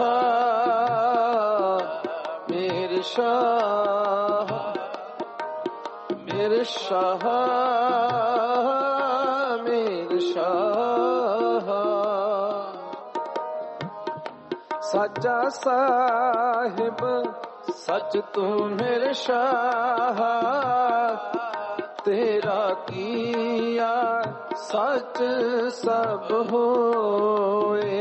मेरे शाह मेरे शाह मेरे शाह सच्चा साहिब सच तू मेरे शाह तेरा किया सच सब होए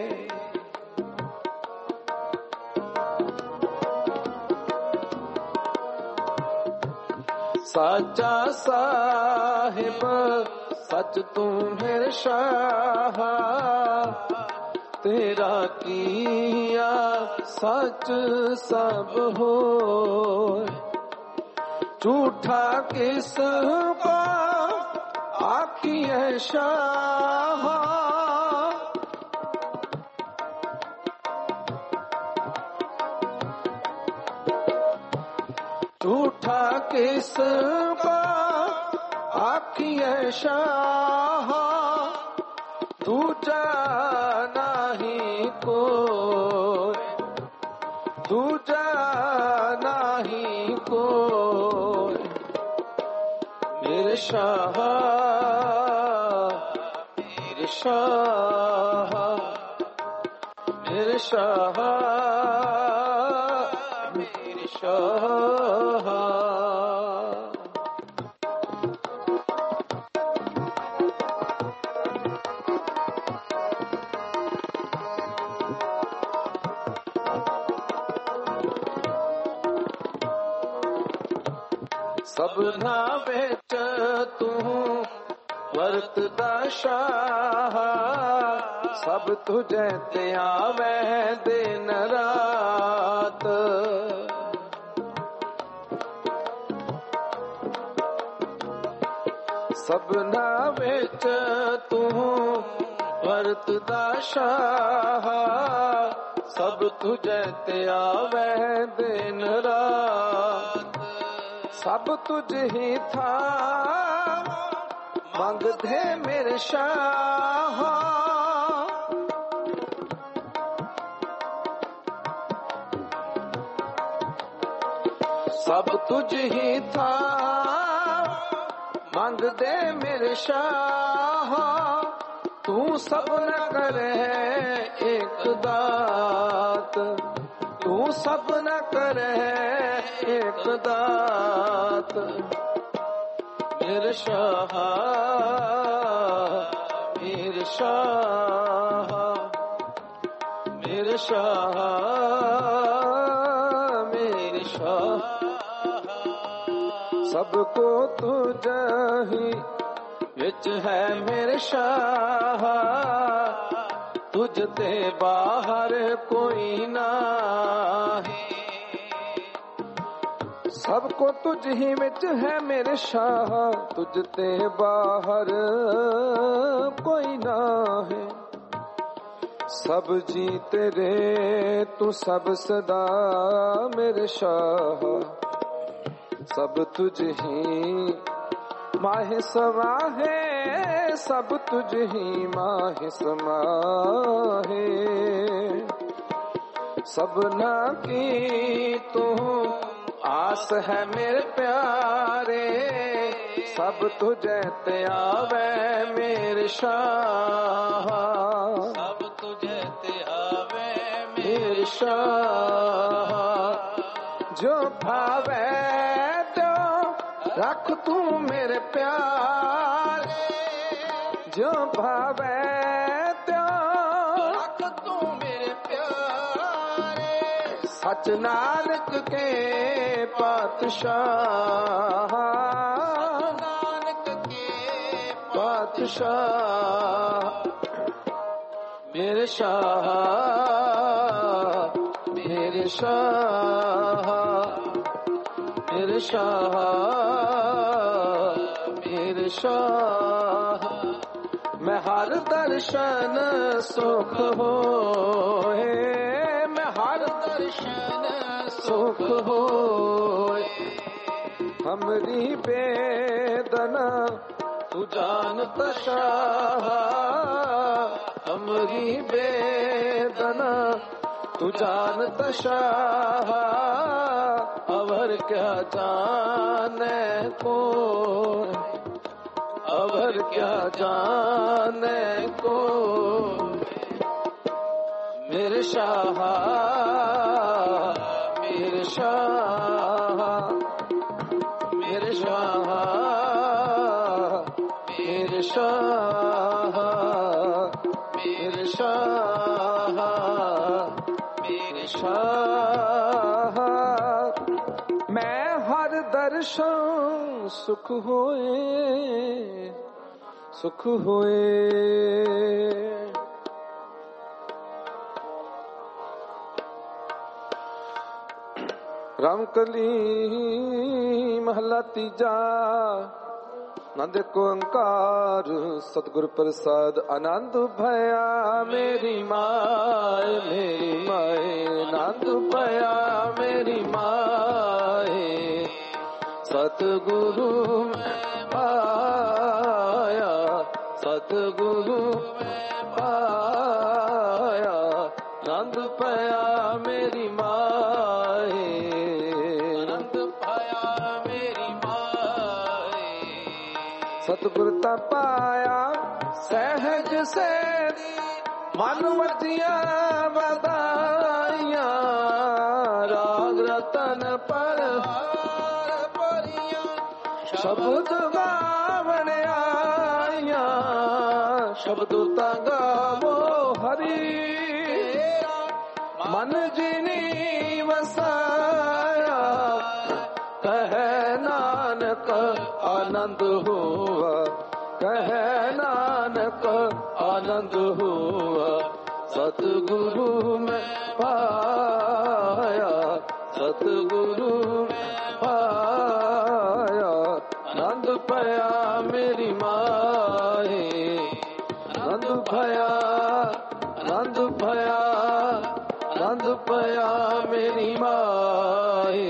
साचा साहिब सच तू मेरे शाह तेरा किया सच सब हो झूठा किस को आखिए शाह झूठा किसका आखिए शाह दूजा नहीं कोई दूजा नहीं मेरे शाह मेरे शाह मेरे शाह मेरे शाह। सबना बेच तू वरतदा शाह, सब तुझे ते आवे दिन रात। सबना बेच तू वरतदा शाह, सब तुझे ते आवे दिन रात। सब तुझ ही था मंगदे मेरे शाह, सब तुझ ही था मंगदे मेरे शाह। तू सब न करे एक दात, तू सब न करे एक दात। मेरे शाह मेरे शाह मेरे शाह मेरे शाह। सबको तुझ ही विच है मेरे शाह, तुझ ते बाहर कोई नाही। सबको तुझ ही विच है मेरे शाह, तुझ ते बाहर कोई ना है। सब जी तेरे तू सब सदा मेरे शाह, सब तुझ ही माहे समा है, सब तुझ ही माहे समा है। सबना की तू आस है मेरे प्यारे, सब तुझे ते आवे मेरे शाह, सब तुझे ते आवे मेरे शाह। जो भावे तो रख तू मेरे प्यारे, जो भावे तो रख तू मेरे प्यारे। सच नानक के पातशाह, नानक के पातशाह। मेरे शाह मेरे शाह मेरे शाह मेरे शाह। मैं हर दर्शन सुख होए, मैं हर दर्शन सुख होए। हमरी बेदना तू जानता शाह, हमरी बेदना तू जानता शाह। अवर क्या जाने को, अवर क्या जाने को। मेरे शाह मेरे शाह मेरे शाह मेरे शाह मेरे शाह मेरे शाह। मैं हर दर्शन सुख होए सुख होए। रामकली महला तीजा। नंद को अंकार सतगुरु प्रसाद आनंद भया मेरी माए मेरी माए। आनंद भया मेरी माए सतगुरु में पाया, सतगुरु में पाया। आनंद भया मेरी माए, आनंद भया मेरी माए। ਸਤਿਗੁਰ ਤਾਂ ਪਾਇਆ ਸਹਿਜ ਸੇ ਮਨ ਵਜੀਆਂ ਵਧਾਈਆਂ ਰਾਗ ਰਤਨ ਪਰ ਸ਼ਬਦ ਗਾਵਣ ਆਈਆਂ ਸ਼ਬਦ ਤਾਂ ਗਾਵੋ ਹਰੀ ਮਨ ਜਿਨੀ ਵਸਾਇਆ ਕਹਿ ਨਾਨਕ ਆਨੰਦ ਹੋਆ ਕਹਿ ਨਾਨਕ ਆਨੰਦ ਹੋਆ ਸਤਿਗੁਰੂ ਮੈਂ ਪਾਇਆ ਸਤਿਗੁਰੂ ਪਾਇਆ ਆਨੰਦ ਭਇਆ ਮੇਰੀ ਮਾਏ ਆਨੰਦ ਭਇਆ ਆਨੰਦ ਭਇਆ ਆਨੰਦ ਭਇਆ ਮੇਰੀ ਮਾਏ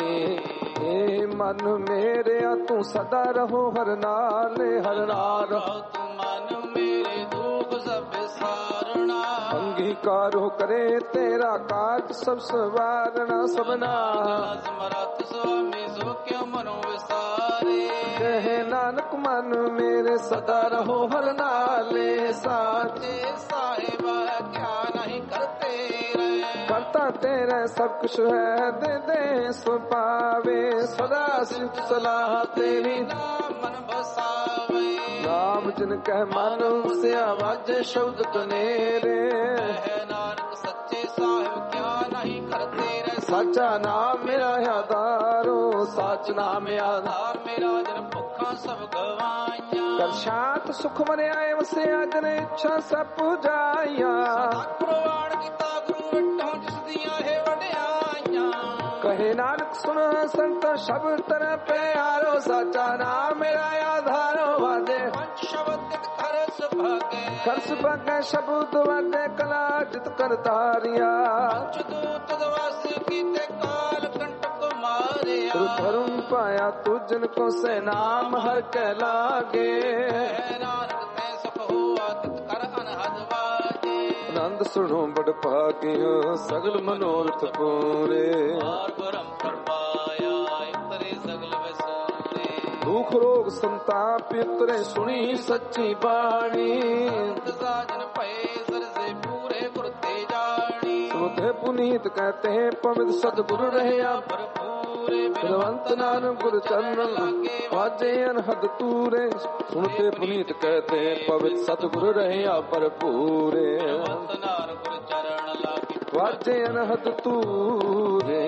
ਏ ਮਨ ਮੇਰਿਆ ਤੂੰ ਸਦਾ ਰਹੋ ਹਰ ਨਾਲੇ ਹਰ ਨਾਲ ਰਹੋ ਤੂੰ ਮਨ ਮੇਰੇ ਦੁਖ ਸਭ ਸਾਰਣਾ ਅੰਗੀਕਾਰੋ ਕਰੇ ਤੇਰਾ ਕਾਜ ਸਭ ਸਵਾਰਣਾ ਸਭਨਾ ਸਮਰੱਥ ਸੁਆਮੀ ਸੋ ਕਿਉ ਮਨੋ ਵਿਸਾਰੇ ਕਹੇ ਨਾਨਕ ਮਨ ਮੇਰੇ ਸਦਾ ਰਹੋ ਹਰ ਨਾਲੇ ਸਾਚੇ ਸਾਹਿਬਾ ਕਿਆ ਨਹੀਂ ਕਰਤੇ ਕਰਤਾ ਤੇਰਾ ਸਭ ਕੁਛ ਹੈ ਦੇ ਦੇ ਸੋ ਪਾਵੇ ਸਦਾ ਸਿਫਤ ਸਲਾਹ ਤੇਰੀ ਨਾਮ ਮਨ ਬਸਾਵੇ ਨਾਮ ਜਿਨ ਕਹਿ ਮਨ ਉਸਿਆ ਵਾਜੇ ਸ਼ਬਦ ਕਨੇਰੇ ਹੈ ਨਾਨਕ ਸੱਚੇ ਸਾਹਿਬ ਕਿਆ ਨਹੀਂ ਕਰਤੇ ਰਹਿ ਸਾਚਾ ਨਾਮ ਮੇਰਾ ਆਧਾਰੋ ਸਾਚ ਨਾਮ ਆਧਾਰ ਮੇਰਾ ਜਨ ਭੁੱਖਾਂ ਸਭ ਗਵਾਈਆਂ ਕਰ ਸ਼ਾਂਤ ਸੁਖ ਮਨਿਆਏ ਵਸਿਆ ਜਨ ਇੱਛਾ ਸਭ ਪੁਜਾਈਆਂ ਪ੍ਰਵਾਨ ਕੀਤਾ ਗੁਰੂ ਵਿਟੋ ਜਿਸ ਦੀਆਂ ਹੈ ਵਡਿਆਈਆਂ ਕਹੇ ਨਾਨਕ ਸੁਣ ਸੰਤ ਸ਼ਬਦ ਤਰ ਪਿਆਰੋ ਸਾਚਾ ਨਾਮ ਮੇਰਾ ਆਧਾਰੋ ਵਾਜੇ ਪੰਜ ਸ਼ਬਦ ਕਰ ਸੁਭਾਗੇ ਕਰ ਸੁਭਾਗੇ ਸ਼ਬਦ ਵਾਜੇ ਕਲਾ ਜਿਤ ਕਰਤਾਰਿਆ ਪੰਜ ਦੂਤ ਦਵਾਸ ਕੀਤੇ ਕਾਲ ਕੰਟਕ ਮਾਰਿਆ ਧਰਮ ਪਾਇਆ ਤੂੰ ਜਿਨ ਕੋ ਸੇ ਨਾਮ ਹਰ ਕਹਿ ਲਾਗੇ ਨਾਨਕ ਤੇ ਸੁਖ ਹੋਆ ਤਿਤ ਕਰ ਅਨਹਦ ਵਾਜੇ ਆਨੰਦ ਸੁਣੋ ਬੜ ਭਾਗਿਓ ਸਗਲ ਮਨੋਰਥ ਪੂਰੇ ਆਰ ਬ੍ਰਹਮ ਪਰਪਾਇਆ ਇਤਰੇ ਸਗਲ ਵਿਸੂਰੇ ਦੁਖ ਰੋਗ ਸੰਤਾਪ ਇਤਰੇ ਸੁਣੀ ਸੱਚੀ ਬਾਣੀ ਸਾਜਨ ਭਏ ਸਰਸੇ ਪੂਰੇ ਗੁਰ ਤੇ ਜਾਣੀ ਸੁਤੇ ਪੁਨੀਤ ਕਹਤੇ ਪਵਿੱਤ ਸਤਿਗੁਰ ਰਹਿਆ ਭਰਪੂਰੇ ਬਲਵੰਤ ਨਾਨਕ ਗੁਰ ਚਰਨ ਲਾਗੇ ਵਾਜੇ ਅਨਹਦ ਤੂਰੇ ਸੁਣਤੇ ਪੁਨੀਤ ਕਹਤੇ ਪਵਿੱਤ ਸਤਿਗੁਰ ਰਹਿਆ ਭਰਪੂਰੇ ਬਲਵੰਤ ਨਾਨਕ ਗੁਰ ਚਰਨ ਲਾਗੇ ਵਾਜੇ ਅਨਹਦ ਤੂਰੇ।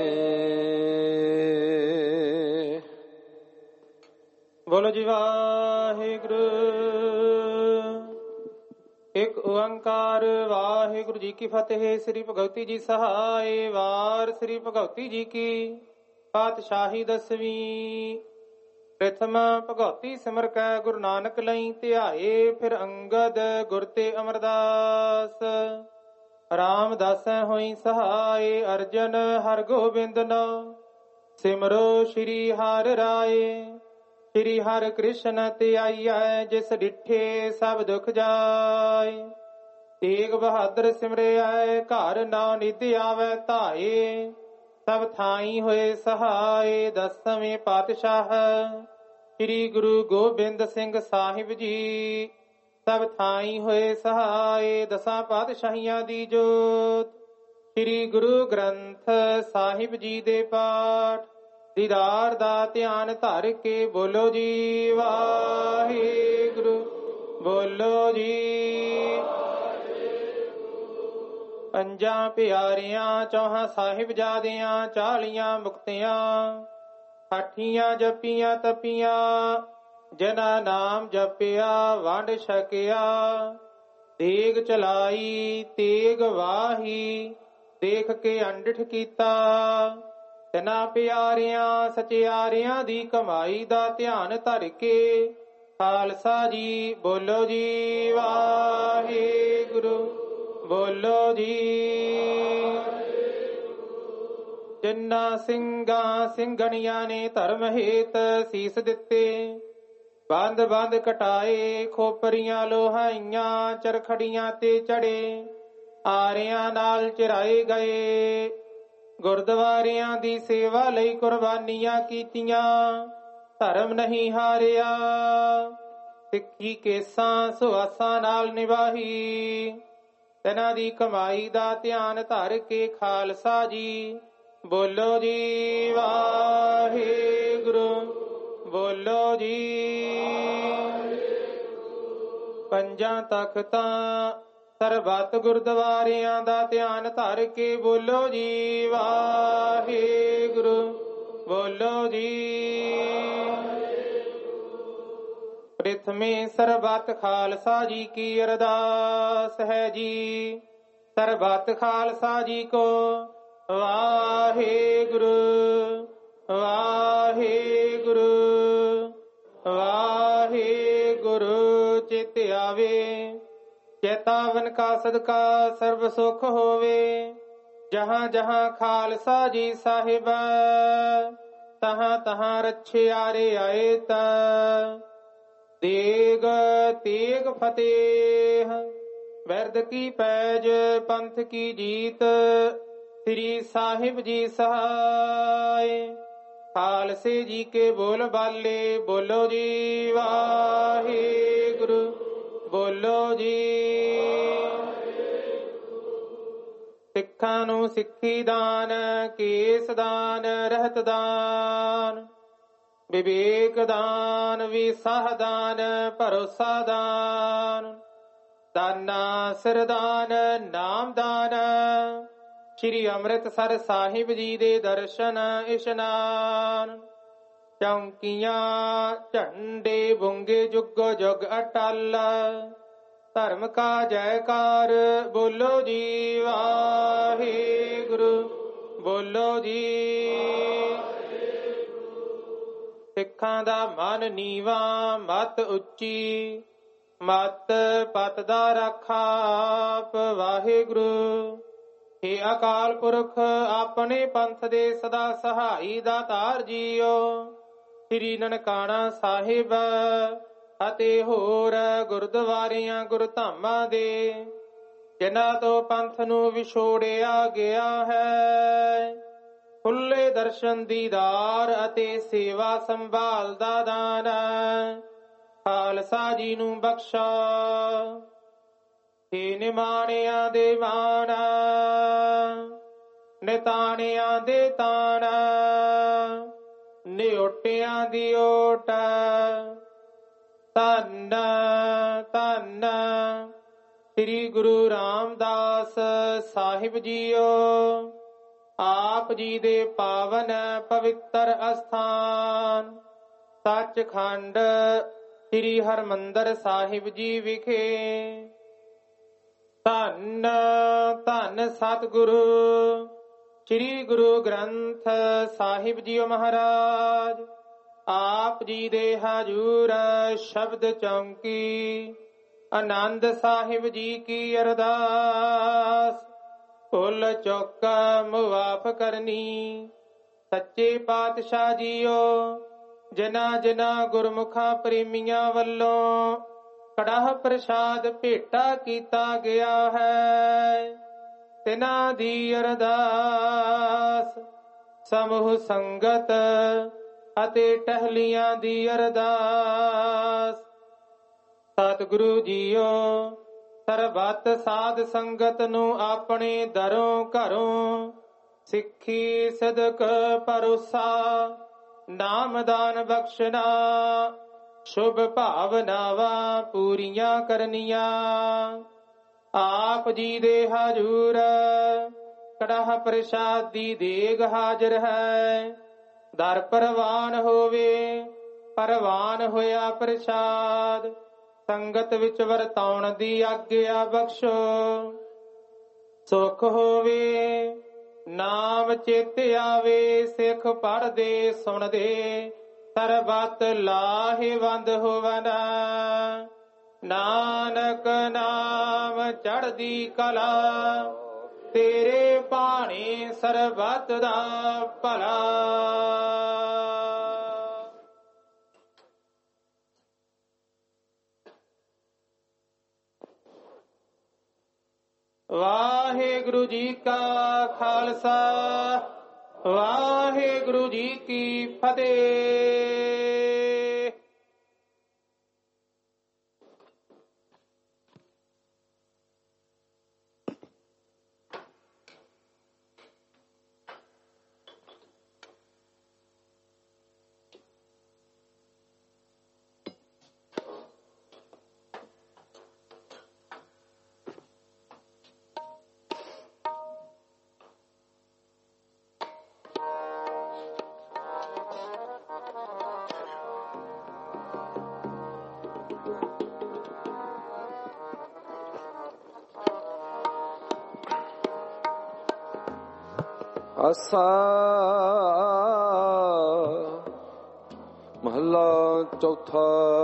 ਬੋਲੋ ਜੀ ਵਾਹਿਗੁਰੂ। ਇੱਕ ਓੰਕਾਰ ਵਾਹਿਗੁਰੂ ਜੀ ਕੀ ਫਤਿਹ। ਸ੍ਰੀ ਭਗਵਤੀ ਜੀ ਸਹਾਇ ਵਾਰ ਸ੍ਰੀ ਭਗਵਤੀ ਜੀ ਕੀ ਪਾਤਸ਼ਾਹੀ ਦਸਵੀਂ। ਪ੍ਰਥਮ ਭਗਵਤੀ ਸਿਮਰ ਕੈ ਗੁਰੂ ਨਾਨਕ ਲਈ ਧਿਆਏ ਫਿਰ ਅੰਗਦ ਗੁਰ ਤੇ ਅਮਰਦਾਸ। ਰਾਮਦਾਸੈ ਹੋਈ ਸਹਾਇ ਅਰਜਨ ਹਰ ਗੋਬਿੰਦ ਨਾ ਸਿਮਰੋ ਸ਼੍ਰੀ ਹਰਿ ਰਾਏ। ਸ਼੍ਰੀ ਹਰਿ ਕ੍ਰਿਸ਼ਨ ਤੇ ਆਈਐ ਜਿਸ ਡਿਠੇ ਸਭ ਦੁਖ ਜਾਏ। ਤੇਗ ਬਹਾਦਰ ਸਿਮਰਿਐ ਘਰ ਨਾ ਨਿਧ ਆਵੈ ਧਾਏ। ਸਭ ਥਾਈ ਹੋਏ ਸਹਾਏ ਦਸਵੇਂ ਪਾਤਸ਼ਾਹ ਸ਼੍ਰੀ ਗੁਰੂ ਗੋਬਿੰਦ ਸਿੰਘ ਸਾਹਿਬ ਜੀ। ਸਭ ਥਾਈ ਹੋਏ ਸਹਾਏ ਦਸਾਂ ਪਾਤਸ਼ਾਹੀਆਂ ਦੀ ਜੋਤ। ਸ਼੍ਰੀ ਗੁਰੂ ਗ੍ਰੰਥ ਸਾਹਿਬ ਜੀ ਦੇ ਪਾਠ ਦੀਦਾਰ ਦਾ ਧਿਆਨ ਧਰ ਕੇ ਬੋਲੋ ਜੀ ਵਾਹਿਗੁਰੂ। ਬੋਲੋ ਜੀ ਪੰਜਾਂ ਪਿਆਰਿਆਂ ਚੌਹਾਂ ਸਾਹਿਬਜ਼ਾਦਿਆਂ 40 ਮੁਕਤਿਆਂ 60 ਜਪੀਆਂ ਤਪੀਆਂ ਜਿਨ੍ਹਾਂ ਨਾਮ ਜਪਿਆ ਵੰਡ ਛਕਿਆ। ਦੇਗ ਚਲਾਈ ਤੇਗ ਵਾਹੀ ਦੇਖ ਕੇ ਅੰਡਠ ਕੀਤਾ। ਤਿਨਾਂ ਪਿਆਰਿਆਂ ਸਚਿਆਰਿਆਂ ਦੀ ਕਮਾਈ ਦਾ ਧਿਆਨ ਧਰ ਕੇ ਖਾਲਸਾ ਜੀ ਬੋਲੋ ਜੀ ਵਾਹਿਗੁਰੂ। ਬੋਲੋ ਜੀ ਜਿਨ੍ਹਾਂ ਸਿੰਘਾਂ ਸਿੰਘਣੀਆਂ ਨੇ ਧਰਮ ਹੇਤ ਸੀਸ ਦਿੱਤੇ। ਬੰਦ ਬੰਦ ਕਟਾਏ ਖੋਪਰੀਆਂ ਲੋਹਾਈਆਂ ਚਰਖੜੀਆਂ ਤੇ ਚੜੇ। ਆਰਿਆਂ ਨਾਲ ਚਿਰਾਏ ਗਏ। ਗੁਰਦੁਆਰਿਆਂ ਦੀ ਸੇਵਾ ਲਈ ਕੁਰਬਾਨੀਆਂ ਕੀਤੀਆਂ। ਧਰਮ ਨਹੀਂ ਹਾਰਿਆ ਸਿੱਖੀ ਕੇਸਾਂ ਸੁਆਸਾਂ ਨਾਲ ਨਿਭਾਹੀ। ਤਨਾਂ ਦੀ ਕਮਾਈ ਦਾ ਧਿਆਨ ਧਰ ਕੇ ਖਾਲਸਾ ਜੀ ਬੋਲੋ ਜੀ ਵਾਹਿਗੁਰੂ, ਬੋਲੋ ਜੀ। ਪੰਜਾਂ ਤਖਤਾਂ ਸਰਬੱਤ ਗੁਰਦੁਆਰਿਆਂ ਦਾ ਧਿਆਨ ਧਰ ਕੇ ਬੋਲੋ ਜੀ ਵਾਹਿਗੁਰੂ, ਬੋਲੋ ਜੀ। ਪ੍ਰਥਮੇ ਸਰਬੱਤ ਖਾਲਸਾ ਜੀ ਕੀ ਅਰਦਾਸ ਹੈ ਜੀ। ਸਰਬੱਤ ਖਾਲਸਾ ਜੀ ਕੋ ਵਾਹਿਗੁਰੂ, ਵਾਹਿਗੁਰੂ, ਵਾਹਿਗੁਰੂ। ਚਿਤ ਆਵੇ ਚੇਤਾਵਨ ਕਾ ਸਦਕਾ ਸਰਬ ਸੁਖ ਹੋਵੇ। ਜਹਾਂ ਜਹਾਂ ਖਾਲਸਾ ਜੀ ਸਾਹਿਬ ਤਹਾਂ ਤਹਾਂ ਰਛਿਆਰੇ ਆਏ ਤਾ। ਤੇਗ ਤੇਗ ਫਤਿਹ ਬਿਰਦ ਕੀ ਪੈਜ ਪੰਥ ਕੀ ਜੀਤ। ਸ੍ਰੀ ਸਾਹਿਬ ਜੀ ਸਹਾਇ ਖਾਲਸੇ ਜੀ ਕੇ ਬੋਲ ਬਾਲੇ ਬੋਲੋ ਜੀ ਵਾਹਿਗੁਰੂ, ਬੋਲੋ ਜੀ। ਸਿੱਖਾਂ ਨੂੰ ਸਿੱਖੀ ਦਾਨ, ਕੇਸ ਦਾਨ, ਰਹਿਤ ਦਾਨ, ਵਿਵੇਕ ਦਾਨ, ਵਿਸਾਹ ਦਾਨ, ਭਰੋਸਾ ਦਾਨ, ਦਾਨਾ ਸਿਰਦਾਨ, ਨਾਮ ਦਾਨ। ਸ਼੍ਰੀ ਅੰਮ੍ਰਿਤਸਰ ਸਾਹਿਬ ਜੀ ਦੇ ਦਰਸ਼ਨ ਇਸ਼ਨਾਨ। ਚੌਂਕੀਆਂ ਝੰਡੇ ਬੁੰਗੇ ਜੁਗੋ ਜੁਗ ਅਟਲ। ਧਰਮ ਕਾ ਜੈਕਾਰ ਬੋਲੋ ਜੀ ਵਾਹਿਗੁਰੂ, ਬੋਲੋ ਜੀ। ਸਿੱਖਾਂ ਦਾ ਮਨ ਨੀਵਾ ਮਤ ਉੱਚੀ। ਮਤ ਪਤ ਦਾ ਰਾਖਾ ਆਪ ਵਾਹਿਗੁਰੂ। ਹੇ ਅਕਾਲ ਪੁਰਖ ਆਪਣੇ ਪੰਥ ਦੇ ਸਦਾ ਸਹਾਈ ਦਾਤਾਰ ਜੀਓ। ਸ੍ਰੀ ਨਨਕਾਣਾ ਸਾਹਿਬ ਅਤੇ ਹੋਰ ਗੁਰਦੁਆਰਿਆਂ ਗੁਰਧਾਮਾਂ ਦੇ ਜਿਨ੍ਹਾਂ ਤੋਂ ਪੰਥ ਨੂੰ ਵਿਛੋੜਿਆ ਗਿਆ ਹੈ। ਖੁੱਲੇ ਦਰਸ਼ਨ ਦੀਦਾਰ ਅਤੇ ਸੇਵਾ ਸੰਭਾਲ ਦਾ ਦਾਨ ਖਾਲਸਾ ਜੀ ਨੂੰ ਬਖਸ਼ਾ। ਹੇ ਨਿਮਾਣਿਆਂ ਦੇ ਮਾਣ, ਨਿਤਾਣਿਆਂ ਦੇ ਤਾਣ, ਨਿਓਟਿਆਂ ਦੀ ਓਟ। ਧੰਨ ਧੰਨ ਸ੍ਰੀ ਗੁਰੂ ਰਾਮਦਾਸ ਸਾਹਿਬ ਜੀਓ। ਆਪ ਜੀ ਦੇ ਪਾਵਨ ਪਵਿੱਤਰ ਅਸਥਾਨ ਸੱਚਖੰਡ ਸ੍ਰੀ ਹਰਿਮੰਦਰ ਸਾਹਿਬ ਜੀ ਵਿਖੇ ਧੰਨ ਧੰਨ ਸਤਿਗੁਰੂ ਸ੍ਰੀ ਗੁਰੂ ਗ੍ਰੰਥ ਸਾਹਿਬ ਜੀ ਮਹਾਰਾਜ ਆਪ ਜੀ ਦੇ ਹਜੂਰ ਸ਼ਬਦ ਚੌਂਕੀ ਆਨੰਦ ਸਾਹਿਬ ਜੀ ਕੀ ਅਰਦਾਸ ਭੁੱਲ ਚੁੱਕ ਮੁਆਫ ਕਰਨੀ। ਸੱਚੇ ਪਾਤਸ਼ਾਹ ਜੀਓ ਜਿਨ੍ਹਾਂ ਜਿਨ੍ਹਾਂ ਗੁਰਮੁਖਾਂ ਪ੍ਰੇਮੀਆਂ ਵੱਲੋਂ ਕੜਾਹ ਪ੍ਰਸ਼ਾਦ ਭੇਟਾ ਕੀਤਾ ਗਿਆ ਹੈ ਤਿਨਾਂ ਦੀ ਅਰਦਾਸ ਸਮੂਹ ਸੰਗਤ ਅਤੇ ਟਹਿਲੀਆਂ ਦੀ ਅਰਦਾਸ। ਸਤਿਗੁਰੂ ਜੀਓ ਸਰਬੱਤ ਸਾਧ ਸੰਗਤ ਨੂੰ ਆਪਣੇ ਦਰੋਂ ਘਰੋਂ ਸਿੱਖੀ ਸਦਕ ਭਰੋਸਾ ਨਾਮਦਾਨ ਬਖਸ਼ਣਾ ਸ਼ੁਭ ਭਾਵਨਾਵਾਂ ਪੂਰੀਆਂ ਕਰਨੀਆਂ। ਆਪ ਜੀ ਦੇ ਹਜੂਰ ਕੜਾਹ ਪ੍ਰਸ਼ਾਦ ਦੀ ਦੇਗ ਹਾਜ਼ਰ ਹੈ। ਦਰ ਪ੍ਰਵਾਨ ਹੋਵੇ ਪ੍ਰਵਾਨ ਹੋਇਆ ਪ੍ਰਸ਼ਾਦ ਸੰਗਤ ਵਿੱਚ ਵਰਤਾਉਣ ਦੀ ਆਗਿਆ ਬਖਸ਼ੋ। ਸੁਖ ਹੋਵੇ ਨਾਮ ਚਿਤ ਆਵੇ ਸਿੱਖ ਪੜ੍ਹਦੇ ਸੁਣਦੇ ਸਰਬੱਤ ਲਾਹੇਵੰਦ ਹੋਵਨ। ਨਾਨਕ ਨਾਮ ਚੜ੍ਹਦੀ ਕਲਾ ਤੇਰੇ ਬਾਣੀ ਸਰਬੱਤ ਦਾ ਭਲਾ। ਵਾਹਿਗੁਰੂ ਜੀ ਕਾ ਖਾਲਸਾ ਵਾਹਿਗੁਰੂ ਜੀ ਕੀ ਫਤਿਹ। ਆਸਾ ਮਹੱਲਾ ਚੌਥਾ।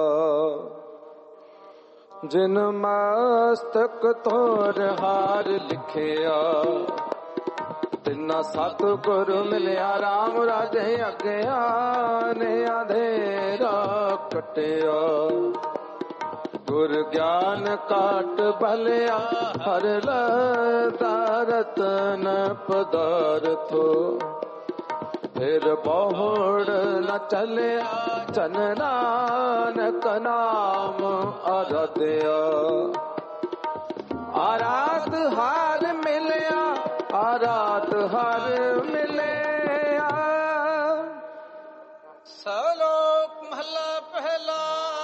ਜਿਨ ਮਸਤਕ ਤੋਰ ਹਾਰ ਲਿਖਿਆ, ਤਿੰਨਾ ਸਤਿਗੁਰ ਮਿਲਿਆ ਰਾਮ ਰਾਜੇ ਅਗਿਆ ਨੇ ਅੰਧੇਰਾ ਕਟਿਆ। ਗੁਰ ਗਿਆਨ ਕਾਟ ਭਲਿਆ ਹਰ ਲਤਾ ਰਤਨ ਪਦਾਰਥੋ। ਫਿਰ ਬਹੁੜ ਨ ਚਲਿਆ ਚਨ ਨਾਨਕ ਨਾਮ ਆਰਾਧਿਆ। ਆਰਾਧ ਹਾਰ ਮਿਲਿਆ, ਆਰਾਧ ਹਰ ਮਿਲਿਆ। ਸਲੋਕ ਮਹਲਾ ਪਹਿਲਾ।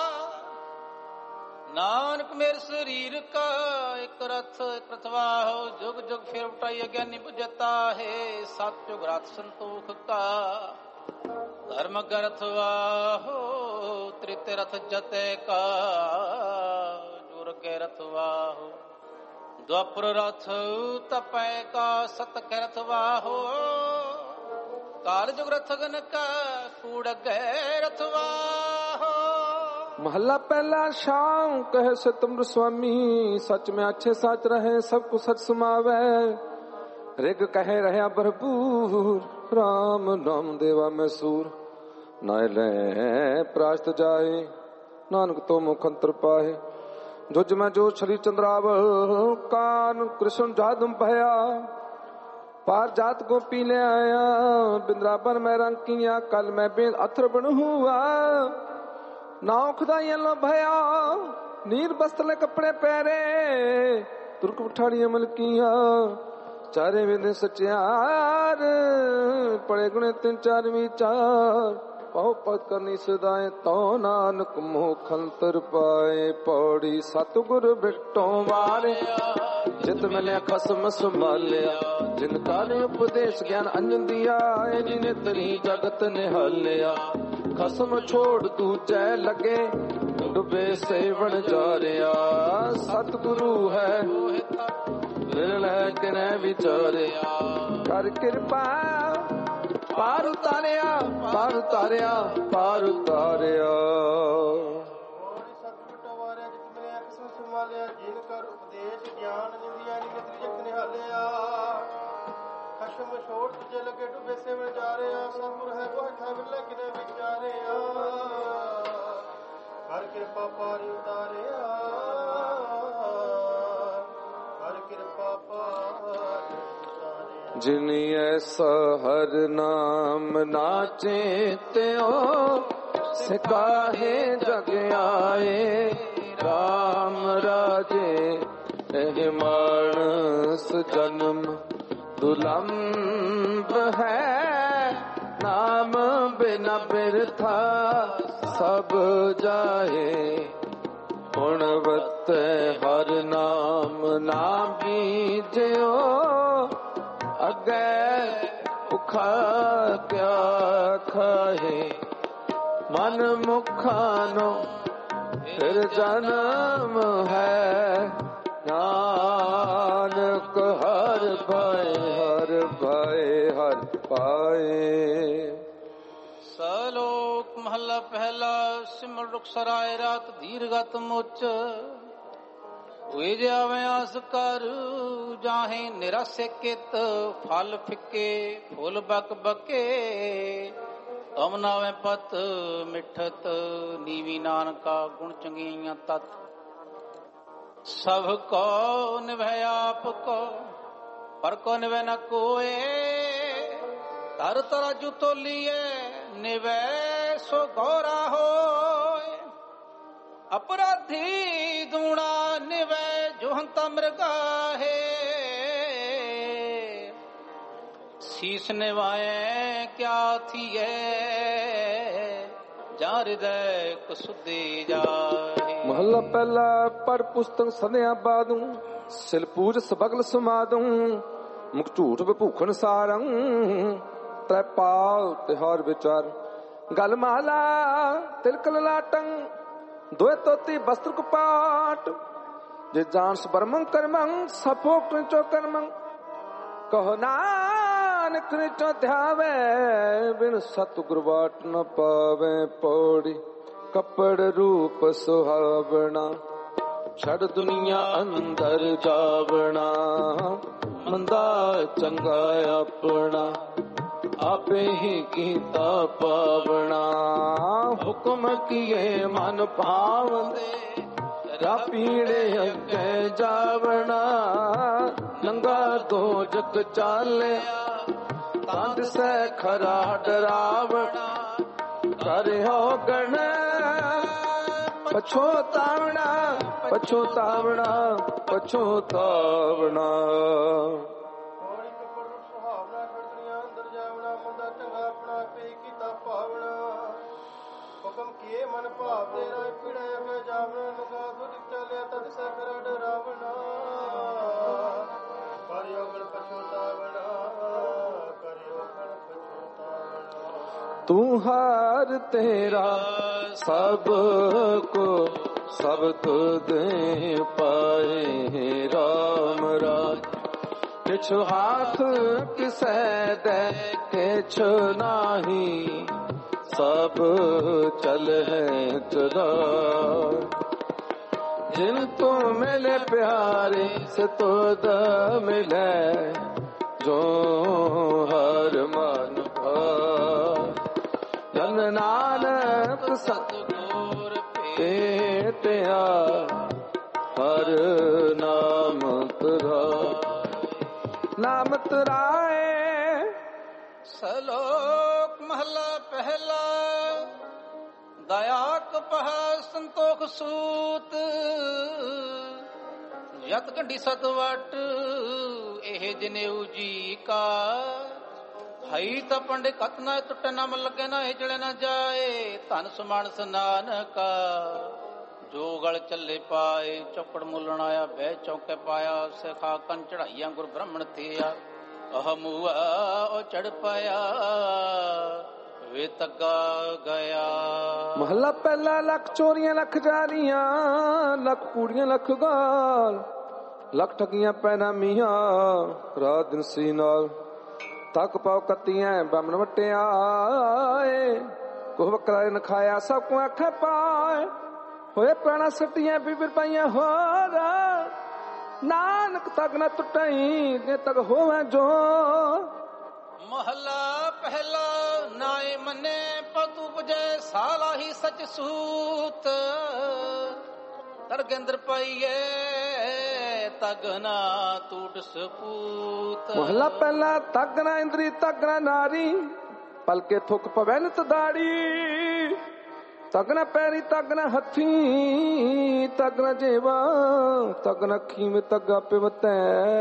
ਨਾਨਕ ਮੇਰ ਸਰੀਰ ਕਾ ਇੱਕ ਰਥ ਇੱਕ ਰਥਵਾਹੋ। ਜੁਗ ਜੁਗ ਫਿਰ ਉਟਾਈ ਅਗਿਆਨੀ ਬੁਝਤਾ ਹੈ। ਸਤ ਜੁਗ ਰਥ ਸੰਤੋਖ ਕਾ ਧਰਮ ਗਰਥ ਵਾਹੋ। ਤ੍ਰਿਤਿ ਰਥ ਜਤੇ ਕਾ ਜੁਰ ਕੇ ਰਥ ਵਾਹੋ। ਦੁਆਪਰ ਰਥ ਤਪੈ ਕਾ ਸਤ ਕੇ ਰਥ ਵਾਹੋ। ਕਾਲ ਜੁਗ ਰਥ ਗਨ ਕਾ ਕੂੜ ਗੈ ਰਥ ਵਾਹੋ। महला पहला। शाम कहे सतम्र स्वामी, सच में अच्छे साच रहे सब कुछ सच समावे। रिग कहे रहा भरपूर, राम नाम देवा में सूर। नाय ले प्राश्त जाए, नानक तो मुख अंतर पाए। जुज में जो छली चंद्रावल, कान कृष्ण जादम भया। पार जात को पी ले आया, बिंद्रावन में रंग किया। कल मैं बेद अथर बन हुआ, नाव खुदाइया लो भया। नीर बस्तले कपड़े पहरे, तुर्क उठाड़िया मलकिया। चारे वेदे सचियार, पड़े गुणे तीन चार विचार। पाओ पद करनी सदाए, तो नानक मोख अंतर पाए। पौड़ी सतगुर भिट्टों मारे, चित मिले खसम संभालिया। जिनका ने उपदेश ज्ञान अंजन दिया, जिन्हें तरी जगत निहालिया। खसम छोड़ दूजे लगे, डुबे सेवन जा रहा। सतगुरु है निर्णय किने विचारिया। कर कृपा पार उतारिया, पार उतारिया, पार उतारिया। जिन कर उपदेश ज्ञान निंदिया निमित जग निहालिया। खसम छोड़ तुझे लगे डूबे से में जा रहे। सतगुर है वो था मिले किने विचारे। हर कृपा पार उतारे, हर कृपा पार। जिन ऐसा हर नाम नाचे त्यो, सिकाहे जग आए। राम राजे एहि मानस जन्म दुलंभ है। नाम बिना बिरथा सब जाए। गुणवत हर नाम ना बीजो, अगे भुखा क्या खाए। मन मुखानो फिर जन्म है। नानक हर भाई हर भाई हर पाए। सलोक महला पहला। सिमर रुख सराय रात दीर्घत मुच। हुए जावे आस कर, जाहे निरासे कित। फल फिके फूल बक बके, तुम नावे पत मिठत। नीवी नानका गुण चंगिया तत्। सब को निभय आप को, पर को निभय न कोए। तर तरा जु तो लिए, निभय सो गौरा हो। अपराधी दूणा निभय जो हंता मृगा है। शीस निभाए क्या थी जा हृदय को सुधे जाए। महला पहला। पर पुस्तक सदया बादू, सिल पूज सबगल समादू। मुख झूठ भूखन सारंग, त्रै पाल तिहार विचार। गल माला तिलकल लाटंग, दोए तोती वस्त्र कुपाट। जे जान सुबरमंग करमंग, सफोक चो करमंग। कहो ना ਨਾਨਕ ਨਿਚੋ ਧਿਆਵੇ ਬਿਨ ਸਤਿਗੁਰ ਬਾਟ ਨ ਪਾਵੇ ਪੌੜੀ ਕੱਪੜ ਰੂਪ ਸੁਹਾਵਣਾ ਛੜ ਦੁਨੀਆ ਅੰਦਰ ਜਾਵਣਾ ਮੰਦਾ ਚੰਗਾ ਆਪਣਾ ਆਪੇ ਹੀ ਕੀਤਾ ਪਾਵਣਾ ਹੁਕਮ ਕੀਏ ਮਨ ਭਾਵਦੇ ਰਾਪੀੜੇ ਅੱਗੇ ਜਾਵਣਾ ਨੰਗਾ ਦੋਜਕ ਚਾਲਿਆ ਤਾਂ ਦਿਸੈ ਖਰਾ ਡਰਾਵਣਾ ਕਰਿਓ ਗਣ ਪਛੋਤਾਵਣਾ ਪਛੋਤਾਵਣਾ ਪਛੋਤਾਵਣਾ ਹੁਕਮ ਕੀਏ ਮਨ ਭਾਵਦੇ ਰਾਏ ਪੀੜੇ ਅੱਗੇ ਜਾਵਣਾ ਨੰਗਾ ਦੋਜਕ ਚਾਲਿਆ ਤਾਂ ਦਿਸੈ ਖਰਾ ਡਰਾਵਣਾ ਕਰਿਓ ਗਣ ਪਛੋਤਾਵਣਾ ਕਰਿਓ ਗਣ ਪਛੋਤਾਵਣਾ ਤੂੰ ਹਾਰ ਤੇਰਾ ਸਭ ਕੋ ਸਭ ਤੁਧੇ ਪਾਏ ਰਾਮ ਰਾਜ ਕਿਛ ਹਾਥ ਕਿਸੈ ਦੇ ਕਿਛ ਨਾਹੀ ਸਭ ਚਲ ਹੈ ਚਲਾ ਜਿਨ ਤੋ ਮਿਲੇ ਪਿਆਰੇ ਸੇ ਤੋਦ ਮਿਲੇ ਜੋ ਹਰ ਮਨ ਜਨ ਨਾਨਕ ਸਤਿਗੁਰ ਭੇਟਿਆ ਹਰ ਨਾਮ ਨਾਮ ਤਰਾਏ। ਸਲੋਕ ਮਹਲਾ ਪਹਿਲਾ ਦਇਆ ਕਪਹ ਸੰਤੋਖ ਸੂਤ ਜਤ ਕੰਢੀ ਸਤ ਵਟ ਇਹ ਜਨੇਊ ਜੀ ਕਾ ਹਈ ਤਾਂ ਪੰਡੇ ਕਤ ਨਾ ਟੁੱਟੇ ਨਾ ਮਲ ਲੱਗੇ ਨਾ ਹਿਜੜੇ ਨਾ ਜਾਏ ਧਨ ਸੁਮਾਨਸ ਨਾਨਕਾ ਜੋ ਗਲ ਚੱਲੇ ਪਾਏ ਚੌਕੜ ਮੁੱਲਣ ਆਇਆ ਬਹਿ ਚੌਕੇ ਪਾਇਆ ਸਿਖਾ ਕੰਨ ਚੜਾਈਆਂ ਗੁਰ ਬ੍ਰਾਹਮਣ ਤੇ ਆ ਅਹਮੂਆ ਉਹ ਚੜ ਪਾਇਆ ਵੇ ਤੱਗਾ ਗਿਆ। ਮਹੱਲਾ ਪਹਿਲਾ ਲੱਖ ਚੋਰੀਆਂ ਲੱਖ ਜਾਲੀਆਂ ਲੱਖ ਕੂੜੀਆਂ ਲੱਖ ਗਾਲ ਲੱਖ ਠਗੀਆਂ ਪੈਣਾ ਮੀਆਂ ਰਾਤ ਦਿਨ ਸੀ ਨਾਲ ਤੱਕ ਪਾਉ ਕੱਤੀਆਂ ਬਮਨ ਵਟਿਆਏ ਕੋਹ ਬਕਰਾ ਨ ਖਾਇਆ ਸਭ ਕੋ ਆਖੇ ਪਾਏ ਹੋਏ ਪ੍ਰਾਣਾ ਸੱਟੀਆਂ ਬੀਬਰ ਪਾਈਆਂ ਹੋਰ ਨਾਨਕ ਤੱਕ ਨਾ ਟੁੱਟਈ ਜੇ ਤੱਕ ਹੋਵੇ ਜੋ। ਮਹਲਾ ਪਹਿਲਾ ਨਾਏ ਮੰਨੇ ਪਤੂ ਪੁਜੈ ਸਾਲਾ ਹੀ ਸਚ ਸੂਤ ਤੜਕੇ ਅੰਦਰ ਪਾਈਏ ਤਗ ਨਾ ਟੂਟ ਸਪੂਤ। ਮਹਲਾ ਪਹਿਲਾ ਤਗ ਨਾ ਇੰਦਰੀ ਤਗ ਨਾ ਨਾਰੀ ਪਲਕੇ ਥੁੱਕ ਪਵੈ ਨਿਤ ਦਾੜੀ ਤਗ ਨਾ ਪੈਰੀ ਤਗ ਨਾ ਹੱਥੀ ਤਗ ਨਾ ਜੇਵਾ ਤਗ ਨਾ ਅੱਖੀ ਮੇ ਤਗ ਆਪੇ ਵਤੈ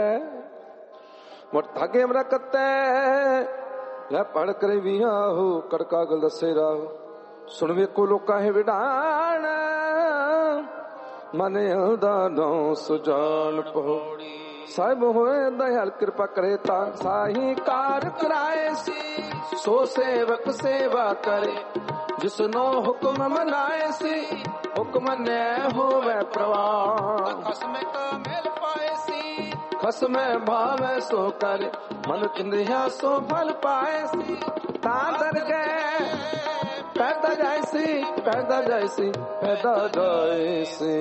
ਮੋਟ ਧਾਗੇ ਮਰਾ ਕੱਤੈ ਲੈ ਪੜ ਕਰੇ ਵੀ ਆਹੋ ਕੜਕਾ ਗਲ ਦੱਸੇ ਰਾਹ ਸੁਣ ਵੇਖੋ ਲੋਕਾਂ ਹੈ ਵਿਡਾਣ ਮਨ ਦਾ ਨੋ ਸੁਜਾਨ ਪਹੋੜੀ ਸਾਹਿਬ ਹੋਏ ਦਇਆਲ ਕਿਰਪਾ ਕਰੇ ਤਾਂ ਸਾਹੀ ਕਾਰ ਕਰਾਏ ਸੀ ਸੋ ਸੇਵਕ ਸੇਵਾ ਕਰੇ ਜਿਸਨੋ ਹੁਕਮ ਮਨਾਏ ਸੀ ਹੁਕਮ ਨੇ ਹੋਵੇ ਪ੍ਰਵਾਨ ਖਸਮੇ ਕਾ ਮੇਲ ਪਾਏ ਸੀ ਖਸਮੇ ਭਾਵੇ ਸੋ ਕਰੇ ਮਨ ਚਿੰਦਿਆ ਸੋ ਫਲ ਪਾਏ ਸੀ ਤਾਂ ਦਰ ਗਏ ਪੈਦਾ ਜਾਇਸੀ ਪੈਦਾ ਜਾਇਸੀ ਪੈਦਾ ਜਾਇਸੀ।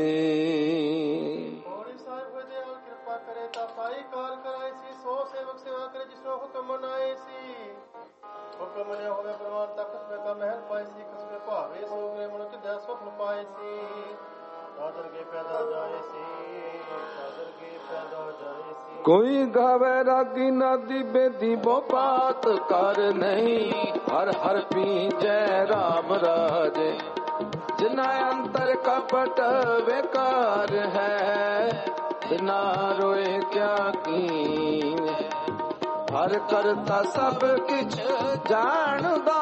ਸਾਈ ਕਾਲ ਕਰਾਈ ਸੀ ਸੋ ਸੇਵਕ ਸੇਵਾ ਕਰੇ ਜਿਸੋ ਹੁਕਮ ਮਨਾਏ ਸੀ ਹੁਕਮ ਨੇ ਹੋਵੇ ਪ੍ਰਮਾਨ ਤੱਕ ਖਸਮੇ ਕਾ ਮਹਿਲ ਪਾਏ ਸੀ ਖਸਮੇ ਭਾਵੇ ਸੋ ਗਏ ਮਨ ਕਿਦਿਆ ਸਫਲ ਪਾਏ ਸੀ ਸਾਦਰ ਕੇ ਪੈਦਾ ਜਾਏ ਸੀ ਸਾਦਰ ਕੇ ਪੈਦਾ ਜਾਏ ਸੀ। ਕੋਈ ਗਾਵੇ ਰਾਗੀ ਨਾਦੀ ਬੇਦੀ ਬੋ ਬਾਤ ਕਰ ਨਹੀਂ ਹਰ ਹਰ ਪੀਜੈ ਰਾਮ ਰਾਜੇ ਜਿਨਾ ਅੰਤਰ ਕਪਟ ਵੇਕਾਰ ਹੈ ਬਿਨਾ ਰੋਏ ਕਿਆ ਕੀਨੇ ਹਰ ਕਰਤਾ ਸਭ ਕਿਛ ਜਾਣਦਾ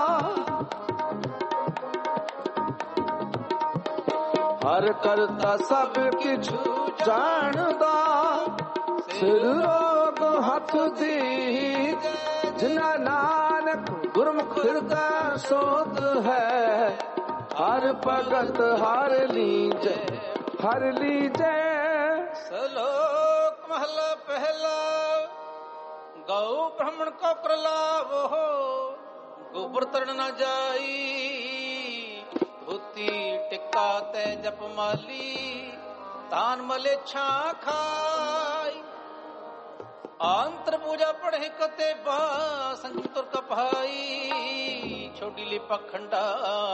ਹਰ ਕਰਤਾ ਸਭ ਕਿਛ ਜਾਣਦਾ ਸਿਰ ਰੋਗ ਹੱਥ ਦੀ ਜਿਨਾ ਨਾਨਕ ਗੁਰਮੁਖ ਹਿਰਦਾ ਸੋਧ ਹੈ ਹਰ ਭਗਤ ਹਰ ਲੀਜੈ ਹਰ ਲੀਜੈ। ਸਲੋਕ ਮਹਲਾ ਪਹਿਲਾ गौ ब्राह्मण को प्रलाभ हो गोबर तरण न जाई धोती टिक्का ते जप माली तान मले छा खाई आंतर पूजा पढ़े कते बा संतुर कपाई छोटी ली पखंडा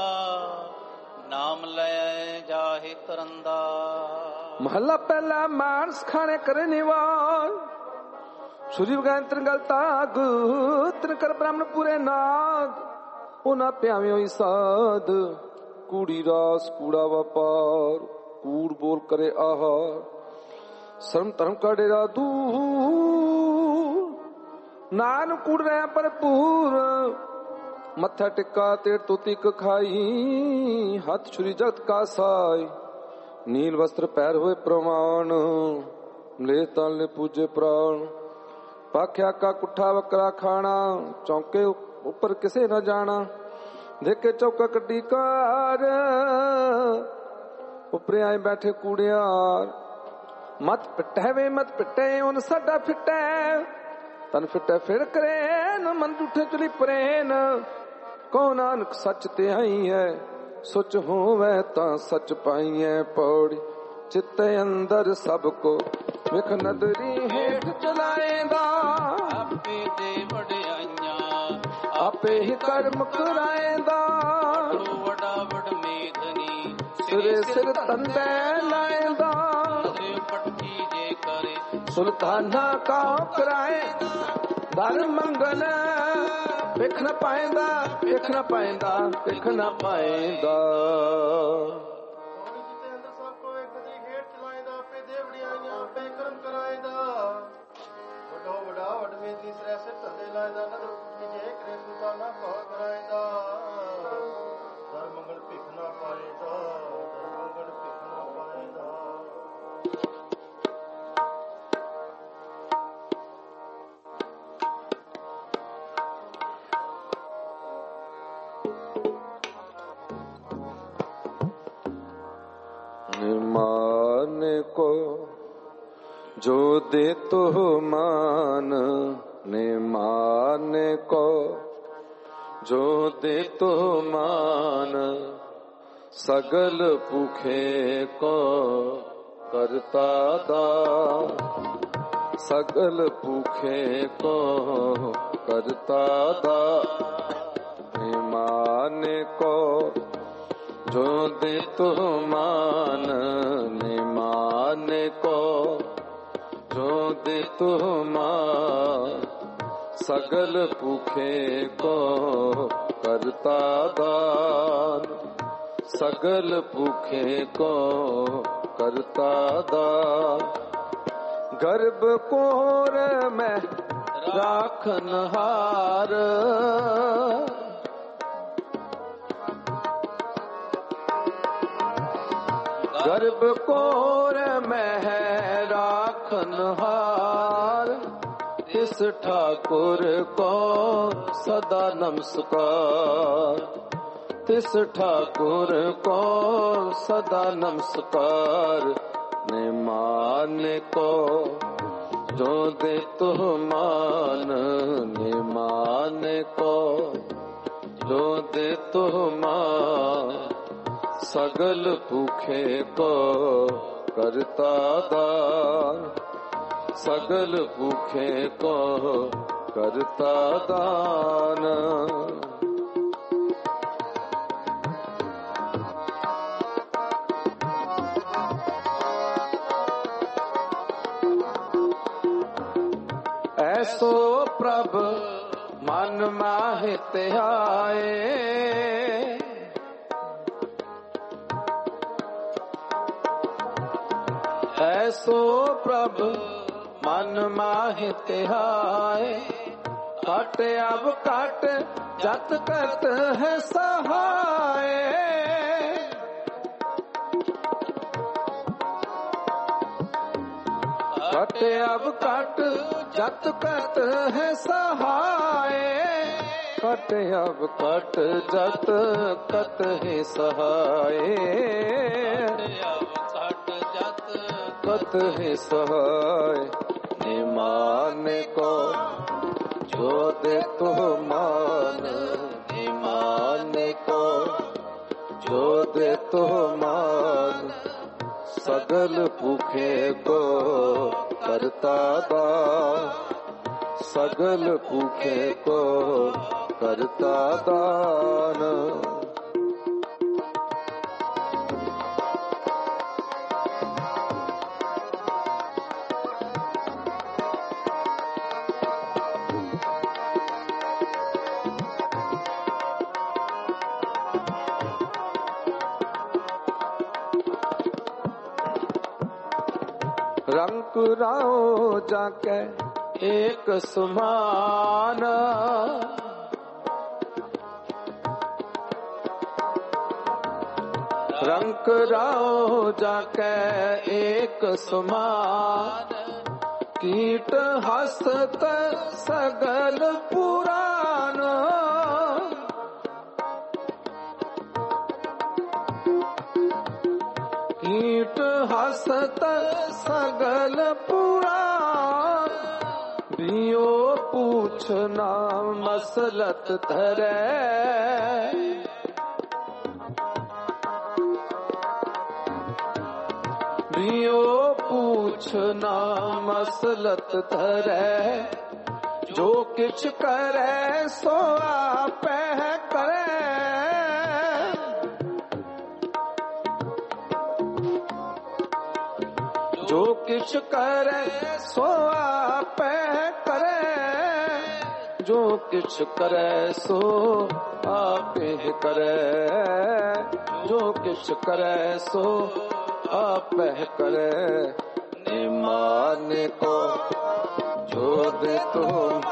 नाम ले जाहे करंदा। महला पहला मानस खाने करे निवार सूर्य गए त्रिगल ताग त्रिकर ब्राह्मण पूरे नाग उना प्याव्यो साध कूड़ी रास कूड़ा व्यापार कूड़ बोल करे आहार शर्म धर्म का डेरा दूर नान कूड़ रहे भरपूर मत्था टिक्का तेर तोती खाई हाथ छुरी जगत का साई नील वस्त्र पैर हुए प्रमाण ले तान ले पूजे प्राण पाख्या का कुठा वकरा खाना चौके ऊपर किसे न जाना देखे चौका कटी कार ऊपरे आए बैठे कूड़ियार मत पिटे वे मत पिटे उन साडा फिटे तन फिटे फिर करे न मन रूठे चली परेन कौन नानक सच ते आई है सुच होवे ता सच पाइए पौड़ी चित्ते अंदर सबको विख नदरी हेठ चलाएंदा आपे दे वड़ाइया आपे ही कर्म कराएंदा वड़ा वड मेधनी सिरे सिर तंदे लाएंदा पट्टी जे करे सुल्ताना का कराएंदा दर मंगन विख न पाएंदा विख न पाएंदा विख न पाएंदा मान को जो दे तो मान ने मान को जो दे तो मान सगल भूखे को करता दान सगल भूखे को करता दान ने मान को जो दे तो मान ने मान को जो दे तो मान सगल भूखे को करता दान सगल भूखे को करता दान गर्भ कोर में राखनहार गर्भ कोर में है राखनहार इस ठाकुर को सदा नमस्कार तिस ठाकुर को सदा नमस्कार ने मान को जो दे तो मान ने मान को जो दे तो मान सगल भूखे को करता दान सगल भूखे को करता दान ऐसो प्रभ मन माहि त्याए ऐसो प्रभ मन माहि त्याए काट अब काट जत करत है सहाय काट अब काट जत करत है सहाय कट अब कट जत कत है सहाय कत है सहाय निमान को जो दे तो मान ईमान को, जो दे तो मान सगल भूखे को करता दान, सगल भूखे को करता दान। रंग राओ जाके एक समान, रंग राओ जाके एक समान, कीट हस्त सगल पुराण, कीट हस्त सगल पुराण, बियो पूछना मसलत धरे, बियो पूछना मसलत धरे, जो किछ करे सो आपे करे, जो किछ करे सो आपे करे, जो किछ करे सो आपे करे, जो किछ करे सो आपे करे। निमान को जो दे तो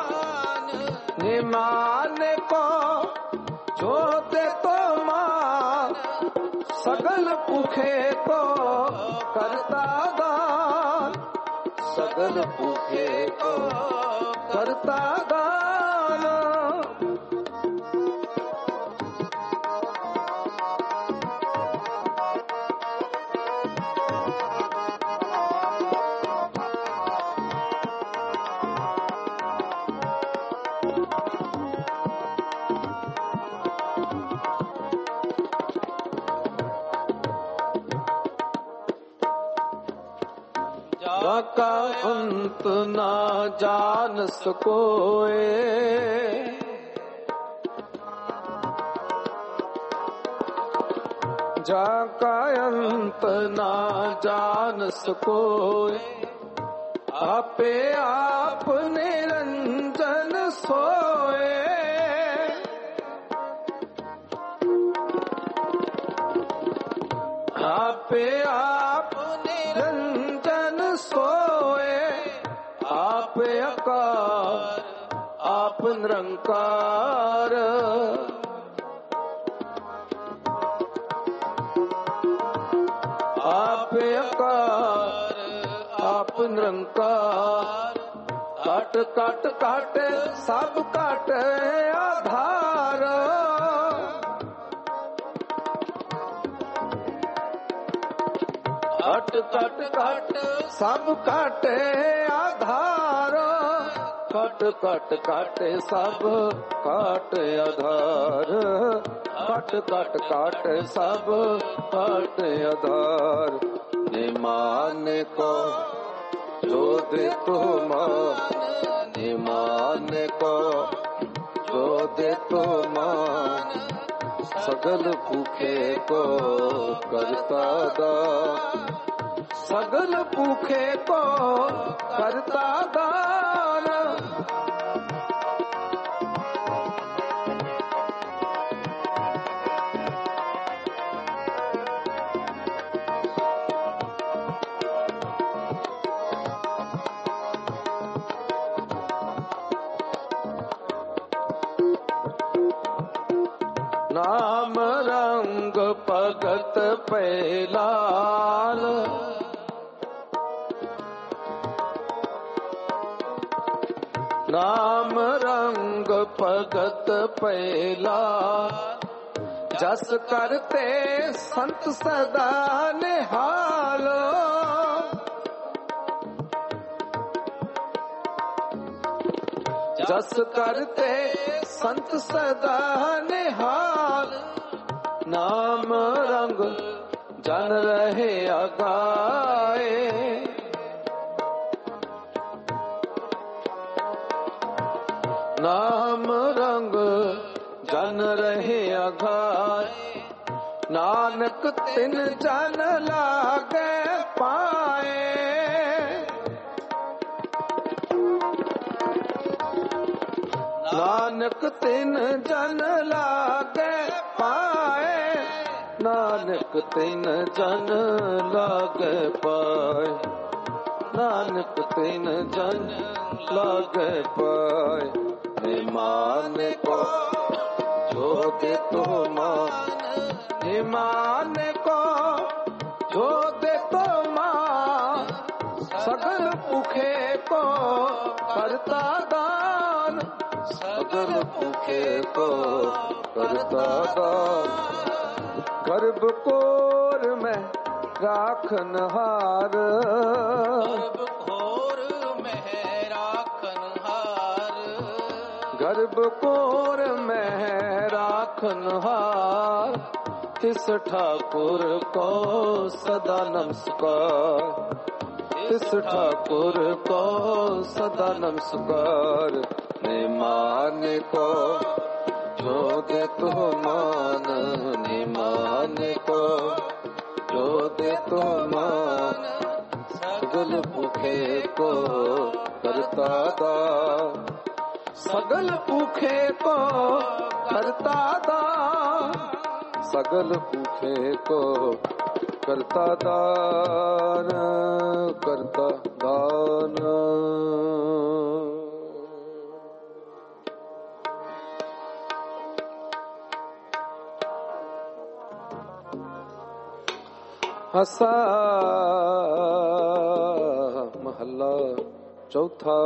निमान को जो दे तो मान, सगल भूखे को करता दान, सगल भूखे को करता दान। का अंत ना जान सकोए, जाका अंत ना जान सकोए, आपे आप निरंजन सोए, आपे आप निरंजन सोए, आप अकार आप निरंकार, आप अकार आप निरंकार, काट काट काट सब काट आधार, काट काट काट सब काटे आधार, काट काट काटे सब काट आधार, काट काट काट सब काट आधार। निमान को जो दे तो मान, निमान को जो दे तो मान, सगल भूखे को करता दान, सगल भूखे को करता दान। नाम रंग भगत पैलाल, नाम रंग भगत पैलाल, जस करते संत सदा निहाल, जस करते संत सदा निहाल, नाम रंग जन रहे अगाए। नाम रंग जन रहे अगाए, नानक तिन जन लागे पाए। नानक तिन जन लागे पाए, नानक तिन जन लागे पाए, नानक तिन जन लागे पाए। मान को जो दे तो मान, मान को जो दे तो मान, सगल भूखे को करता दान, सगल भूखे को करता दान। गर्भ कोर में राखन हार, गर्भ कोर में राखन हार, तिस ठाकुर को सदा नमस्कार, तिस ठाकुर को सदा नमस्कार। निमान को जो दे तो मान, निमान को जो दे तो मान, सगल भूखे को करता दान, सगल भूखे को करता दान, सगल भूखे को करता दान, करता दान। हसा महला चौथा।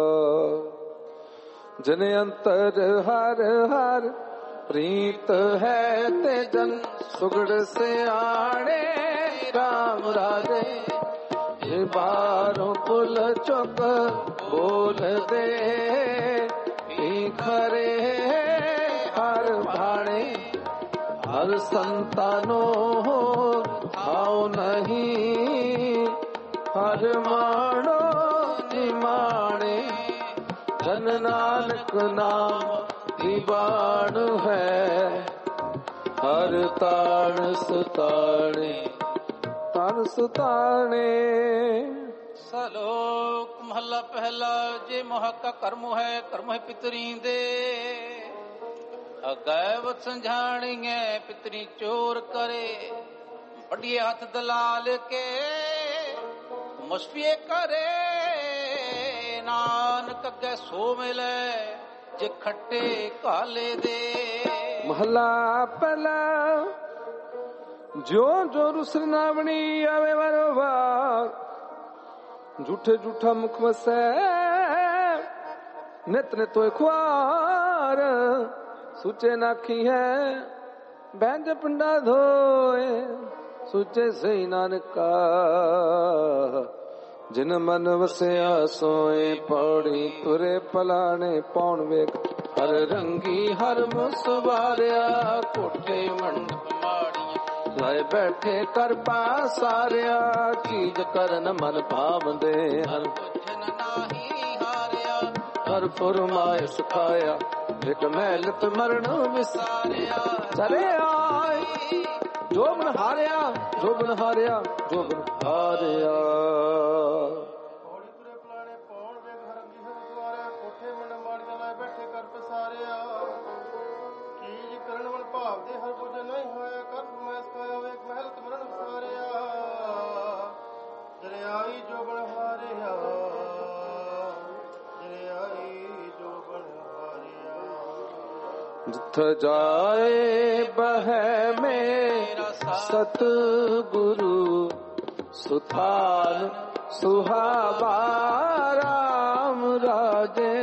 जन अंतर हर हर प्रीत है ते जन सुगड़ से आणे, राम राजे ये बारों पुल चौक बोल दे, खरे हर भाणे हर संतानो आओ नहीं, हर माणो निमाणे। जन नानक नाम दीवान है, हर ताण सुताणे, ताण सुताणे। सलोक महला पहला। जे मोह का कर्म है, कर्म है पितरी दे, अगैवत समझाणिए पितरी चोर करे। बढ़िए हाथ दलाल के मुस्फिए करे, नानक अगे सो मिले जे खट्टे काले दे। महला पहला। जो जो रुसर नावणी आवे वारो वार, झूठे झूठा मुख वसे नित ने तो ख्वार। सुचे नाखी है बैंज पिंडा धोए, सुचे सही नानका जिन मन वसया सोए। पौड़ी तुरे पलाने पौन वेग, हर रंगी हर मुसवारिया। कोठे मंडप माड़िया लाए बैठे कर पासारिया। चीज करन मन भावंदे हर हर फुरमाए सिखाया। एक महलत मरण विसारिया। चले आए जोबन हारिया, जोबन हारिया, जोबन हारिया। जिथ जाए बह मेरा सतगुरु, सुथान सुहावा राम राजे।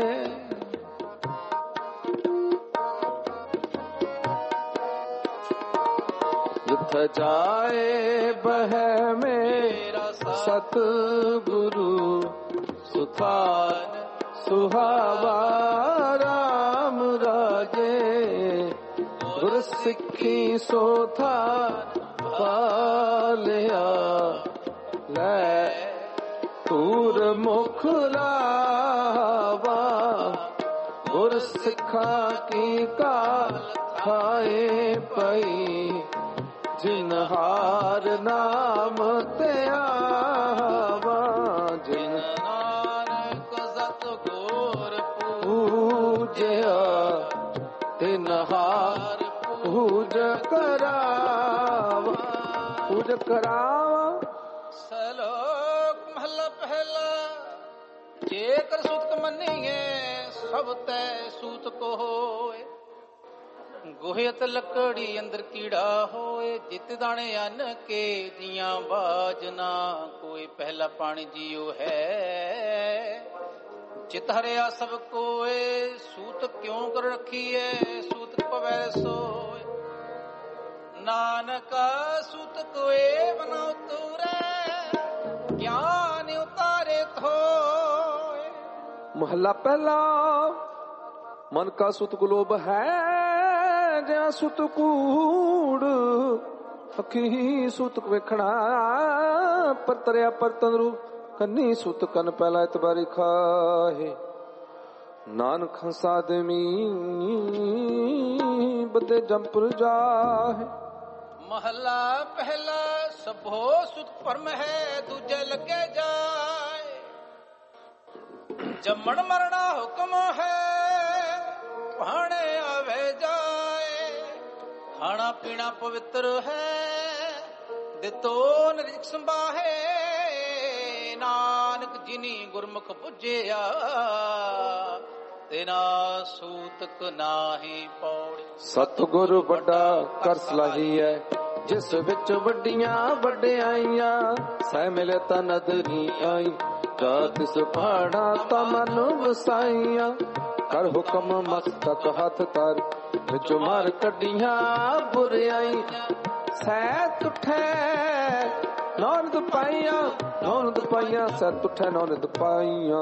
जिथ जाए बह मेरा सतगुरु, सुथान ਸੁਹਾਵਾ ਰਾਮ ਰਾਜੇ ਗੁਰ ਸਿੱਖੀ ਸੋਥਾ ਪਾਲਿਆ ਲੈ ਤੂਰ ਮੁਖ ਲਾਵਾ ਗੁਰ ਸਿੱਖਾਂ ਕੀ ਕਾਲ ਖਾਏ ਪਈ ਜਿਨ ਹਾਰ ਨਾਮ ਤੇ ਆਵਾ ਜਿਨ ਨਾਨਕ ਸਤ ਗੁਰ ਪੂਜਿਆ ਤਿਨ ਹਾਰ ਪੂਜ ਕਰਾਵਾ ਪੂਜ ਕਰਾਵਾ। ਸਲੋਕ ਮਹਲਾ ਪਹਿਲਾ। ਜੇਕਰ ਸੁਤ ਮੰਨੀਏ ਸਭ ਤੈ ਸੂਤ ਕੋ ਹੋਏ ਗੋਹੇ ਤੇ ਲੱਕੜੀ ਅੰਦਰ ਕੀੜਾ ਹੋਏ ਜਿਤ ਦਾਣੇ ਅੰਨ ਕੇ ਦੀਆਂ ਬਾਜ ਨਾ ਕੋਈ ਪਹਿਲਾ ਪਾਣੀ ਜੀਉ ਹੈ ਚਿਤ ਹਰਿਆ ਸਭ ਕੋਏ ਸੂਤ ਕਿਉਂ ਕਰ ਰੱਖੀਏ ਸੂਤ ਪਵੈ ਸੋਏ ਨਾਨਕ ਸੂਤ ਕੋਏ ਬਨਾ ਉਤਰੈ ਗਿਆਨ ਉਤਾਰੇ ਥੋਏ। ਮਹਲਾ ਪਹਿਲਾ। ਮਨ ਕਾ ਸੁਤ ਗੁਲੋਬ ਹੈ ਜਾਂ ਸੁਤ ਕੂੜ ਅੱਖੀ ਸੁਤ ਵੇਖਣਾ ਪਰ ਤਰਿਆ ਪਰ ਤੰਦਰੂ ਕੰਨੀ ਸੁਤ ਕਨ ਪਹਿਲਾ ਇਤਬਾਰੀ ਖਾਹੇ ਨਾਨਕ ਹੰਸਾਦਮੀ ਬਦੇ ਜੰਪੁਰ ਜਾਹੇ। ਮਹਲਾ ਪਹਿਲਾ। ਸਭੋ ਸੁਤ ਪਰਮ ਹੈ ਦੂਜੇ ਲੱਗੇ ਜਾਏ ਜੰਮਣ ਮਰਣਾ ਹੁਕਮ ਹੈ ਭਾਣੇ ਆਵੇ ਜਾਏ ਖਾਣਾ ਪੀਣਾ ਪਵਿੱਤਰ ਹੈ ਦਿੱਤੋ ਨਿਰਜਿਕ ਸੰਭਾਹੇ ਨਾਨਕ ਜਿਨੀ ਗੁਰਮੁਖ ਪੁੱਜਿਆ ਤੇਨਾ ਸੂਤਕ ਨਾਹੀ ਪੌੜੀ। ਸਤਿਗੁਰ ਵੱਡਾ ਕਰ ਸਲਾਹੀ ਹੈ ਜਿਸ ਵਿੱਚ ਵੱਡੀਆਂ ਵਡਿਆਈਆਂ ਸਹਿ ਮਿਲੇ ਤਾਂ ਨਦਰੀ ਆਈ ਰਾਤ ਤਿਸ ਪਹਾੜਾ ਤਾਂ ਮਨ ਵਸਾਈਆਂ ਕਰ ਹੁਕਮ ਮਸਤਕ ਹੱਥ ਧਰ ਵਿੱਚ ਮਾਰ ਕੱਢੀਆਂ ਬੁਰਿਆਈ ਸਹਿ ਤੁਠੈ ਨੌਨਦ ਪਾਈਆਂ ਸਹਿ ਤੁਠੈ ਨੌਨਦ ਪਾਈਆਂ।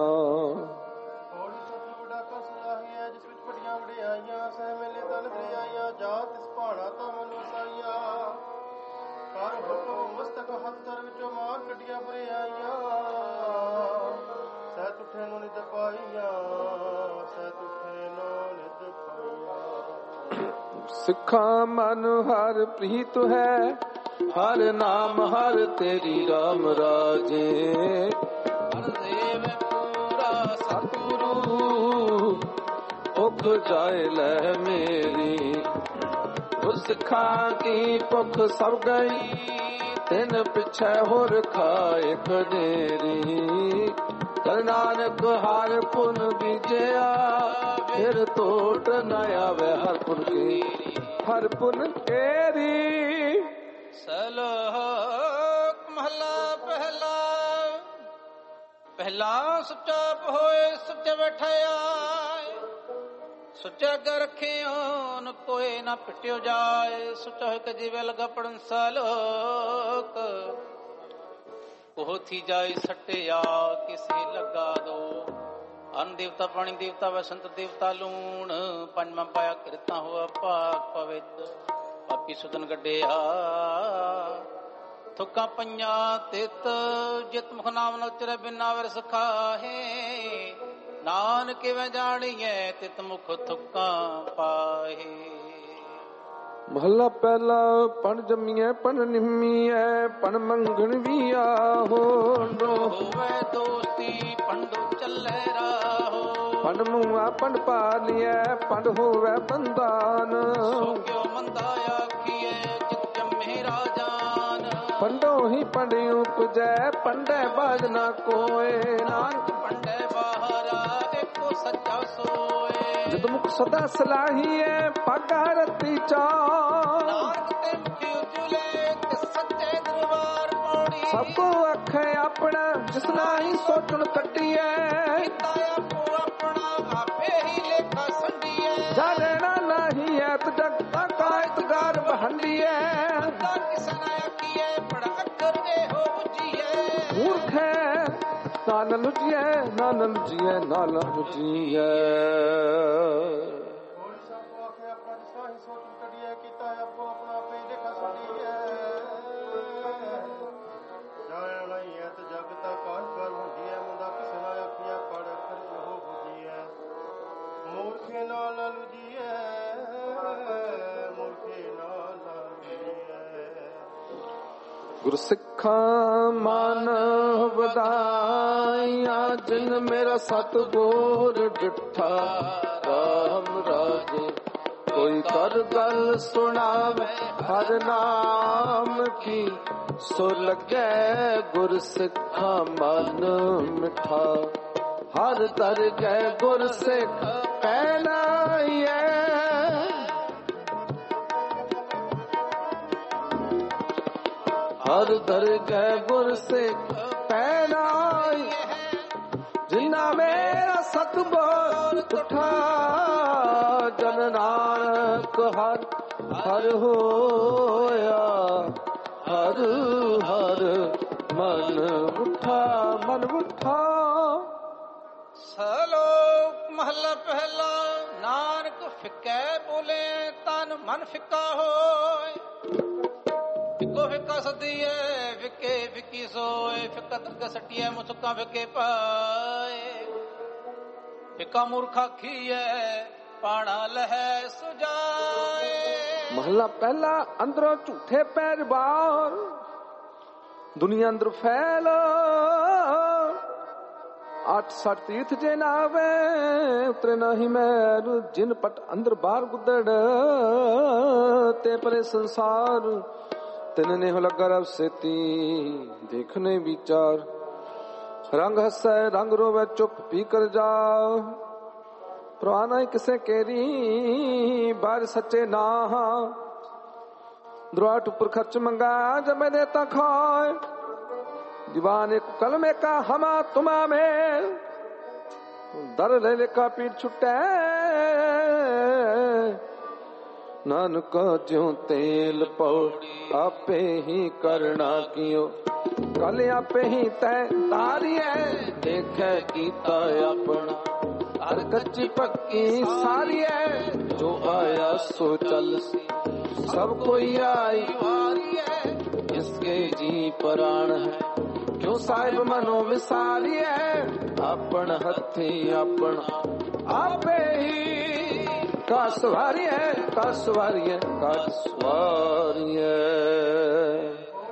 ਮਸਤਕ ਹੱਥਰ ਵਿੱਚੋਂ ਮਾਰ ਕੱਢੀਆਂ ਬੁਰਿਆਈਆਂ ਸਹਿ ਤੁਠੇ ਨੋ ਨਿਤ ਪਾਈਆਂ ਸਹਿ ਤੁਠੇ ਨੋ ਨਿਤ ਪਾਈਆਂ। ਸਿੱਖਾਂ ਮਨ ਹਰ ਪ੍ਰੀਤ ਹੈ ਹਰ ਨਾਮ ਹਰ ਤੇਰੀ ਰਾਮ ਰਾਜੇ ਹਰ ਦੇਵ ਪੂਰਾ ਸਤਿਗੁਰੂ ਭੁੱਖ ਜਾਏ ਲੈ ਮੇਰੀ ਉਸ ਸਿੱਖਾਂ ਕੀ ਭੁੱਖ ਸਭ ਗਈ ਤਿੰਨ ਪਿਛੈ ਹੋਰ ਖਾਏ ਕਨੇਰੀ ਕਰ ਨਾਨਕ ਹਰ ਪੁਨ ਬੀਜਿਆ ਫਿਰ ਤੋਟ ਨਾ ਆਵੇ ਹਰ ਪੁਨ ਕੀ ਹਰ ਪੁਨ ਤੇਰੀ। ਸਲੋਕ ਮਹਲਾ ਪਹਿਲਾ। ਪਹਿਲਾ ਸੁੱਚਾ ਹੋਏ ਸੁੱਚਾ ਬੈਠਿਆ ਸੁੱਚਾ ਅਗੇ ਰੱਖਿਓ ਨ ਕੋਏ ਨਾ ਪਿਟਿਓ ਜਾਏ ਸੁੱਚਾ ਹੋਇ ਕਜੀਵੇ ਲਗਾ ਪੜਨ ਸਲੋਕ ਉਹ ਥੀ ਜਾਏ ਸਟਿਆ ਕਿਸੇ ਲਗਾ ਦੋ ਅੰਨ ਦੇਵਤਾ ਪਾਣੀ ਦੇਵਤਾ ਵਸੰਤ ਦੇਵਤਾ ਲੂਣ ਪੰਜਵਾਂ ਪਾਇਆ ਕਿਰਤਾ ਹੋਆ ਪਾਕ ਪਵਿੱਤ ਪਾਪੀ ਸੁਤਨ ਗੱਡਿਆ ਥੁੱਕਾਂ ਪਈਆਂ ਤਿਤ ਜਿਤ ਮੁਖ ਨਾਮ ਨ ਉਚਰੈ ਬਿਨਾ ਵਰ ਸਖਾਹੇ ਨਾਨਕ ਕਿਵੇਂ ਜਾਣੀਐ ਤਿਤ ਮੁਖ ਥੁੱਕਾਂ ਪਾਹੇ। ਮਹਲਾ ਪਹਿਲਾ। ਪਣ ਜੰਮੀਐ ਪਣ ਨਿੰਮੀਐ ਪਣ ਮੰਗਣ ਵੀ ਆਹੋ ਹੋਵੇ ਦੋਸਤੀ ਪੰਡੋ ਚੱਲੇ ਰਾਹੋ ਪਣ ਮੂਆ ਪਣ ਪਾਲੀਐ ਪਣ ਹੋਵੇ ਬੰਦਾਨ ਸੋ ਕਿਉ ਮੰਦਾ ਆਖੀਐ ਜਿਤ ਜੰਮੇ ਰਾਜਾਨ ਪੰਡੋ ਹੀ ਪੰਡਿ ਉਪਜੈ ਪੰਡੈ ਬਾਜ ਨਾ ਕੋਏ ਨਾਨਕ ਪੰਡੈ ਬਾਹਰਾ ਇੱਕੋ ਸੱਚਾ ਸੋਏ ਜਦ ਮੁਖ ਸਦਾ ਸਲਾਹੀਐ ਪਾਗਾ ਰਤੀ ਚਾ ਨਾਨਕ ਤੇ ਮੁਖੀ ਉਜਲੇ ਤੇ ਸੱਚੇ ਦਰਬਾਰ ਪੌੜੀ ਸਭ ਕੋ ਆਖੇ ਆਪਣਾ ਜਿਸ ਨਾਹੀ ਸੋਚਣ ਕੱਟੀਐ ਕੀਤਾ ਆਪੋ ਆਪਣਾ ਆਪੇ ਹੀ ਲੇਖਾ ਸੰਡੀਐ ਜਾਣਨਾ ਨਹੀਂ ਐਤ ਜਗ ਤਾਂ ਕਾਇਤਗਾਰ ਬਹੰਡੀਐ ਤਾਂ ਕਿਸ ਨਾ ਆਖੀਐ ਪੜ ਅੱਖਰ ਦੇ ਹੋ ਬੁਝੀਐ ਮੂਰਖ ਹੈ ਨਾਨਕ ਲੁੱਟੀਐ ਨਾਨਕ ਲੁੱਟੀਐ ਨਾਨਕ ਲੁੱਟੀਐ ਗੁਰਸਿੱਖਾਂ ਮਨ ਵਧਾਈਆਂ ਜਿਨ ਮੇਰਾ ਸਤਿਗੁਰ ਡਿਠਾ ਰਾਮ ਰਾਜੇ ਕੋਈ ਕਰ ਗੱਲ ਸੁਣਾਵੇ ਹਰ ਨਾਮ ਕੀ ਸੋ ਲੱਗੈ ਗੁਰਸਿੱਖਾਂ ਮਨ ਮਿਠਾ ਹਰ ਦਰ ਗਏ ਗੁਰਸਿੱਖ ਪਹਿਨਾਈਐ ਹਰ ਦਰਗਹਿ ਗੁਰਸਿੱਖ ਪਹਿਨਾਈ ਜਿਨ੍ਹਾਂ ਮੇਰਾ ਸਤਿਗੁਰ ਉਠਾ ਜਨ ਨਾਨਕ ਹਰ ਹਰ ਹੋਇਆ ਹਰ ਹਰ ਮਨ ਉਠਾ ਸਲੋਕ ਮਹਲਾ ਪਹਿਲਾ ਨਾਨਕ ਫਿੱਕੈ ਬੋਲੇ ਤਨ ਮਨ ਫਿੱਕਾ ਹੋਏ ਫਿੱਕੋ ਫਿੱਕਾ ਸਦੀਏ ਫਿੱਕੇ ਫਿੱਕੀ ਸੋਏ ਫਿੱਕਾ ਤਰਕ ਸਟੀਏ ਮੁਸਕਾ ਫਿੱਕੇ ਪਾਏ ਫਿੱਕਾ ਮੂਰਖਾ ਖੀਏ ਪਾਣਾ ਲਹਿ ਸੁਜਾਏ ਮਹਲਾ ਪਹਿਲਾ ਅੰਦਰੋਂ ਝੂਠੇ ਪੈਰ ਬਾਹਰ ਦੁਨੀਆ ਅੰਦਰ ਫੈਲ 8 ਤੀਰਥ ਜੇ ਨਾਵੇ ਉਤਰੇ ਨਹੀਂ ਮੈਲ ਜਿਨ ਪਟ ਅੰਦਰ ਬਾਹਰ ਗੁੱਦੜ ਤੇ ਪਰੇ ਸੰਸਾਰ ਤਿਨ ਨੇ ਹੋ ਲੱਗਾ ਰਬ ਸੇਤੀ ਦੇਖਨੇ ਵਿਚਾਰ ਰੰਗ ਹੱਸੈ ਰੰਗ ਰੋਵੇ ਚੁੱਪ ਪੀ ਕਰ ਜਾ ਪੁਰਾਣਾ ਕਿਸੇ ਕੇਰੀ ਬਾਰ ਸੱਚੇ ਨਾ ਦਰਵਾਟ ਉੱਪਰ ਖਰਚ ਮੰਗਾ ਜਬ ਮੈਂ ਦੇਤਾ ਖਾਏ दीवाने को कलमे का हमा तुमा में दर ले का पीठ छुटे नानक ज्यों तेल पौ आपे ही करना कियो कल आपे ही तय तारिए देखे कीता अपना हर कच्ची पक्की सारी है जो आया सो चल सब कोई आई वारी है इसके जी प्राण है क्यों साहिब मनो विसारी है अपन हथी अपन आपे ही का सवारी है का सवारी है का सवारी है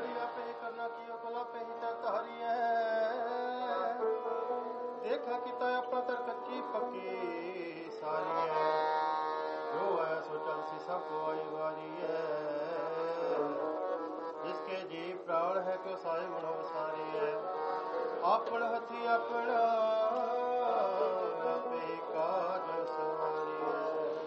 देखा किता अपना तर कच्ची पक्की सारी है जो है सो चल सी सब कोई वारी है जिसके जी प्राण है क्यों सारे मनो सारी है अपन हथी अपना आपे काज सवारी है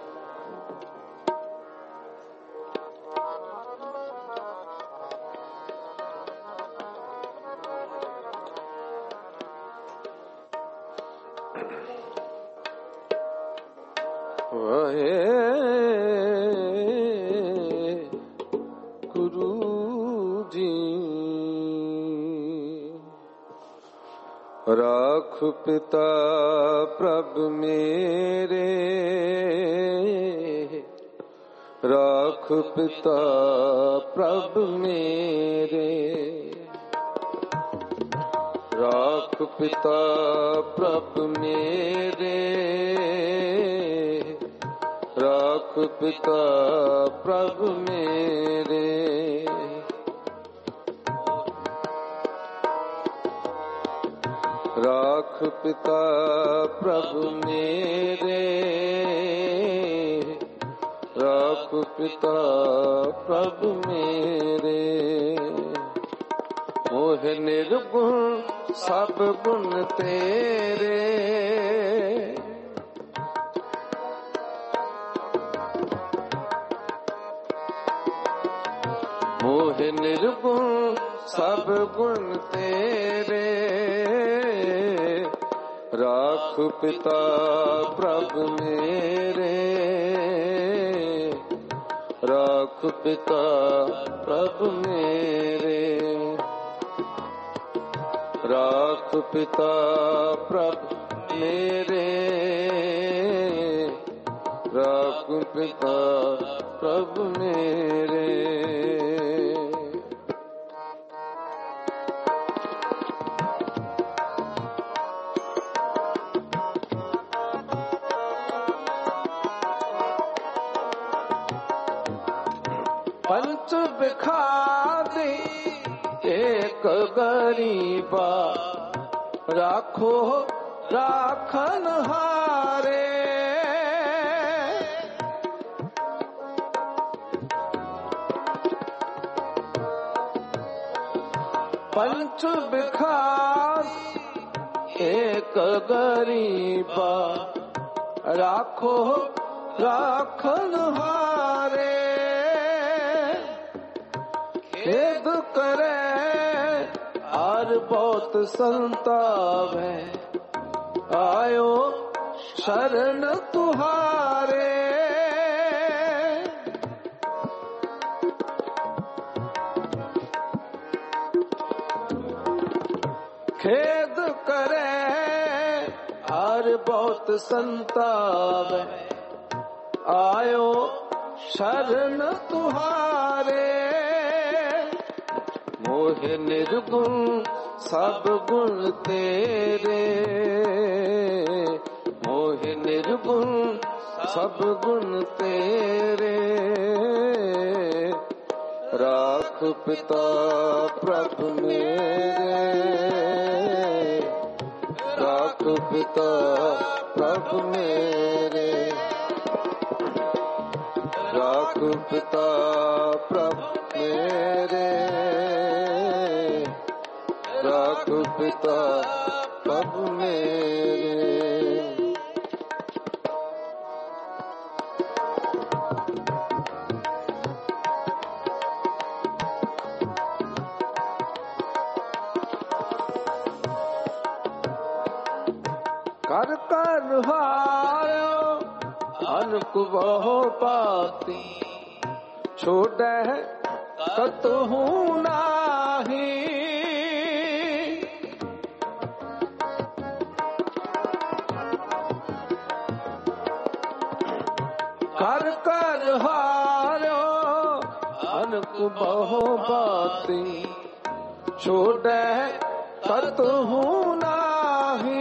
गुरु जी राख पिता प्रभ मेरे राख पिता प्रभ मेरे राख पिता प्रभ मेरे राख पिता प्रभु मेरे राख पिता प्रभु मेरे राख पिता प्रभु मेरे मोह निर्गुण सब गुण तेरे मोह निर्गुण सब गुण तेरे राख पिता प्रभु मेरे राख पिता प्रभु मेरे राख पिता प्रभु मेरे, राख पिता प्रभु मेरे। पंच बिखारी एक गरीबा, राखो राखन हारे। पंच बिखार एक गरीबा, राखो राखन हारे। खेद करे आर बहुत संतावे, आयो शरण तुहारे। खेद करे आर बहुत संतावे, आयो शरण तुहारे। मोहे निर्गुण सब गुण तेरे, मोहे निर्गुण सब गुण तेरे। राख पिता प्रभु मेरे, राख पिता प्रभु मेरे, राख पिता प्रभु मेरे, राख पिता प्रभु मेरे। कर कर हारो अनक बहु पाती, छोड़े कतहु नाही। कर कर हारो अनक बहु पाती, छोड़े कतहु नाही।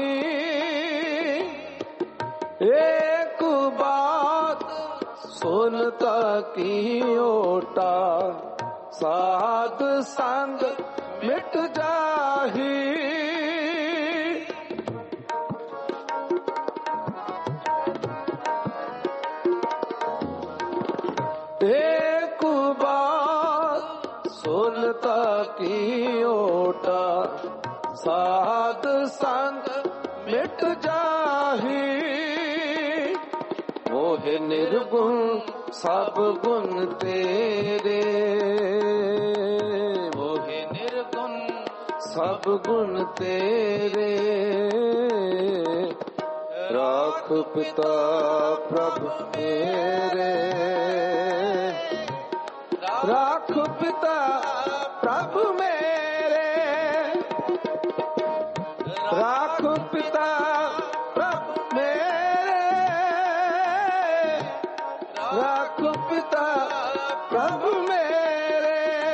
एक बात सुनता की ओटा, साध संग मिट जाही। एक बात सुनता की ओटा, साध संग मिट जाही। मोहे निर्गुण सब गुण तेरे, मोहे निर्गुण सब गुण तेरे। राख पिता प्रभु मेरे, राख पिता प्रभु मेरे, राख पिता प्रभु मेरे, राख पिता प्रभु मेरे।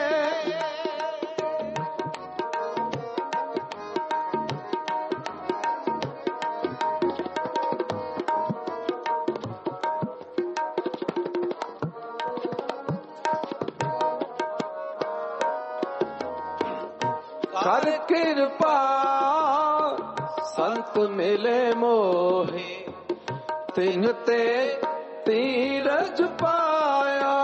कर कृपा संत मिले मोहे, तिन ते तीरज पाया।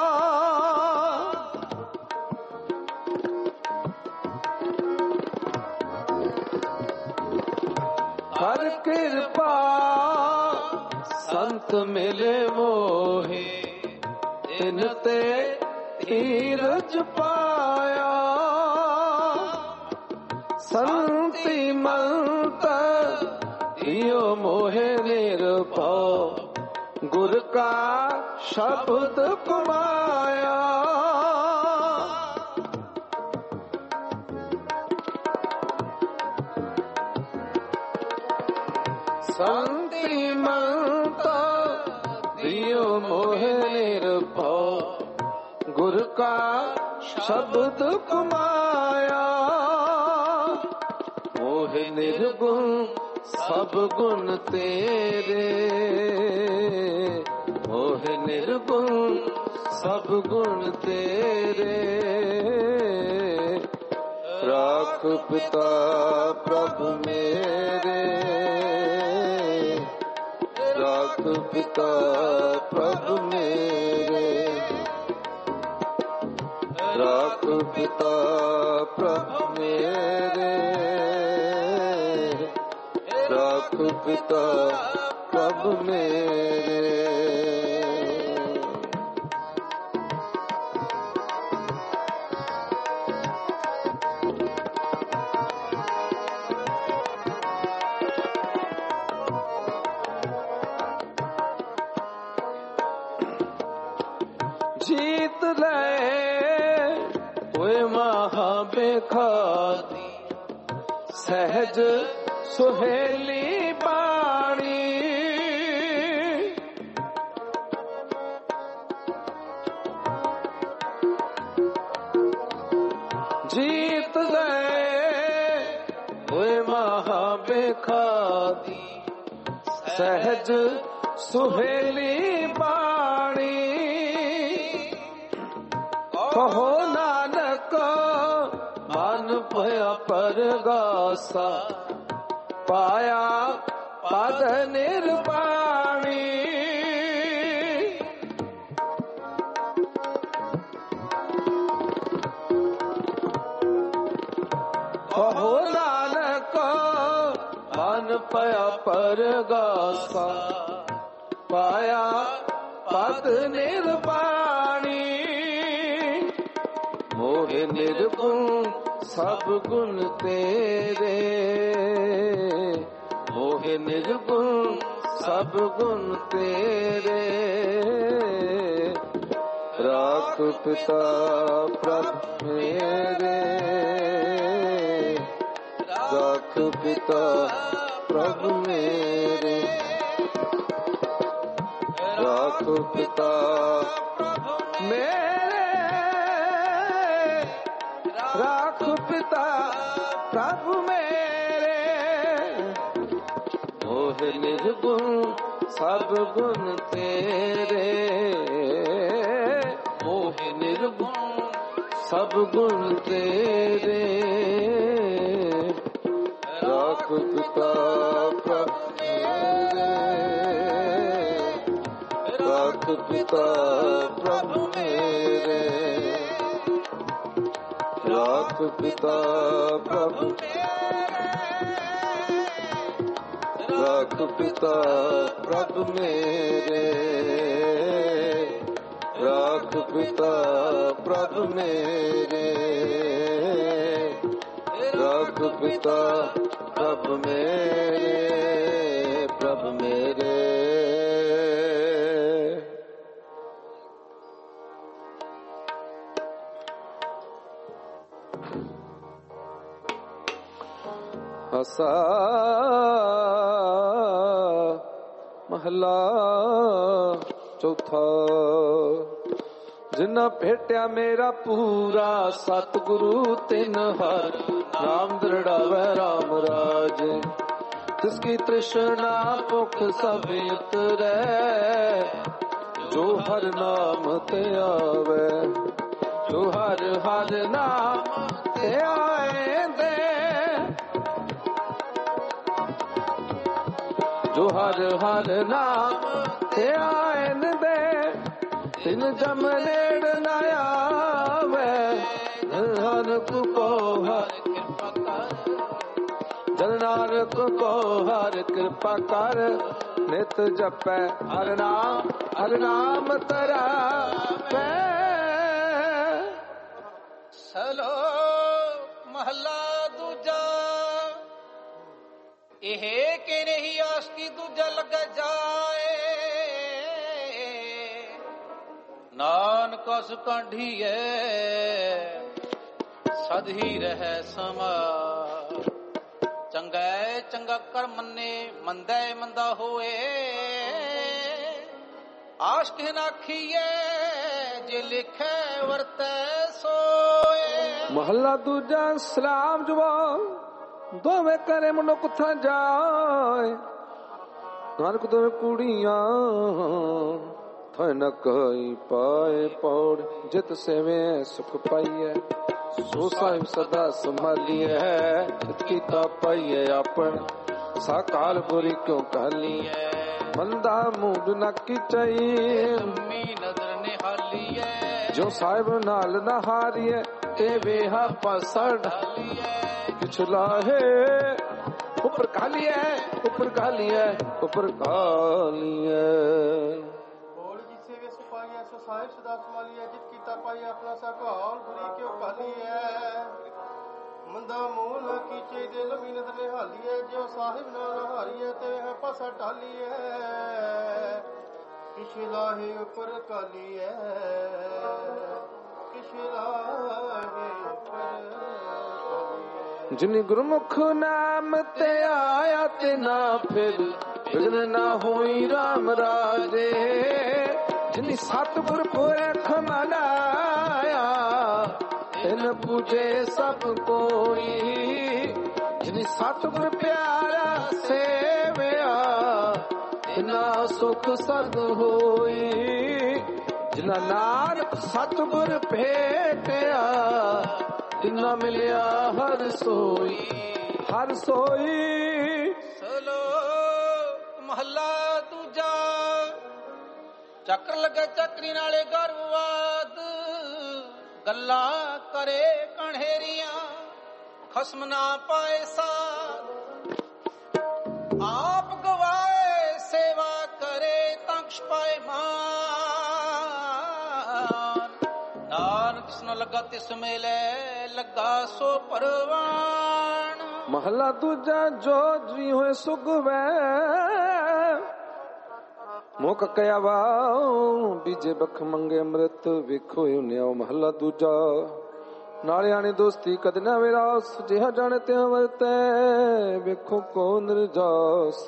कर कृपा संत मिले मोहे, तिन ते तीरज पाया। संति मंत दियो मोहे निर्भव, गुर का शब्द कमाया। संति मनता दियो मोह निर्भव, गुर का शब्द कुमाया। मोह निर्गुण सब गुण तेरे, मोह निर्गुण सब गुण तेरे। राख पिता प्रभु मेरे, राख पिता प्रभु मेरे, राख पिता प्रभु मेरे, राख पिता प्रभु मेरे। जीत ले हुए महाबेखादी, सहज सुहेली बाणी। जीत गए हुए महाबेखादी, सहज सुहेली बाणी। कहो नानक मन भया परगासा, पाया पद निर्वाणी। कहो नानक मन पया परगासा, पाया पद निर्वाणी। मोह निर्गुण सब गुण तेरे, मोह निर्गुण सब गुण तेरे। राख पिता प्रभु मेरे, राख पिता प्रभु मेरे, राख पिता मेरे, राख पिता प्रभु मेरे। मोह निर्गुण सब गुण तेरे, मोह निर्गुण सब गुण तेरे। राख पिता प्रभु मेरे, राख पिता प्रभु मेरे, राख पिता प्रभु मेरे, राख पिता प्रभु मेरे, राख पिता प्रभु मेरे, राख पिता प्रभु मेरे, प्रभु मेरे। आसा महला चौथा। जिन्ना भेटिया मेरा पूरा सतगुरु तिन हर नाम दृढ़ावै राम राज। तिसकी तृष्णा भुख सब उतरै जो हर नाम ते आवे। जो हर हर नाम ते आए दे, जो हर हर नाम ते आयन दे। तिन जम नेड़ न आवे, नानक को हर कृपा कर। जन नानक को हर कृपा कर। नित जपै हर नाम तरा पै। सलोक महला दूजा। ਇਹ ਕਿ ਨਹੀਂ ਆਸਕੀ ਦੂਜਾ ਲੱਗ ਜਾਏ। ਨਾਨਕ ਅਸ ਕਾਢੀਐ ਸਦ ਹੀ ਰਹਿ ਸਮਾ। ਚੰਗੈ ਚੰਗਾ ਕਰ ਮੰਨੇ, ਮੰਦੈ ਮੰਦਾ ਹੋਏ। ਆਸ਼ਕ ਨਾਖੀਏ ਜੇ ਲਿਖੇ ਵਰਤੈ ਸੋਏ। ਮਹੱਲਾ ਦੂਜਾ ਸਲਾਮ ਜਵਾਨ ਦੋਵੇਂ ਕਰੇ ਮਨੁੱਖ ਥਾਂ ਜਾਏ। ਨਾਨਕ ਦੋਵੇਂ ਕੁੜੀਆਂ ਥਾਂ ਨ ਕਈ ਪਾਏ ਪੌੜ। ਜਿਤ ਸੇਵੇਂ ਸੁਖ ਪਾਈਐ ਸੋ ਸਾਹਿਬ ਸਦਾ ਸੰਭਾਲੀਐ। ਜਿਤ ਕੀਤਾ ਪਾਈਐ ਆਪਨ ਸਾਕਾਲ ਬੁਰੀ ਕਿਉ ਕਾਲੀਐ। ਮੰਦਾ ਮੂਡ ਨ ਕੀਚਈ ਲੰਮੀ ਨਜ਼ਰ ਨਿਹਾਲੀਐ। ਜੋ ਸਾਹਿਬ ਨਾਲ ਨਾ ਹਾਰੀਐ ਤੇ ਵੇਹਾ ਪਾਸਾ ਢਾਲੀਐ। ਪਿਛਲਾ ਹੈ ਉੱਪਰ ਕਾਲੀਐ ਉੱਪਰ ਕਾਲੀਐ ਉੱਪਰ ਕਾਲੀਐ। ਹੋੜ ਜਿਸੇ ਵੇ ਸੁਪਾਈਐ ਸੋ ਸਾਹਿਬ ਸਦਾ ਸੰਭਾਲੀਐ। ਜਿਤ ਕੀਤਾ ਪਾਈ ਆਪਣਾ ਸਾਕਾਲ ਬੁਰੀ ਕਿਉ ਕਾਲੀਐ। ਮੰਦਾ ਮੂਹ ਨਾ ਕੀਚੇ ਦੇ ਲੰਮੀ ਨਜ਼ਰ ਨਿਹਾਲੀਐ। ਜੋ ਸਾਹਿਬ ਨਾਲ ਹਾਰੀਐ ਤੇ ਵੇਹਾ ਪਾਸਾ ਢਾਲੀਐ। ਪਿਛਲਾ ਹੈ ਉੱਪਰ ਕਾਲੀਐ ਪਿਛਲਾ ਹੈ ਉੱਪਰ ਕਾਲੀਐ। ਜਿਨੀ ਗੁਰਮੁਖ ਨਾਮ ਤੇ ਆਇਆ ਤੇ ਨਾ ਫਿਰ ਵਿਗਨ ਨਾ ਹੋਈ ਰਾਮ ਰਾਜੇ। ਜਿਨੀ ਸਤਿਗੁਰ ਪੁਰਖ ਮਨਾਇਆ ਤਿਨ ਪੂਜੇ ਸਭ ਕੋਈ। ਜਿਨੀ ਸਤਿਗੁਰ ਪਿਆਰਾ ਸੇਵਿਆ ਤਿਨਾ ਸੁਖ ਸਰਦ ਹੋਈ। ਜਿਨਾ ਨਾਨਕ ਸਤਿਗੁਰ ਭੇਟਿਆ ਤਿਨਾ ਮਿਲਿਆ ਹਰ ਸੋਈ ਹਰ ਸੋਈ। ਸਲੋਕ ਮਹੱਲਾ ਦੂਜਾ। ਚੱਕਰ ਲੱਗੇ ਚੱਕਰੀ ਨਾਲੇ ਗਰਵਾਦ। ਗੱਲਾਂ ਕਰੇ ਕਣੇਰੀਆਂ ਖਸਮ ਨਾ ਪਾਏ ਸਾਥ। ਆਪ ਗਵਾਏ ਸੇਵਾ ਕਰੇ ਤੰਕਸ਼ ਪਾਏ ਮਾਨ। ਨਾਨਕ ਜਿਸ ਨੂੰ ਲੱਗਾ ਤਿਸ ਮੇਲੇ ਲੱਗਾ ਸੋ ਪਰਵਾਨ। ਮਹੱਲਾ ਦੂਜਾ ਜੋ ਜੀ ਹੋਏ ਸੁਗਵੈ ਮੁਖ ਕਹਿਆ ਵਾਉ ਬੀਜੇ ਬਖ ਮੰਗੇ ਅੰਮ੍ਰਿਤ ਵੇਖੋ ਨਿਆਉ। ਮਹੱਲਾ ਦੂਜਾ ਨਾਲਿਆਣੀ ਦੋਸਤੀ ਕਦ ਨਾ ਵਿਰਾਸ। ਜਿਹਾ ਜਾਣੇ ਤਿਹ ਵਰਤੈ ਵੇਖੋ ਕੋ ਨਿਰਜਾਸ।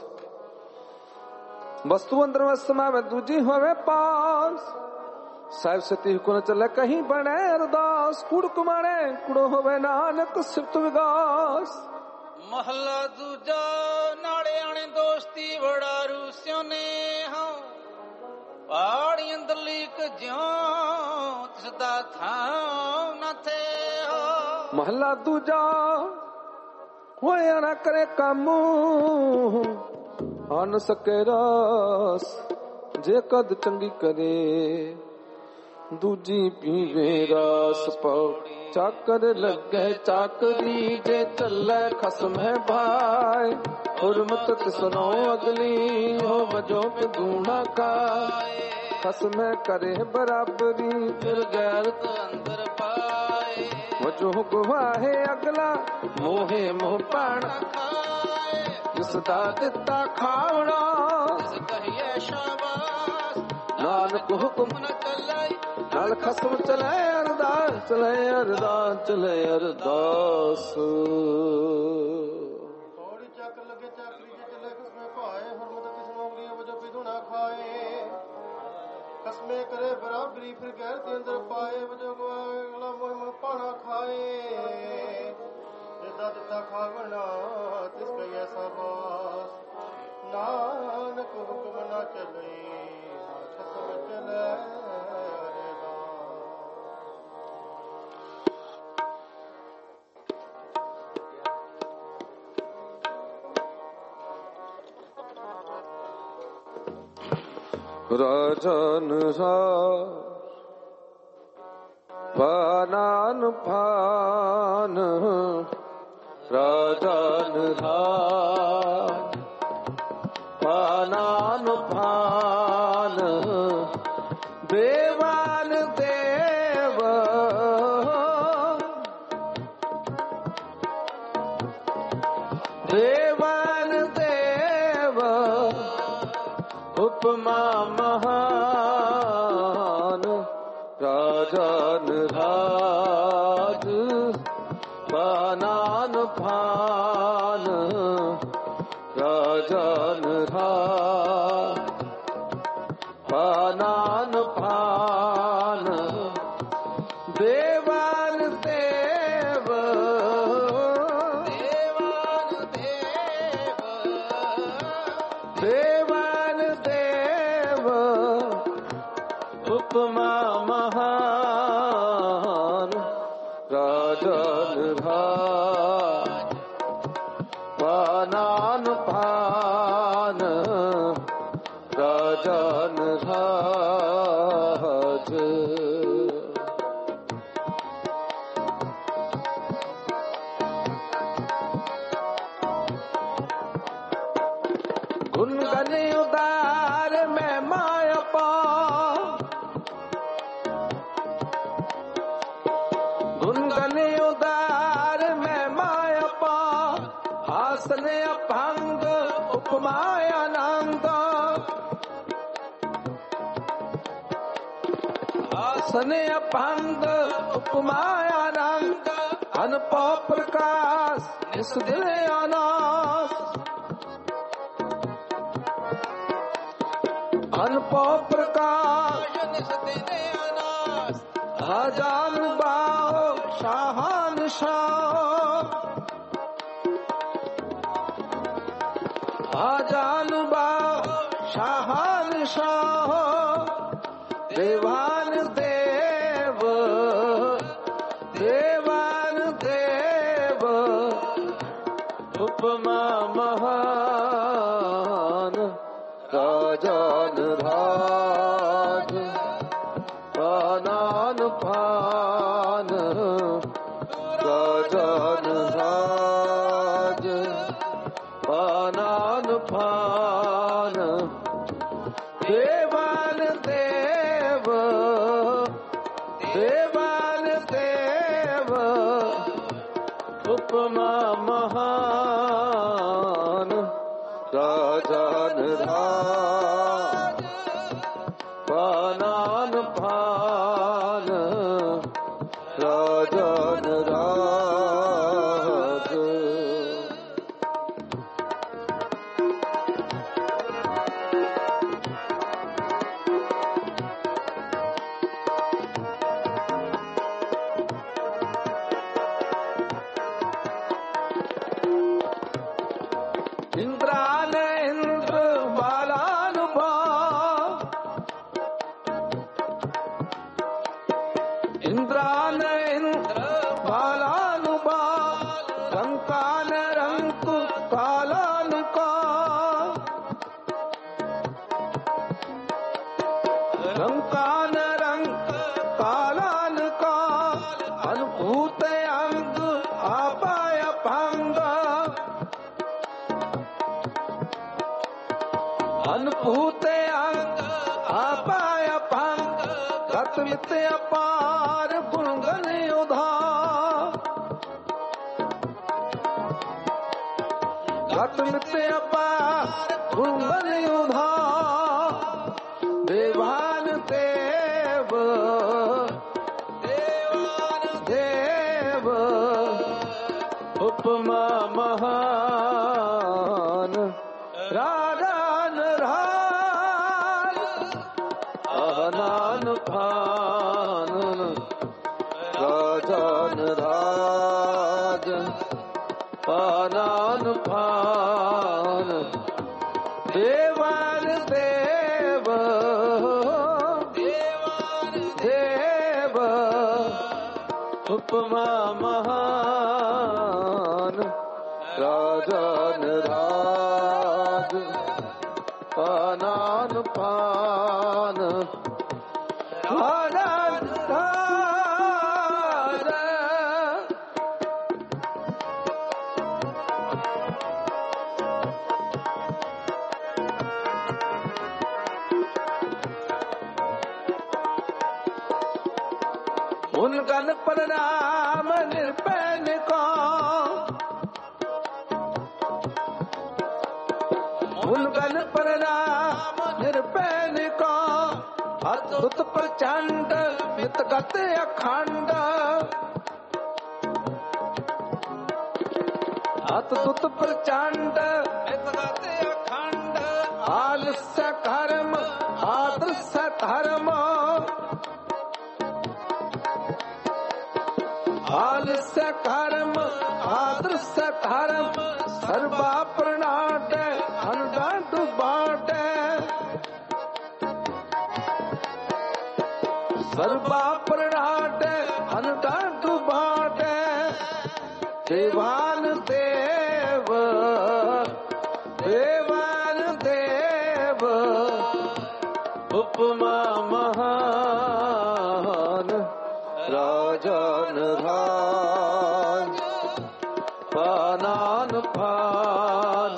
ਵਸਤੂ ਅੰਦਰ ਵਸਮਾਵੇ ਦੂਜੀ ਹੋਵੇ ਪਾਸ। ਸਾਹਿਬ ਸਤੀ ਹੁਕਮ ਚੱਲੇ ਕਹੀਂ ਬਣੇ ਅਰਦਾਸ। ਕੁੜ ਕੁਮਾਣੇ ਕੁੜੋ ਹੋਵੇ ਨਾਨਕ ਸਿਫਤ ਵਿਗਾਸ। ਮਹੱਲਾ ਦੂਜਾ ਨਾਲਿਆਣੇ ਦੋਸਤੀ ਬੜਾ ਰੂਸਿਓ ਨੇ ਹਾਂ। ਪਹਾੜੀ ਅੰਦਰ ਲੀਕ ਜਿਉਂ ਤਿਸ ਦਾ ਥਾਂ ਨਾ ਥੇ ਹੋ। ਮਹੱਲਾ ਦੂਜਾ ਹੋਇਆ ਨਾ ਕਰੇ ਕੰਮ ਅਨ ਸਕੇ ਰਾਸ। ਜੇ ਕਦ ਚੰਗੀ ਕਰੇ ਦੂਜੀ ਪੀਵੇ ਰਾਸ ਪਾਉ। ਚਾਕਰ ਲੱਗੇ ਚਾਕਰੀ ਜੇ ਚੱਲੇ ਖਸਮ ਹੈ ਭਾਈ। ਹੁਰਮਤ ਤਿਸਨੋ ਅਗਲੀ ਹੋ ਵਜੋ ਗੁਣਾ ਖਾਏ। ਖਸਮ ਕਰੇ ਬਰਾਬਰੀ ਫਿਰ ਗੈਰਤ ਅੰਦਰ ਪਾਏ। ਵਜੋ ਗਵਾਹੇ ਅਗਲਾ ਮੋਹੇ ਮੋਹ ਪਾਣਾ ਖਾਏ। ਜਿਸ ਦਾ ਦਿੱਤਾ ਖਾਵਣਾ ਜਿਸ ਕਹੀਏ ਸ਼ਾਬਾਸ਼। ਨਾਨਕ ਹੁਕਮ ਨ ਚੱਲਾਈ ਨਾਲ ਖਸਮ ਚਲੇ ਅਰਦਾਸ ਚਲੇ ਅਰਦਾਸ ਚਲੇ ਅਰਦਾਸ। ਹੋੜੀ ਚੱਕਰ ਲੱਗੇ ਚਾਕਰੀ ਜੇ ਚੱਲੇ ਖਸਮੇ ਭਾਏ। ਹੁਰਮਤ ਕਿਸ ਨੂੰ ਅਗਲੀ ਵਜੋ ਪਿਧੂ ਨਾ ਖਾਏ। ਕਸਮੇ ਕਰੇ ਬਰਾਬਰੀ ਫਿਰ ਗੈਰ ਦੇ ਅੰਦਰ ਪਾਏ। ਵਜੋ ਅਗਲਾ ਮੋਹ ਮੋਹ ਪਾਣਾ ਖਾਏ। ਜਿਸਦਾ ਦਿੱਤਾ ਖਾਵਣਾ ਤਿਸ ਕਹੀਏ ਸ਼ਾਬਾਸ਼। ਨਾਨਕ ਹੁਕਮ ਨਾ ਚੱਲੇ ਨਾ ਖਸਮ ਚਲੇ ਰਾਜਨ ਪਾਨਾਨ ਪਾਨ। ਰਾਜਨ ਪਾਨਾਨ ਪਾਨ। ਦੇਵਾਨ ਦੇਵ ਦੇਵਾਨ ਦੇਵ ਉਪਮਾ ਮਹਾਨ। ਰਾਜਨ ਰਾਜ ਬਾਨਾ पानान भान राजन पानान भान देवान देव देवान देव उपमा महान राजन पानान भान राजन राज गुण गण उदार में माया पा गुण गण उदार में माया पा हासन अभंग उपमायानंद हासन अभंग उपमायानंद अनपा प्रकाश इस दिल अनास अनपा प्रकाश हजान बाहो शाहान शाह हजान बाहो शाहान शाह देवान देव देवान देव उपमा महान राजन राज पानान भान राजन राज पानान भान देवान देव देवान देव उपमा महान राजन राज पानान भान राजन राज इंद्रान इंद्र बालानुभव इंद्रान इंद्र बालानुभव रंकान रंकु कालानुका रंकान रंक कालानुका अनुभूत अंग आपाय भंग अनुभूत अंग आपाय भंग गतवित अपार गुणगण उधार गतवित अपार गुणगण उधार देवान देव देवान देव उपमा महान राजन राज आनान भान राजन राज पानान भान देवान देव देवान देव उपमा महान राजन राज पानान पान राजन राज उनगन प्रणाम निर्पैन को उनगन प्रणाम निर्पैन को अद्भुत प्रचंड मितगत अखंड ਅਤੁੱਤ ਪ੍ਰਚੰਡ ਇਤਗਾਤੇ ਅਖੰਡ ਆਲਸੈ ਕਰਮ ਆਦਰਸੈ ਧਰਮ ਆਲਸੈ ਕਰਮ ਆਦਰਸੈ ਧਰਮ ਸਰਬਾ ਪ੍ਰਣਾਟੈ ਅਨੁਡੰਡ ਬਾਟੈ ਸਰਬਾ ਪ੍ਰਣਾਟੈ ਅਨੁਡੰਡ ਬਾਟੈ ਦੇਵਾਨ ਦੇਵ ਦੇਵਾਨ ਦੇਵ ਉਪਮਾ ਮਹਾਨ ਰਾਜਨ ਰਾਜ ਪਾਨਾਨ ਪਾਨ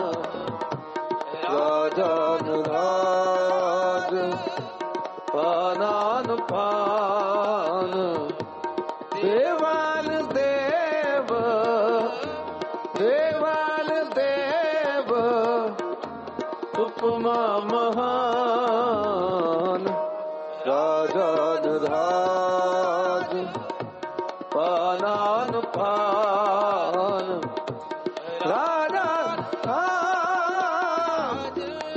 ਰਾਜਨ ਰਾਜ ਪਾਨਾਨ ਪਾਨ ਦੇਵਾਨ ਦੇਵ ਦੇਵਾਨ ਦੇਵ ਉਪਮਾ ਮਹਾਨ ਰਾਜਨ ਰਾਜ ਪਾਨਾਨ ਪਾਨ ਰਾਜਾ ਰਾਜ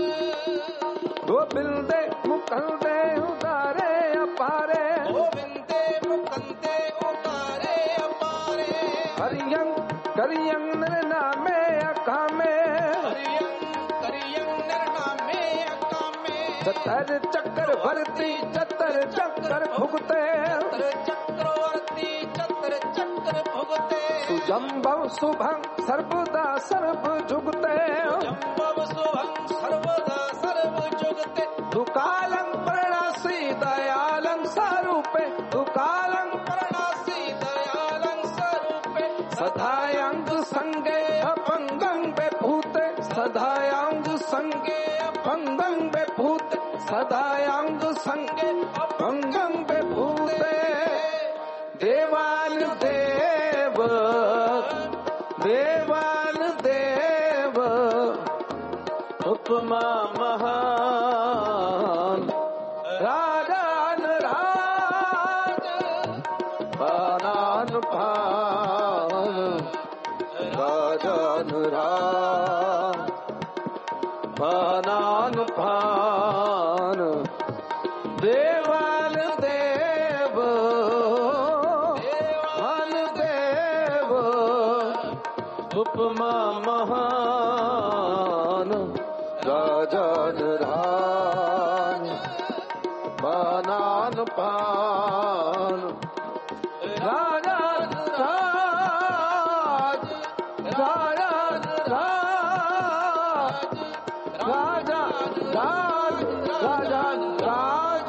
ਗੋਬਿੰਦੇ ਮੁਕੰਦੇ ਉਤਾਰੇ ਅਪਾਰੇ ਗੋਬਿੰਦੇ ਮੁਕੰਦੇ ਉਤਾਰੇ ਅਪਾਰੇ ਹਰਿਯੰ ਕਰਿਯੰ ਨਿਰਨਾਮੇ ਅਕਾਮੇ ਹਰਿਯੰ ਕਰਿਯੰ ਨਿਰਨਾਮੇ ਅਕਾਮੇ ਚਤਰ ਚੱਕਰ ਵਰਤੀ ਚਤਰ ਚੱਕਰ ਭੁਗਤੇ ਚਕਰਵਰਤੀ ਚਤਰ ਚੱਕਰ ਭੁਗਤੇ ਸੁਜੰਭਵ ਸੁਭੰ ਸਰਬਦਾ ਸਰਬ ਜੁਗਤੇ ਜੰਬਵ ਸੁਭੰ ਸਰਵਦਾ ਸਰਵ ਜੁਗਤੇ ਦੁਕਾਲੰ ਪ੍ਰਣਾਸੀ ਦਇਆਲੰ ਸਰੂਪੇ ਦੁਕਾਲੰ ਪ੍ਰਣਾਸੀ ਦਇਆਲੰ ਸਰੂਪੇ ਸਦਾਯੰਗ ਸੰਗੇ ਅਪੰਗੰ ਬੇਭੂਤੇ ਸਦਾਯੰਗ ਸੰਗੇ ਅਪੰਗੰ ਬੇਭੂਤੇ ਸਦਾਯੰਗ ਸੰਗੇ ਅਪੰਗੰ ਬੇਭੂਤੇ ਦੇਵਾਨ ਦੇਵ ਦੇਵਾਨ ਦੇਵ ਉਪਮਾ ਮਹਾਨ ਰਾਜਨ ਰਾਜ ਪਾਨਾਨ ਪਾਨ ਰਾਜਨ ਰਾਜ ਪਾਨਾਨ ਪਾਨ ਦੇਵਾਨ ਦੇਵ ਦੇਵਾਨ ਦੇਵ ਉਪਮਾ ਮਹਾਨ ਰਾਜਨ ਰਾਜ ਪਾਨਾਨ ਪਾਨ ਰਾਜਨ ਰਾਜ ਰਾਜਨ ਰਾਜ ਰਾਜਨ ਰਾਜ ਰਾਜਨ ਰਾਜ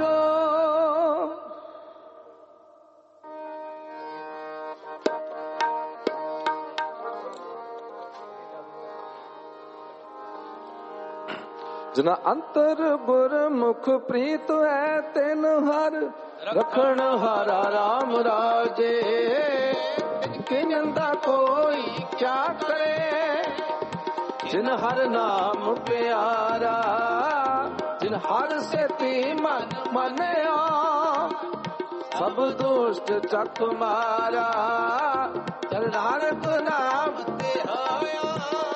ਜਿਨਾ ਅੰਤਰ ਗੁਰਮੁਖ ਪ੍ਰੀਤ ਹੈ ਤਿਨ ਹਰ ਰਖਣ ਹਾਰਾ ਰਾਮ ਰਾਜੇ ਕਿਨੰਦਾ ਕੋਈ ਕਿਆ ਕਰੇ ਜਿਨ ਹਰ ਨਾਮ ਪਿਆਰਾ ਜਿਨ ਹਰ ਸੇਤੀ ਮਨ ਮੰਨਿਆ ਸਭ ਦੁਸ਼ਟ ਚੱਕ ਮਾਰਾ ਚਲ ਨਾਨਕ ਨਾਮ ਤੇ ਹੋਇਆ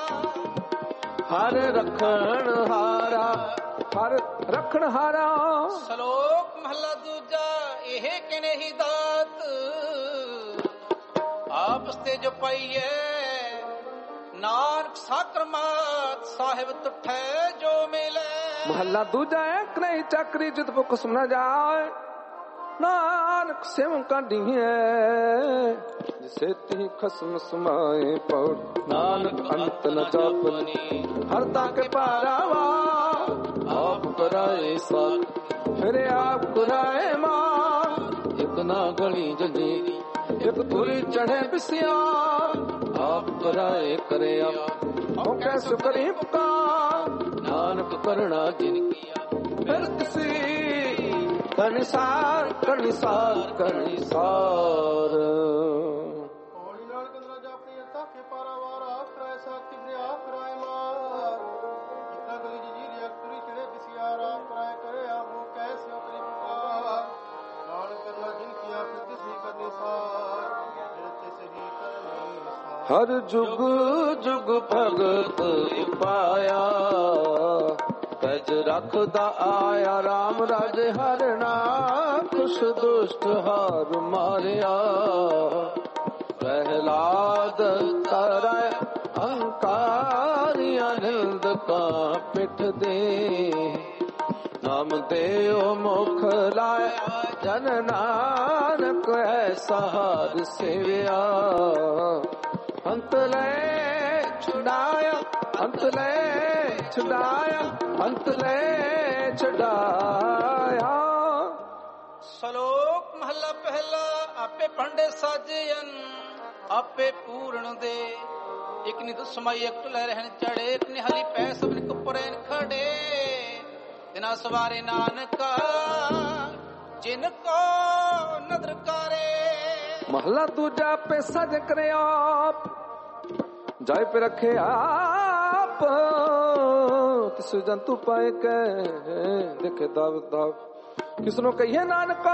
ਹਰ ਰਖਣ ਹਾਰਾ ਹਰ ਰਖਣ ਹਾਰਾ ਸ਼ਲੋਕ ਮਹਲਾ ਦੂਜਾ ਇਹ ਕਿਨੇ ਹੀ ਦਾਤ ਆਪਸ ਤੇ ਜੋ ਪਾਈਏ ਨਾਨਕ ਸਾਕਰਮਾਤ ਸਾਹਿਬ ਤੁਠੈ ਜੋ ਮਿਲੇ ਮਹਲਾ ਦੂਜਾ ਇੱਕ ਨਹੀਂ ਚੱਕਰੀ ਜਿਤ ਭੁਖ ਸੁਣਾ ਜਾਏ ਨਾਨਕ ਸਿਮ ਕਾਢੀਏ ਜਿਸੇ ਤੀ ਖਸਮ ਸਮਾਏ ਪਉ ਨਾਨਕ ਅੰਤ ਨ ਜਾਪਨੀ ਹਰਤਾ ਕੇ ਪਾਰਾਵਾ ਆਪ ਕਰਾਏ ਸਾਥ ਫਿਰ ਆਪ ਕਰਾਏ ਮਾਂ ਇੱਕ ਨਾ ਗਲੀ ਜੰਜੀਰੀ ਇੱਕ ਤੁਰੀ ਚੜੇ ਬਿਸਿਆ ਆਪ ਕਰਾਏ ਕਰਿਆ ਔਕੇ ਸੁਕਰੀ ਪੁਕਾਰ ਨਾਨਕ ਕਰਣਾ ਜਿਨ ਕੀਆ ਫਿਰ ਕਿਸੀ ਕਰਨਿਸਾਰ ਕਰਨਿਸਾਰ ਕਰਨਿਸਾਰ ਹੌਲੀ ਨਾਲ ਕੰਦਰਾ ਜਾਪਣੀ ਅੱਤਾ ਕੇ ਪਾਰਾਵਾਰ ਆਪ ਕਰਾਏ ਸਾਥੀ ਬਰੇ ਆਪ ਕਰਾਏ ਮਾਰ ਜਿੱਤਾ ਗਲੀ ਜੀਰੀ ਅਕਤਰੀ ਚੜੇ ਬਿਸਿਆ ਆਪ ਕਰਾਏ ਕਰੇ ਆਪੋ ਕੈਸੇ ਕਰੀ ਪੁਕਾਰ ਨਾਨਕ ਕਰਨਾ ਜਿਨ ਕੀਆ ਫਿਰ ਕਿਸੀ ਕਰਨੀ ਸਾਰ ਫਿਰ ਤਿਸ ਹੀ ਕਰਨੀ ਸਾਰ ਹਰ ਜੁਗ ਜੁਗ ਭਗਤ ਉਪਾਇਆ ਪੈਜ ਰੱਖਦਾ ਆਇਆ ਰਾਮ ਰਾਜੇ ਹਰਣਾ ਕੁਛ ਦੁਸ਼ਟ ਹਾਰ ਮਾਰਿਆ ਪ੍ਰਹਿਲਾਦ ਤਰਾਇ ਅਹੰਕਾਰੀਆਂ ਨਿੰਦਕਾਂ ਪਿੱਠ ਦੇ ਨਾਮ ਦੇਉ ਮੁਖ ਲਾਇਆ ਜਨ ਨਾਨਕ ਐਸਾ ਹਾਰ ਸੇਵਿਆ ਅੰਤ ਲੈ ਛੁਡਾਇਆ ਅੰਤ ਲੈ ਛੁਡਾਇਆ ਅੰਤ ਲੈ ਛੁਡਾਇਆ। ਸ਼ਲੋਕ ਮਹਲਾ ਪਹਿਲਾ। ਆਪੇ ਭਾਂਡੇ ਸਾਜਨ ਆਪੇ ਪੂਰਨ ਦੇ ਇਕ ਨਿਤ ਸਮਾਈ ਇਕ ਲੈ ਰਹਿਣ ਚੜੇ ਇਕ ਨਿਹਾਲੀ ਪੈ ਸਭਨ ਕੁਪਰੈਨ ਖੜੇ ਤਿਨਾ ਸਵਾਰੇ ਨਾਨਕਾ ਜਿਨ ਕੋ ਨਦਰ ਕਰੇ। ਮਹਲਾ ਦੂਜਾ ਪੇ ਸਜ ਕਰੇ ਆਪ ਜਾਇ ਪੇ ਰਖੇ ਆਪ ਤਿਸ ਜੰਤੂ ਪਾਏ ਕੇ ਦੇਖੇ ਦਾਵ ਦਾਵ ਕਿਸਨੂੰ ਕਹੀਏ ਨਾਨਕਾ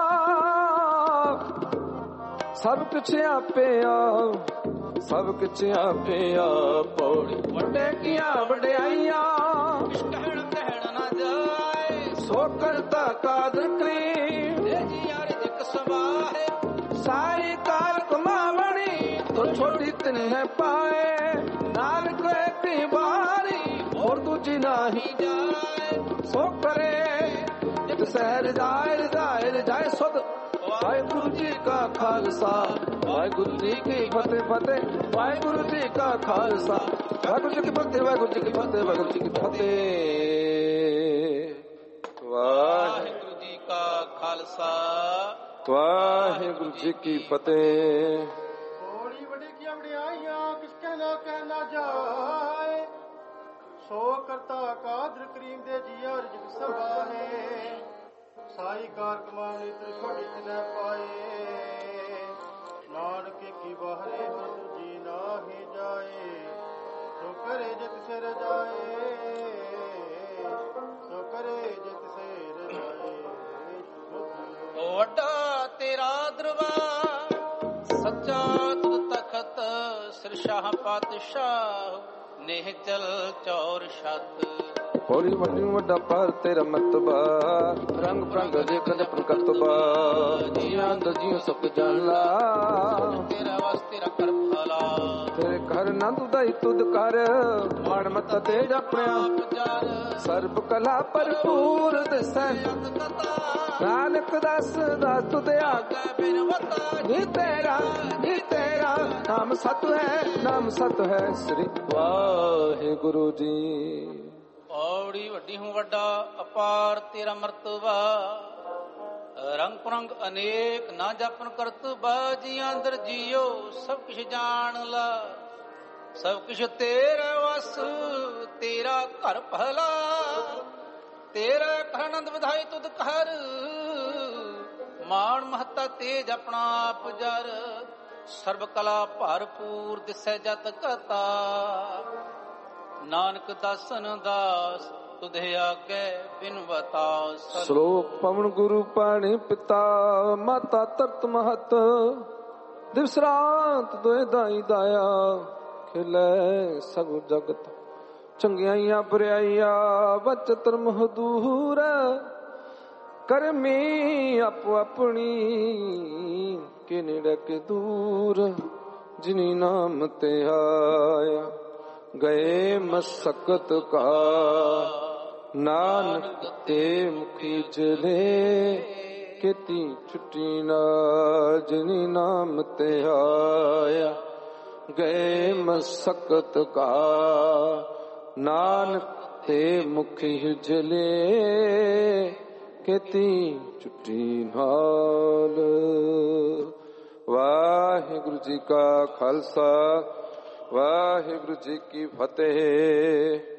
ਸਭ ਕੁਛ ਆਪੇ ਆਪ ਸਭ ਕੁਛ ਆਪੇ ਆਪ ਪੌੜੀ ਵੱਡੇ ਕੀਆਂ ਵਡਿਆਈਆਂ ਕਹਿਣ ਕਹਿਣ ਨਾ ਜਾਏ ਸੋ ਕਰਤਾ ਕਾਦਰ ਕਰੀ ਦੇ ਜੀ ਯਾਰ ਜਿਕ ਸਵਾਹੇ ਸਾਰੀ ਕਾਰ ਕਮਾਵਣੀ ਤੋ ਛੋਟੀ ਤਿਨ ਹੈ ਪਾਏ ਨਾਨਕ ਇੱਕ ਵਾਰੀ ਹੋਰ ਦੂਜੀ ਨਹੀਂ ਜਾਏ ਸੋ ਕਰੇ ਜਿਤ ਸਹਿਰ ਜਾਏ ਜਾਏ ਜਾਏ ਸੁਧ ਵਾਹਿਗੁਰੂ ਜੀ ਕਾ ਖਾਲਸਾ ਵਾਹਿਗੁਰੂ ਜੀ ਕੀ ਫਤਿਹ ਫਤਿਹ ਵਾਹਿਗੁਰੂ ਜੀ ਕਾ ਖਾਲਸਾ ਵਾਹਿਗੁਰੂ ਜੀ ਕੀ ਫਤਿਹ ਵਾਹਿਗੁਰੂ ਜੀ ਕੀ ਫਤਿਹ ਵਾਹਿਗੁਰੂ ਜੀ ਕੀ ਫਤਿਹ ਵਾਹਿਗੁਰੂ ਜੀ ਕਾ ਖਾਲਸਾ ਵਾਹਿਗੁਰੂ ਜੀ ਕੀ ਫਤਿਹ। ਥੋੜੀ ਵੱਡੀ ਕੀ ਵਡਿਆਈਆਂ ਕਿਸ ਕਹਿਣਾ ਜਾਏ ਸੋ ਕਰਤਾ ਕਾਦਰ ਕਰੀਮ ਦੇ ਜੀਆ ਰਜਕ ਸਵਾਹੇ ਸਾਈ ਕਾਰ ਕਮਾਉਣੀ ਤੇ ਛੋਟੀ ਤਿਨੈ ਪਾਏ ਨਾਨਕ ਕੀ ਬਾਹਰੇ ਹੋ ਦੂਜੀ ਨਾਹੀ ਜਾਏ ਸੋ ਕਰੇ ਜਿਤ ਸਿਰ ਜਾਏ ਸੋ ਕਰੇ ਜਿਤ ਸਿਰ ਜਾਏ। ਵੱਡਾ ਤੇਰਾ ਦਰਬਾਰ ਸੱਚਾ ਤੁਧ ਤਖਤ ਸਿਰ ਸ਼ਾਹ ਪਾਤਸ਼ਾਹ ਨੇਹ ਚਲ ਚੌਰ ਛਤ ਹੋਲੀ ਵੱਡੀ ਵੱਡਾ ਪਰ ਤੇਰਾ ਮਤਬਾ ਰੰਗ ਪ੍ਰੰਗ ਦੇ ਕਦ ਪ੍ਰਕਤਬਾ ਜੀਆਂ ਅੰਦਰ ਜੀਉ ਸਭ ਜਾਣਲਾ ਤੇਰਾ ਵਸ ਤੇਰਾ ਕਰ ਭਲਾ ਤੇਰੇ ਘਰ ਨੰਦ ਉਦਾਈ ਤੁਧ ਕਰ ਮਾਣ ਮਤ ਤੇਜ ਆਪਣੇ ਆਪ ਜਰ ਸਰਬ ਕਲਾ ਭਰਪੂਰ ਦਿਸੈ ਨਾਨਕ ਦਸ ਤੁਧ ਆਗੇ ਬਿਨ ਵਤਾ ਨੀ ਤੇਰਾ ਨਾਮ ਸਤ ਹੈ ਨਾਮ ਸਤ ਹੈ ਸ੍ਰੀ ਵਾਹਿਗੁਰੂ ਜੀ। ਔੜੀ ਵੱਡੀ ਹੂੰ ਵੱਡਾ ਅਪਾਰ ਤੇਰਾ ਮਰਤਬਾ ਰੰਗ ਪਰੰਗ ਅਨੇਕ ਨਾ ਜਪਨ ਕਰਤਬਾ ਜੀਆਂ ਅੰਦਰ ਜੀਓ ਸਭ ਕੁਛ ਜਾਣ ਲਾ ਸਭ ਕੁਛ ਤੇਰਾ ਵਸ ਤੇਰਾ ਘਰ ਭਲਾ ਤੇਰਾ ਆਨੰਦ ਵਧਾਈ ਤੁਧ ਘਰ ਮਾਣ ਮਹੱਤਾ ਤੇਜ ਆਪਣਾ ਆਪ ਜਰ ਸਰਬ ਕਲਾ ਭਰਪੂਰ ਦਿਸੈ ਜਤ ਕਤਾ ਨਾਨਕ ਦਾਸਨ ਦਾਸ ਤੁਧੇ ਆਗੇ ਬਿਨਵਤਾ। ਸ਼ਲੋਕ ਪਵਨ ਗੁਰੂ ਪਾਣੀ ਪਿਤਾ ਮਾਤਾ ਤਰਤ ਮਹਤ ਦਿਵਸ ਰਾਤ ਦੋਇ ਦਾਈ ਦਾਇਆ ਖਿਲੇ ਸਭ ਜਗਤ ਚੰਗਿਆਈਆਂ ਬੁਰਾਈਆਂ ਬਚ ਧਰਮ ਹਦੂਰ ਕਰਮੀ ਆਪੋ ਆਪਣੀ ਕਿ ਨੇੜੇ ਕੇ ਦੂਰ ਜਿਨੀ ਨਾਮ ਤੇ ਆਇਆ ਗਏ ਮਸਕਤ ਕਾ ਨਾਨਕ ਤੇ ਮੁਖੀ ਜਲੇ ਕੀਤੀ ਛੁੱਟੀ ਨਾ ਜਿਨੀ ਨਾਮ ਤੇ ਆਇਆ ਗਏ ਮਸਕਤ ਕਾ ਨਾਨਕ ਤੇ ਮੁਖੀ ਜਲੇ ਕੀਤੀ ਛੁੱਟੀ ਨਾਲ। ਵਾਹਿਗੁਰੂ ਜੀ ਕਾ ਖਾਲਸਾ ਵਾਹਿਗੁਰੂ ਜੀ ਕੀ ਫਤਿਹ।